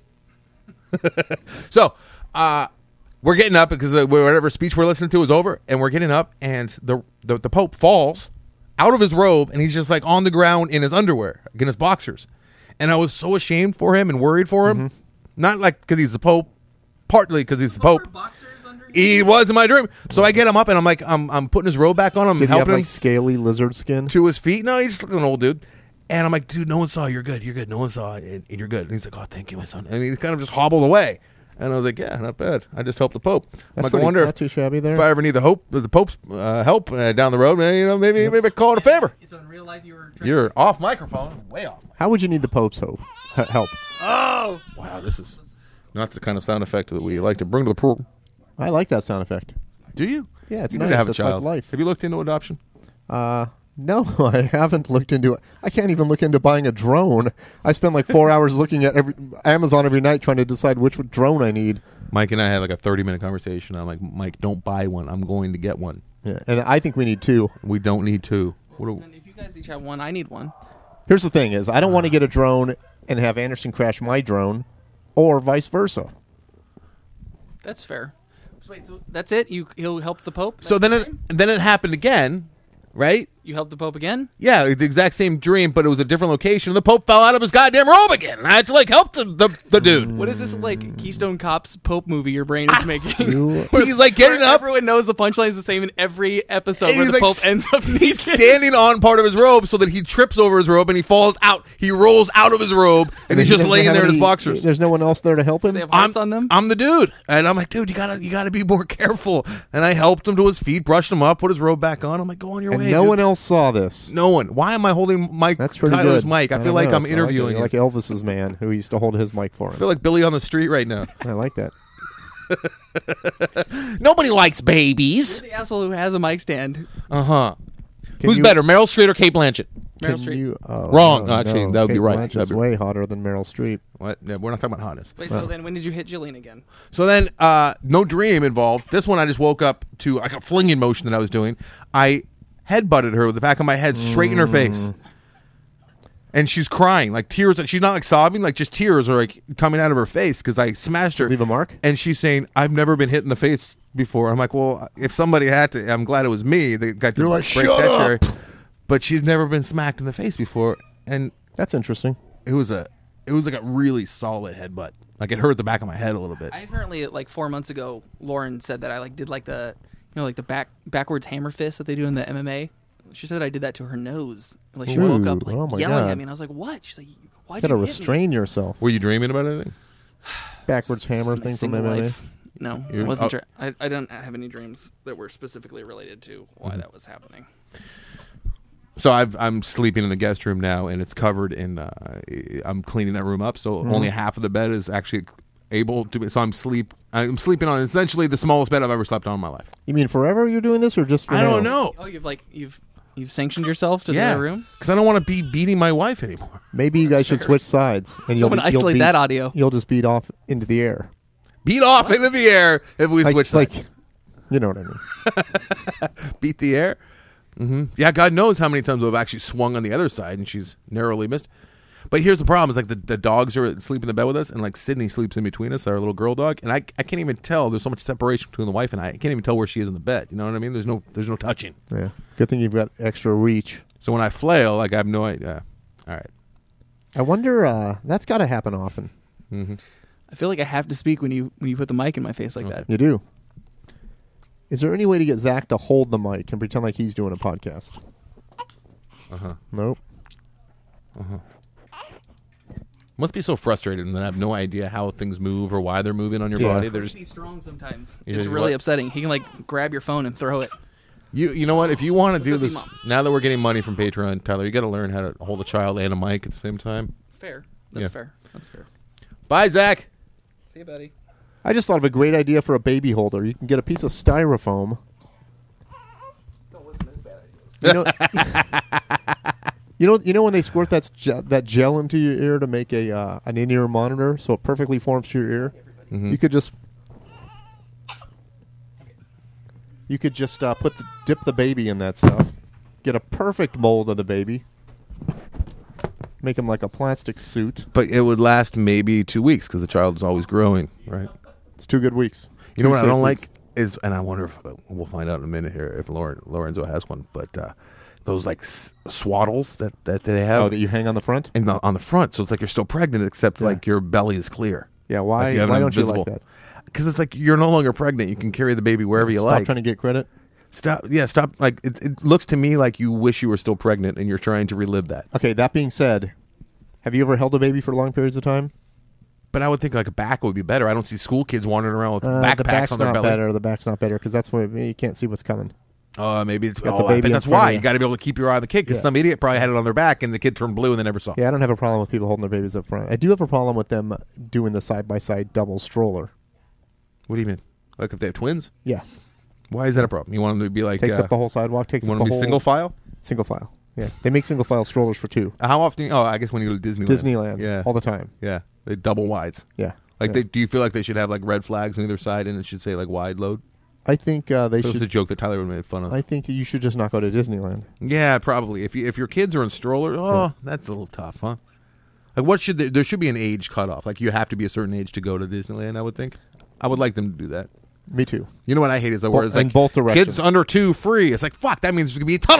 Speaker 1: So, uh, we're getting up because uh, whatever speech we're listening to is over, and we're getting up, and the, the the Pope falls out of his robe, and he's just like on the ground in his underwear, in his boxers. And I was so ashamed for him and worried for him. Not like because he's the Pope, partly because he's the Pope. He was in my dream. So I get him up, and I'm like, I'm, I'm putting his robe back on him,
Speaker 2: Did he have
Speaker 1: helping him
Speaker 2: like scaly lizard skin?
Speaker 1: to his feet. No, he's just like an old dude. And I'm like, dude, no one saw. You're good. You're good. No one saw, and, and you're good. And he's like, oh, thank you, my son. And he kind of just hobbled away. And I was like, yeah, not bad. I just helped the Pope. I'm
Speaker 2: That's
Speaker 1: like, I
Speaker 2: pretty-
Speaker 1: wonder
Speaker 2: not
Speaker 1: if,
Speaker 2: too shabby there.
Speaker 1: if I ever need the hope, the Pope's uh, help uh, down the road, man, you know, maybe maybe I call it a favor.
Speaker 3: So in real life, you were.
Speaker 1: You're off microphone, way off.
Speaker 2: How would you need the Pope's hope? H- help.
Speaker 1: Oh, wow, this is not the kind of sound effect that we like to bring to the program.
Speaker 2: I like that sound effect.
Speaker 1: Do you?
Speaker 2: Yeah, it's
Speaker 1: you
Speaker 2: nice.
Speaker 1: need to have a
Speaker 2: It's like
Speaker 1: child.
Speaker 2: life.
Speaker 1: Have you looked into adoption?
Speaker 2: Uh, no, I haven't looked into it. I can't even look into buying a drone. I spend like four hours looking at every Amazon every night trying to decide which drone I need.
Speaker 1: Mike and I had like a thirty minute conversation. I'm like, Mike, don't buy one. I'm going to get one.
Speaker 2: Yeah, and I think we need two.
Speaker 1: We don't need two. What do,
Speaker 3: And if you guys each have one, I need one.
Speaker 2: Here's the thing: is I don't want to get a drone and have Anderson crash my drone, or vice versa.
Speaker 3: That's fair. Wait, so that's it? You he'll help the Pope?
Speaker 1: So
Speaker 3: That's
Speaker 1: then
Speaker 3: the
Speaker 1: it
Speaker 3: dream?
Speaker 1: then it happened again, right?
Speaker 3: You helped the Pope again?
Speaker 1: Yeah, it's the exact same dream, but it was a different location. And the Pope fell out of his goddamn robe again. And I had to like help the the, the dude.
Speaker 3: What is this like Keystone Cops Pope movie your brain is making?
Speaker 2: You-
Speaker 1: He's like getting
Speaker 3: Where
Speaker 1: up.
Speaker 3: Everyone knows the punchline is the same in every episode
Speaker 1: And
Speaker 3: where
Speaker 1: he's
Speaker 3: the
Speaker 1: like
Speaker 3: Pope
Speaker 1: s-
Speaker 3: ends up naked.
Speaker 1: He's standing on part of his robe so that he trips over his robe and he falls out. He rolls out of his robe and he's
Speaker 2: he
Speaker 1: just
Speaker 2: doesn't
Speaker 1: laying
Speaker 2: have
Speaker 1: there in his
Speaker 2: any-
Speaker 1: boxers.
Speaker 2: There's no one else there to help him.
Speaker 3: They have
Speaker 1: I'm,
Speaker 3: hearts on them.
Speaker 1: I'm the dude, and I'm like, dude, you gotta, you gotta be more careful. And I helped him to his feet, brushed him up, put his robe back on. I'm like, go on your
Speaker 2: and
Speaker 1: way.
Speaker 2: no
Speaker 1: dude.
Speaker 2: one else saw this.
Speaker 1: No one. Why am I holding Mike
Speaker 2: That's pretty
Speaker 1: Tyler's
Speaker 2: good.
Speaker 1: mic? I feel
Speaker 2: don't
Speaker 1: like
Speaker 2: know.
Speaker 1: I'm
Speaker 2: It's- I like it.
Speaker 1: interviewing
Speaker 2: You're
Speaker 1: him.
Speaker 2: like Elvis's man who used to hold his mic for
Speaker 1: I
Speaker 2: him.
Speaker 1: feel like Billy on the street right now.
Speaker 2: I like that.
Speaker 1: Nobody likes babies.
Speaker 3: the asshole who has a mic stand.
Speaker 1: Uh huh.
Speaker 2: Can
Speaker 1: Who's
Speaker 2: you-
Speaker 1: better, Meryl Streep or Kate Blanchett?
Speaker 3: Meryl
Speaker 2: Can
Speaker 3: Streep.
Speaker 2: you- oh,
Speaker 1: Wrong.
Speaker 2: no,
Speaker 1: Actually,
Speaker 2: no.
Speaker 1: that would be
Speaker 2: Kate
Speaker 1: right.
Speaker 2: Blanchett's
Speaker 1: That'd be-
Speaker 2: way hotter than Meryl Streep.
Speaker 1: What? Yeah, we're not talking about hotness.
Speaker 3: Wait, so then when did you hit Jillian again?
Speaker 1: So then, uh, no dream involved. This one, I just woke up to like a flinging motion that I was doing. I headbutted her with the back of my head straight in her face, and she's crying, like tears. She's not like sobbing, like just tears are like coming out of her face because I smashed her.
Speaker 2: Leave a mark?
Speaker 1: And she's saying, "I've never been hit in the face before." I'm like, "Well, if somebody had to, I'm glad it was me that got to
Speaker 2: You're like,
Speaker 1: break
Speaker 2: "Shut
Speaker 1: that
Speaker 2: up!"
Speaker 1: chair." But she's never been smacked in the face before, and
Speaker 2: That's interesting.
Speaker 1: it was a, it was like a really solid headbutt. Like it hurt the back of my head a little bit.
Speaker 3: I apparently like four months ago, Lauren said that I like did like the you know like the back backwards hammer fist that they do in the M M A. She said I did that to her nose. Like she
Speaker 2: Ooh,
Speaker 3: woke up like
Speaker 2: oh my
Speaker 3: yelling
Speaker 2: God.
Speaker 3: at me, and I was like, "What?" She's like, "Why'd
Speaker 2: Got to
Speaker 3: you hit me?"
Speaker 2: restrain yourself.
Speaker 1: Were you dreaming about anything?
Speaker 2: Backwards hammer
Speaker 3: It's my
Speaker 2: thing from
Speaker 3: single
Speaker 2: M M A.
Speaker 3: life. No,
Speaker 1: You-
Speaker 3: I wasn't.
Speaker 1: oh.
Speaker 3: Sure. I I don't have any dreams that were specifically related to why
Speaker 1: Mm-hmm.
Speaker 3: that was happening.
Speaker 1: So I've, I'm sleeping in the guest room now, and it's covered in. Uh, I'm cleaning that room up, so only half of the bed is actually able to be. So I'm sleep. I'm sleeping on essentially the smallest bed I've ever slept on in my life.
Speaker 2: You mean forever you're doing this or just for
Speaker 1: I
Speaker 2: now?
Speaker 1: don't know.
Speaker 3: Oh, you've like you've you've sanctioned yourself to
Speaker 1: Yeah,
Speaker 3: the room.
Speaker 1: because I don't want to be beating my wife anymore.
Speaker 2: Maybe you guys should switch sides. And you'll,
Speaker 3: Someone
Speaker 2: you'll
Speaker 3: isolate
Speaker 2: beat-
Speaker 3: that audio.
Speaker 2: You'll just beat off into the air.
Speaker 1: Beat off into the air if we
Speaker 2: Like,
Speaker 1: switch.
Speaker 2: like,
Speaker 1: sides.
Speaker 2: you know what I mean.
Speaker 1: Beat the air. hmm Yeah, God knows how many times I've actually swung on the other side and she's narrowly missed. But here's the problem: is like the, the dogs are asleep in the bed with us, and like Sydney sleeps in between us, our little girl dog, and I I can't even tell. There's so much separation between the wife and I. I can't even tell where she is in the bed. You know what I mean? There's no there's no touching.
Speaker 2: Yeah. Good thing you've got extra reach.
Speaker 1: So when I flail, like I have no idea. All right.
Speaker 2: I wonder, uh, that's got to happen often.
Speaker 1: Mm-hmm.
Speaker 3: I feel like I have to speak when you when you put the mic in my face like that.
Speaker 2: You do. Is there any way to get Zach to hold the mic and pretend like he's doing a podcast?
Speaker 1: Uh huh.
Speaker 2: Nope.
Speaker 1: Must be so frustrating that I have no idea how things move or why they're moving on your
Speaker 2: Yeah.
Speaker 1: body. They're just
Speaker 3: He's strong sometimes.
Speaker 1: He
Speaker 3: It's
Speaker 1: is
Speaker 3: really
Speaker 1: what?
Speaker 3: upsetting. He can like grab your phone and throw it.
Speaker 1: you. You know what? If you want to do
Speaker 3: does he
Speaker 1: this
Speaker 3: mom?
Speaker 1: now that we're getting money from Patreon, Tyler, you got to learn how to hold a child and a mic at the same time.
Speaker 3: Fair. That's
Speaker 1: Yeah.
Speaker 3: fair. That's fair.
Speaker 1: Bye, Zach.
Speaker 3: See you, buddy.
Speaker 2: I just thought of a great idea for a baby holder. You can get a piece of styrofoam.
Speaker 3: Don't listen to his bad ideas.
Speaker 2: You know, you know, you know when they squirt that ge- that gel into your ear to make a uh, an in-ear monitor, so it perfectly forms to your ear.
Speaker 1: Mm-hmm.
Speaker 2: You could just you could just uh, put the, dip the baby in that stuff, get a perfect mold of the baby, make him like a plastic suit.
Speaker 1: But it would last maybe two weeks because the child is always growing, right?
Speaker 2: It's two good weeks.
Speaker 1: You know
Speaker 2: Two
Speaker 1: what I
Speaker 2: safe
Speaker 1: don't
Speaker 2: weeks.
Speaker 1: like is, and I wonder if uh, we'll find out in a minute here if Lauren, Lorenzo has one, but uh, those like s- swaddles that, that they have
Speaker 2: Oh, that you hang on the front?
Speaker 1: and the, on the front, so it's like you're still pregnant except
Speaker 2: Yeah.
Speaker 1: like your belly is clear.
Speaker 2: Yeah. Why?
Speaker 1: Like you have
Speaker 2: why
Speaker 1: an
Speaker 2: don't you
Speaker 1: invisible-
Speaker 2: like that?
Speaker 1: Because it's like you're no longer pregnant. You can carry the baby wherever you
Speaker 2: Stop
Speaker 1: like.
Speaker 2: trying to get credit.
Speaker 1: Stop. Yeah, stop. Like it, it looks to me like you wish you were still pregnant and you're trying to relive that.
Speaker 2: Okay. That being said, have you ever held a baby for long periods of time?
Speaker 1: But I would think like a back would be better. I don't see school kids wandering around with
Speaker 2: Uh,
Speaker 1: backpacks
Speaker 2: the back's
Speaker 1: on their
Speaker 2: not
Speaker 1: belly.
Speaker 2: better. The back's not better because that's where you can't see what's coming.
Speaker 1: Oh, maybe it's.
Speaker 2: Got the
Speaker 1: Oh, I
Speaker 2: baby
Speaker 1: bet
Speaker 2: in
Speaker 1: that's
Speaker 2: front of
Speaker 1: why
Speaker 2: you.
Speaker 1: you got to be able to keep your eye on the kid because
Speaker 2: Yeah.
Speaker 1: some idiot probably had it on their back and the kid turned blue and they never saw.
Speaker 2: Yeah, I don't have a problem with people holding their babies up front. I do have a problem with them doing the side by side double stroller.
Speaker 1: What do you mean? Like if they have twins?
Speaker 2: Yeah,
Speaker 1: Why is that a problem? You want them to be like?
Speaker 2: takes
Speaker 1: uh,
Speaker 2: up the whole sidewalk. Takes
Speaker 1: you
Speaker 2: up
Speaker 1: want
Speaker 2: the
Speaker 1: them to be
Speaker 2: whole
Speaker 1: single file?
Speaker 2: single file. Yeah, they make single file strollers for two.
Speaker 1: How often? Oh, I guess when you go to Disneyland.
Speaker 2: Disneyland,
Speaker 1: Yeah.
Speaker 2: all the time.
Speaker 1: Yeah, they double wides.
Speaker 2: Yeah,
Speaker 1: Like,
Speaker 2: yeah.
Speaker 1: they, do you feel like they should have like red flags on either side and it should say like wide load?
Speaker 2: I think uh, they
Speaker 1: That was a
Speaker 2: should.
Speaker 1: joke that Tyler would have made fun of.
Speaker 2: I think that you should just not go to Disneyland.
Speaker 1: Yeah, probably. If you if your kids are in strollers, oh,
Speaker 2: Yeah.
Speaker 1: that's a little tough, huh? Like, what should there, there should be an age cutoff? Like, you have to be a certain age to go to Disneyland. I would think. I would like them to do that.
Speaker 2: Me too.
Speaker 1: You know what I hate is the
Speaker 2: Bo-
Speaker 1: word it's
Speaker 2: in
Speaker 1: like
Speaker 2: both directions.
Speaker 1: kids under two free. It's like fuck. That means there's gonna be a ton of them.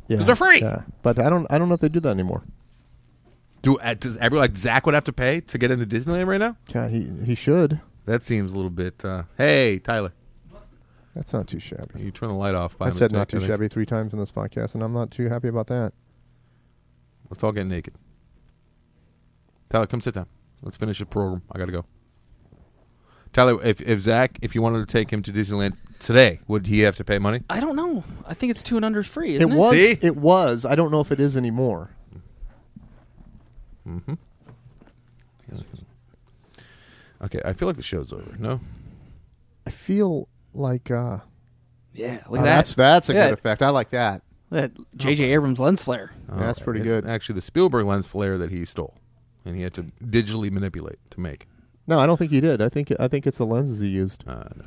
Speaker 2: Yeah,
Speaker 1: they're free.
Speaker 2: Yeah, but I don't. I don't know if they do that anymore.
Speaker 1: Do uh, does everyone like Zach would have to pay to get into Disneyland right now?
Speaker 2: Yeah, he he should.
Speaker 1: That seems a little bit. Uh, hey, Tyler,
Speaker 2: That's not too shabby.
Speaker 1: you turn the light off. By
Speaker 2: I've said
Speaker 1: mistake,
Speaker 2: not too
Speaker 1: I think.
Speaker 2: shabby three times in this podcast, and I'm not too happy about that.
Speaker 1: Let's all get naked. Tyler, come sit down. Let's finish the program. I gotta go. Tyler, if if Zach, if you wanted to take him to Disneyland today, would he have to pay money?
Speaker 3: I don't know. I think it's two and under is free, isn't
Speaker 2: It
Speaker 3: it?
Speaker 2: was.
Speaker 1: See?
Speaker 2: It was. I don't know if it is anymore.
Speaker 1: Mm-hmm. Okay, I feel like the show's over. No.
Speaker 2: I feel like. Uh,
Speaker 3: Yeah,
Speaker 2: oh,
Speaker 3: look at that.
Speaker 2: that's that's a
Speaker 3: Yeah.
Speaker 2: good effect. I like that.
Speaker 3: That J J Abrams lens flare.
Speaker 1: All
Speaker 2: That's pretty
Speaker 1: It's
Speaker 2: good.
Speaker 1: Actually, the Spielberg lens flare that he stole, and he had to digitally manipulate to make.
Speaker 2: No, I don't think he did. I think I think it's the lenses he used,
Speaker 1: Uh, no.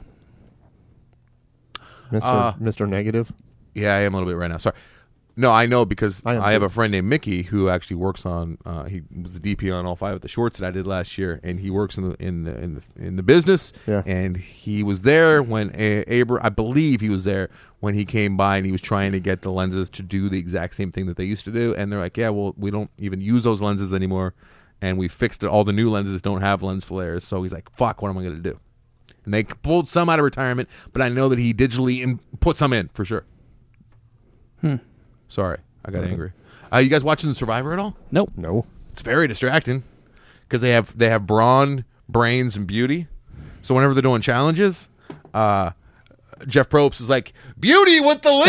Speaker 2: Mister
Speaker 1: Uh,
Speaker 2: Mister Negative.
Speaker 1: Yeah, I am a little bit right now. Sorry. No, I know because
Speaker 2: I am
Speaker 1: I, have
Speaker 2: too.
Speaker 1: a friend named Mickey who actually works on. Uh, he was the D P on all five of the shorts that I did last year, and he works in the in the in the, in the business.
Speaker 2: Yeah.
Speaker 1: And he was there when a- Abra. I believe he was there when he came by, and he was trying to get the lenses to do the exact same thing that they used to do. And they're like, "Yeah, well, we don't even use those lenses anymore, and we fixed it. All the new lenses don't have lens flares." So he's like, "Fuck, what am I going to do?" And they pulled some out of retirement, but I know that he digitally in, put some in for sure.
Speaker 3: Hmm.
Speaker 1: Sorry, I got angry. Uh, you guys watching The Survivor at all?
Speaker 3: Nope.
Speaker 2: No.
Speaker 1: It's very distracting because they have they have brawn, brains, and beauty. So whenever they're doing challenges, uh, Jeff Probst is like, "Beauty with the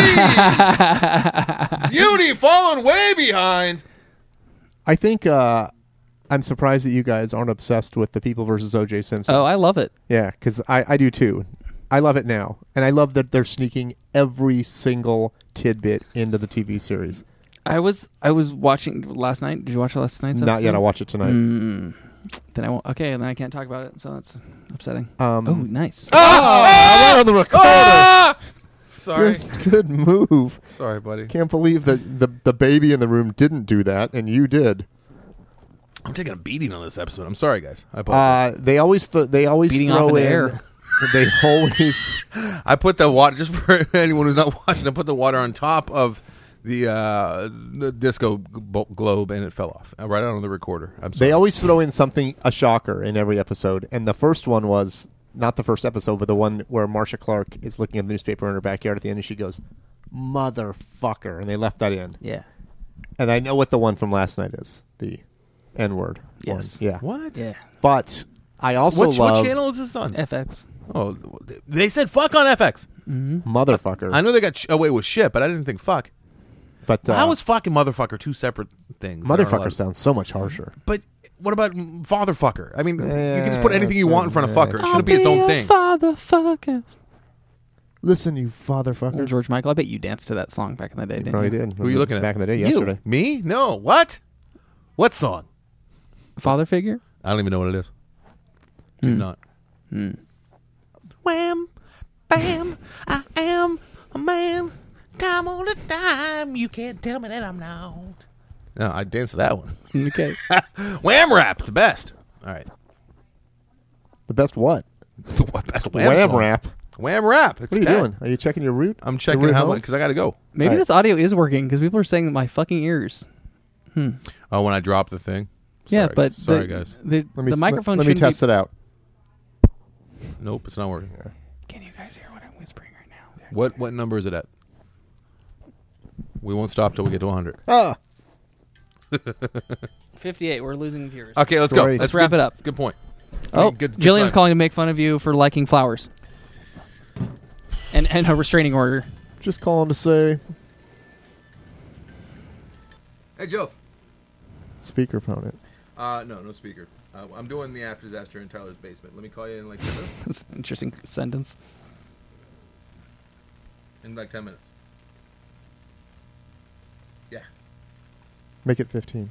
Speaker 1: lead, Beauty falling way behind."
Speaker 2: I think uh, I'm surprised that you guys aren't obsessed with the People versus O J Simpson.
Speaker 3: Oh, I love it.
Speaker 2: Yeah, because I, I do too. I love it now. And I love that they're sneaking every single tidbit into the T V series.
Speaker 3: I was I was watching last night. Did you watch last night's
Speaker 2: Not
Speaker 3: episode?
Speaker 2: yet. I'll watch it tonight.
Speaker 3: Mm, then I won't. Okay, then I can't talk about it. So that's upsetting.
Speaker 2: Um,
Speaker 3: oh, nice.
Speaker 2: I on the recorder.
Speaker 1: Ah! Sorry,
Speaker 2: Good, good move.
Speaker 1: sorry, buddy.
Speaker 2: Can't believe that the, the baby in the room didn't do that, and you did.
Speaker 1: I'm taking a beating on this episode. I'm sorry, guys. I apologize.
Speaker 2: Uh, they always th- they always
Speaker 3: Beating
Speaker 2: throw
Speaker 3: off in the
Speaker 2: in.
Speaker 3: air.
Speaker 2: They always.
Speaker 1: I put the water just for anyone who's not watching. I put the water on top of the uh, the disco g- globe, and it fell off uh, right out on the recorder. I'm sorry.
Speaker 2: They always throw in something a shocker in every episode, and the first one was not the first episode, but the one where Marcia Clark is looking at the newspaper in her backyard at the end, and she goes, "Motherfucker," and they left that in.
Speaker 3: Yeah.
Speaker 2: And I know what the one from last night is, the N word.
Speaker 3: Yes.
Speaker 2: one. Yeah.
Speaker 1: What?
Speaker 3: Yeah.
Speaker 2: But I also
Speaker 1: Which,
Speaker 2: love
Speaker 1: what channel is this on?
Speaker 3: F X.
Speaker 1: Oh, they said fuck on F X.
Speaker 2: motherfucker.
Speaker 1: I know they got sh- away with shit, but I didn't think fuck.
Speaker 2: but uh,
Speaker 1: How is fuck and motherfucker two separate things? that aren't
Speaker 2: motherfucker
Speaker 1: allowed?
Speaker 2: sounds so much harsher.
Speaker 1: But what about fatherfucker? I mean, you
Speaker 2: Yeah,
Speaker 1: can just put anything you
Speaker 2: that's
Speaker 1: want in front of
Speaker 2: a-
Speaker 1: fucker. It shouldn't be its own thing.
Speaker 3: Fatherfucker.
Speaker 2: Listen, you fatherfucker.
Speaker 3: George Michael. I bet you danced to that song back in the day.
Speaker 2: You
Speaker 3: Didn't
Speaker 2: probably
Speaker 3: you?
Speaker 2: did.
Speaker 1: Who are you looking at?
Speaker 2: Back in the day,
Speaker 3: You.
Speaker 2: yesterday.
Speaker 1: Me? No. What? What song?
Speaker 3: Father figure.
Speaker 1: I don't even know what it is. Do
Speaker 3: Hmm.
Speaker 1: not.
Speaker 3: Hmm.
Speaker 1: Wham, bam, I am a man. Time on the time. You can't tell me that I'm not. No, I danced to that one.
Speaker 3: Okay.
Speaker 1: Wham rap, the best. All right.
Speaker 2: The best what?
Speaker 1: The best wham,
Speaker 2: Wham
Speaker 1: song.
Speaker 2: rap.
Speaker 1: Wham rap. It's
Speaker 2: What are you
Speaker 1: cat.
Speaker 2: doing? Are you checking your route?
Speaker 1: I'm
Speaker 2: Your
Speaker 1: checking
Speaker 2: route
Speaker 1: how
Speaker 2: home?
Speaker 1: much because I got to go.
Speaker 3: Maybe
Speaker 2: Right.
Speaker 3: this audio is working because people are saying that my fucking ears. Hmm.
Speaker 1: Oh, when I dropped the thing.
Speaker 3: yeah,
Speaker 1: Sorry.
Speaker 3: but
Speaker 1: sorry,
Speaker 3: the,
Speaker 1: guys.
Speaker 3: The,
Speaker 2: Let me,
Speaker 3: the microphone
Speaker 2: Let, let me
Speaker 3: shouldn't
Speaker 2: test
Speaker 3: be.
Speaker 2: it out.
Speaker 1: Nope, it's not working.
Speaker 3: Can you guys hear what I'm whispering right now?
Speaker 1: What what number is it at? We won't stop till we get to one hundred.
Speaker 2: Ah,
Speaker 3: fifty-eight. We're losing viewers.
Speaker 1: Okay, let's go.
Speaker 2: Great.
Speaker 1: That's
Speaker 3: Let's wrap
Speaker 1: good-
Speaker 3: it up.
Speaker 1: that's a good point. I
Speaker 3: Oh,
Speaker 1: mean, good- good
Speaker 3: Jillian's
Speaker 1: sign.
Speaker 3: calling to make fun of you for liking flowers. And and a restraining order.
Speaker 2: just calling to say
Speaker 1: Hey, Jills.
Speaker 2: speakerphone it.
Speaker 1: Uh, no, no speaker. Uh, I'm doing the after disaster in Tyler's basement. Let me call you in like ten minutes.
Speaker 3: That's an interesting sentence.
Speaker 1: In like ten minutes. Yeah.
Speaker 2: Make it fifteen.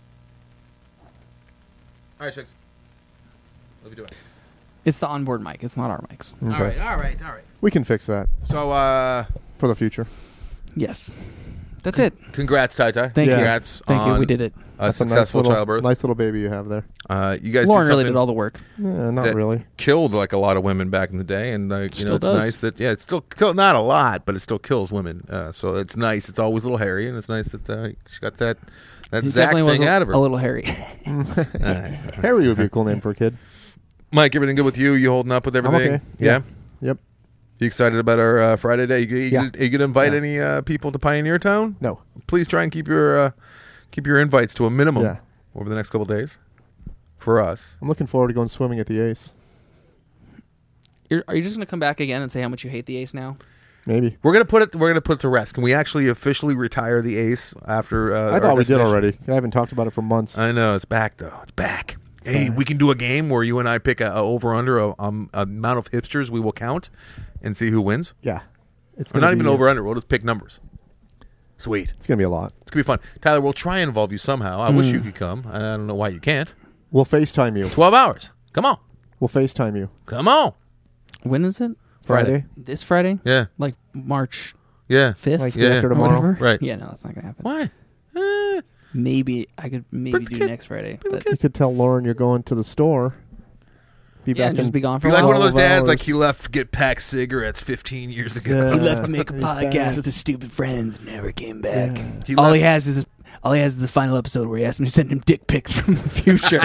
Speaker 1: All right, chicks. What are we doing?
Speaker 3: It's the onboard mic. It's not our mics.
Speaker 2: Okay.
Speaker 1: All right, all right, all right.
Speaker 2: We can fix that
Speaker 1: So, uh,
Speaker 2: for the future.
Speaker 3: Yes. That's it.
Speaker 1: Congrats, Tai Tai.
Speaker 3: Thank
Speaker 2: you.
Speaker 1: Congrats.
Speaker 3: Thank you.
Speaker 1: on
Speaker 3: We did it.
Speaker 1: A
Speaker 2: That's
Speaker 1: successful
Speaker 2: a nice little,
Speaker 1: childbirth.
Speaker 2: nice little baby you have there.
Speaker 1: Uh, you guys
Speaker 3: Lauren
Speaker 1: did
Speaker 3: really
Speaker 1: something
Speaker 3: did all the work.
Speaker 2: Yeah, not
Speaker 1: that
Speaker 2: really.
Speaker 1: killed like a lot of women back in the day, and like you
Speaker 3: Still
Speaker 1: know, it's
Speaker 3: does.
Speaker 1: nice that yeah, it's still kill, not a lot, but it still kills women. Uh, so it's nice. It's always a little hairy, and it's nice that uh, she got that that
Speaker 3: He
Speaker 1: Zach
Speaker 3: definitely was
Speaker 1: thing
Speaker 3: a,
Speaker 1: out of her.
Speaker 3: a little hairy.
Speaker 2: Harry would be a cool name for a kid.
Speaker 1: Mike, everything good with you? You holding up with everything?
Speaker 2: okay.
Speaker 1: Yeah.
Speaker 2: Yeah. Yep.
Speaker 1: You excited about our uh, Friday day? You, you,
Speaker 2: Yeah.
Speaker 1: you, you gonna invite
Speaker 2: Yeah.
Speaker 1: any uh, people to Pioneer Town?
Speaker 2: No.
Speaker 1: Please try and keep your uh, keep your invites to a minimum
Speaker 2: Yeah.
Speaker 1: over the next couple days for us.
Speaker 2: I'm looking forward to going swimming at the Ace.
Speaker 3: You're, are you just going to come back again and say how much you hate the Ace now?
Speaker 2: Maybe.
Speaker 1: We're gonna put it. We're gonna put it to rest. Can we actually officially retire the Ace after? Uh,
Speaker 2: I
Speaker 1: our
Speaker 2: thought we did
Speaker 1: destination?
Speaker 2: already. I haven't talked about it for months.
Speaker 1: I know it's back though. It's back. Hey,
Speaker 2: back.
Speaker 1: we can do a game where you and I pick a, a over under a um, amount of hipsters we will count and see who wins.
Speaker 2: yeah. It's
Speaker 1: Or
Speaker 2: gonna
Speaker 1: not even
Speaker 2: be-
Speaker 1: over under. We'll just pick numbers. Sweet.
Speaker 2: It's going to be a lot.
Speaker 1: It's gonna be fun. Tyler, we'll try and involve you somehow. I wish you could come. I don't know why you can't.
Speaker 2: We'll FaceTime you.
Speaker 1: Twelve hours. Come on.
Speaker 2: We'll FaceTime you.
Speaker 1: Come on.
Speaker 3: When is it?
Speaker 2: Friday.
Speaker 3: This Friday?
Speaker 1: Yeah.
Speaker 3: Like March
Speaker 1: Yeah.
Speaker 3: fifth?
Speaker 2: Like
Speaker 1: Yeah.
Speaker 2: the after
Speaker 3: or
Speaker 2: tomorrow.
Speaker 3: whatever?
Speaker 1: Right.
Speaker 3: Yeah, no, that's not going to happen.
Speaker 1: Why? Eh,
Speaker 3: Maybe I could maybe
Speaker 1: But
Speaker 3: do
Speaker 1: kid-
Speaker 3: next Friday.
Speaker 1: but
Speaker 3: But
Speaker 1: kid-
Speaker 2: You could tell Lauren you're going to the store. Be
Speaker 3: yeah,
Speaker 2: back
Speaker 3: and just
Speaker 2: in
Speaker 3: be gone for
Speaker 1: be
Speaker 3: a
Speaker 1: like
Speaker 3: while.
Speaker 1: one of those
Speaker 2: twelve
Speaker 1: dads, like
Speaker 2: hours.
Speaker 1: he left to get packed cigarettes fifteen years ago.
Speaker 2: Yeah.
Speaker 3: He left to make a
Speaker 2: He's
Speaker 3: podcast
Speaker 2: back.
Speaker 3: with his stupid friends and never came back.
Speaker 2: Yeah.
Speaker 1: He
Speaker 3: all
Speaker 1: left-
Speaker 3: he has is all he has is the final episode where he asked me to send him dick pics from the future.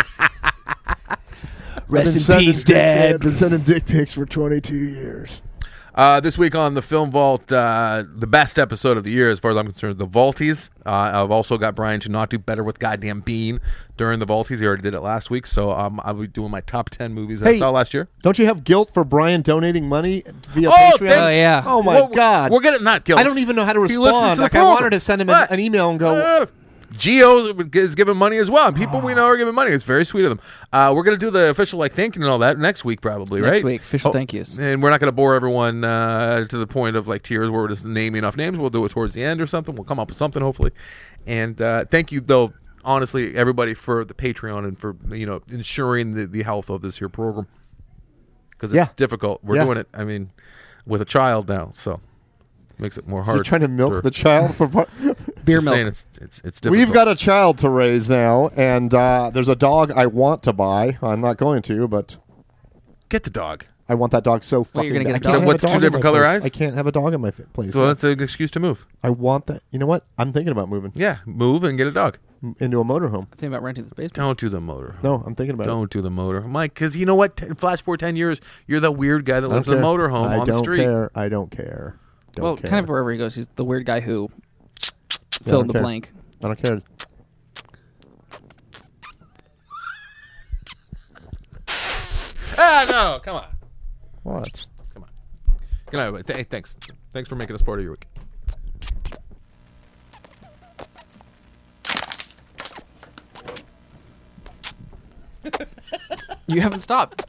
Speaker 2: I've been
Speaker 3: Rest in
Speaker 2: sending
Speaker 3: peace,
Speaker 2: dick-
Speaker 3: Dad.
Speaker 2: I've been sending dick pics for twenty-two years.
Speaker 1: Uh, this week on the Film Vault, uh, the best episode of the year, as far as I'm concerned, the Vaulties. Uh, I've also got Brian to not do better with goddamn Bean during the Vaulties. He already did it last week, so um, I'll be doing my top ten movies that I
Speaker 2: Hey.
Speaker 1: saw last year.
Speaker 2: Don't you have guilt for Brian donating money via
Speaker 1: Oh,
Speaker 2: Patreon?
Speaker 1: thanks.
Speaker 3: Oh, yeah.
Speaker 2: Oh my
Speaker 1: Well,
Speaker 2: God.
Speaker 1: We're gonna not kill.
Speaker 2: I don't even know how to
Speaker 1: He listens
Speaker 2: respond.
Speaker 1: to the
Speaker 2: Like I
Speaker 1: program.
Speaker 2: wanted to send him
Speaker 1: What?
Speaker 2: an, an email and go,
Speaker 1: Uh, Geo is giving money as well. And people we know are giving money. It's very sweet of them. Uh, we're going to do the official like thanking and all that next week, probably, right?
Speaker 3: Next week, official
Speaker 1: Oh,
Speaker 3: thank yous.
Speaker 1: And we're not going to bore everyone uh, to the point of like tears where we're just naming off names. We'll do it towards the end or something. We'll come up with something, hopefully. And uh, thank you, though, honestly, everybody, for the Patreon and for, you know, ensuring the, the health of this here program. Because it's
Speaker 2: Yeah.
Speaker 1: difficult. We're
Speaker 2: Yeah.
Speaker 1: doing it, I mean, with a child now, so makes it more hard.
Speaker 2: you're trying to milk
Speaker 1: for-
Speaker 2: the child for part.
Speaker 3: Beer
Speaker 1: just
Speaker 3: milk.
Speaker 1: saying It's, it's, it's difficult.
Speaker 2: We've got a child to raise now, and uh, there's a dog I want to buy. I'm not going to, but
Speaker 1: Get the dog.
Speaker 2: I want that dog so fucking
Speaker 3: you're gonna
Speaker 2: bad.
Speaker 3: get a
Speaker 2: I can't
Speaker 3: dog?
Speaker 2: have
Speaker 1: What's
Speaker 2: a
Speaker 1: two
Speaker 2: dog in
Speaker 1: different
Speaker 2: my
Speaker 1: color
Speaker 2: place.
Speaker 1: eyes?
Speaker 2: I can't have a dog in my f- place.
Speaker 1: So that's an excuse to move.
Speaker 2: I want that. You know what? I'm thinking about moving
Speaker 1: Yeah, move and get a dog.
Speaker 2: m- into a motorhome.
Speaker 3: I think about renting this basement.
Speaker 1: Don't do the motor.
Speaker 2: No, I'm thinking about it.
Speaker 1: Don't do the motor, Mike. Because you know what? T- flash forward ten years, you're the weird guy that
Speaker 2: I don't
Speaker 1: lives in a
Speaker 2: care.
Speaker 1: motorhome
Speaker 2: I
Speaker 1: on
Speaker 2: don't
Speaker 1: the street.
Speaker 2: care. I don't care. Don't
Speaker 3: well,
Speaker 2: care.
Speaker 3: kind of wherever he goes, he's the weird guy who
Speaker 2: I
Speaker 3: fill in
Speaker 2: don't
Speaker 3: the
Speaker 2: care.
Speaker 3: blank.
Speaker 2: I don't care.
Speaker 1: Ah, no, come on,
Speaker 2: What?
Speaker 1: come on. Good night, everybody. Th- hey, thanks, thanks for making us part of your week.
Speaker 3: You haven't stopped.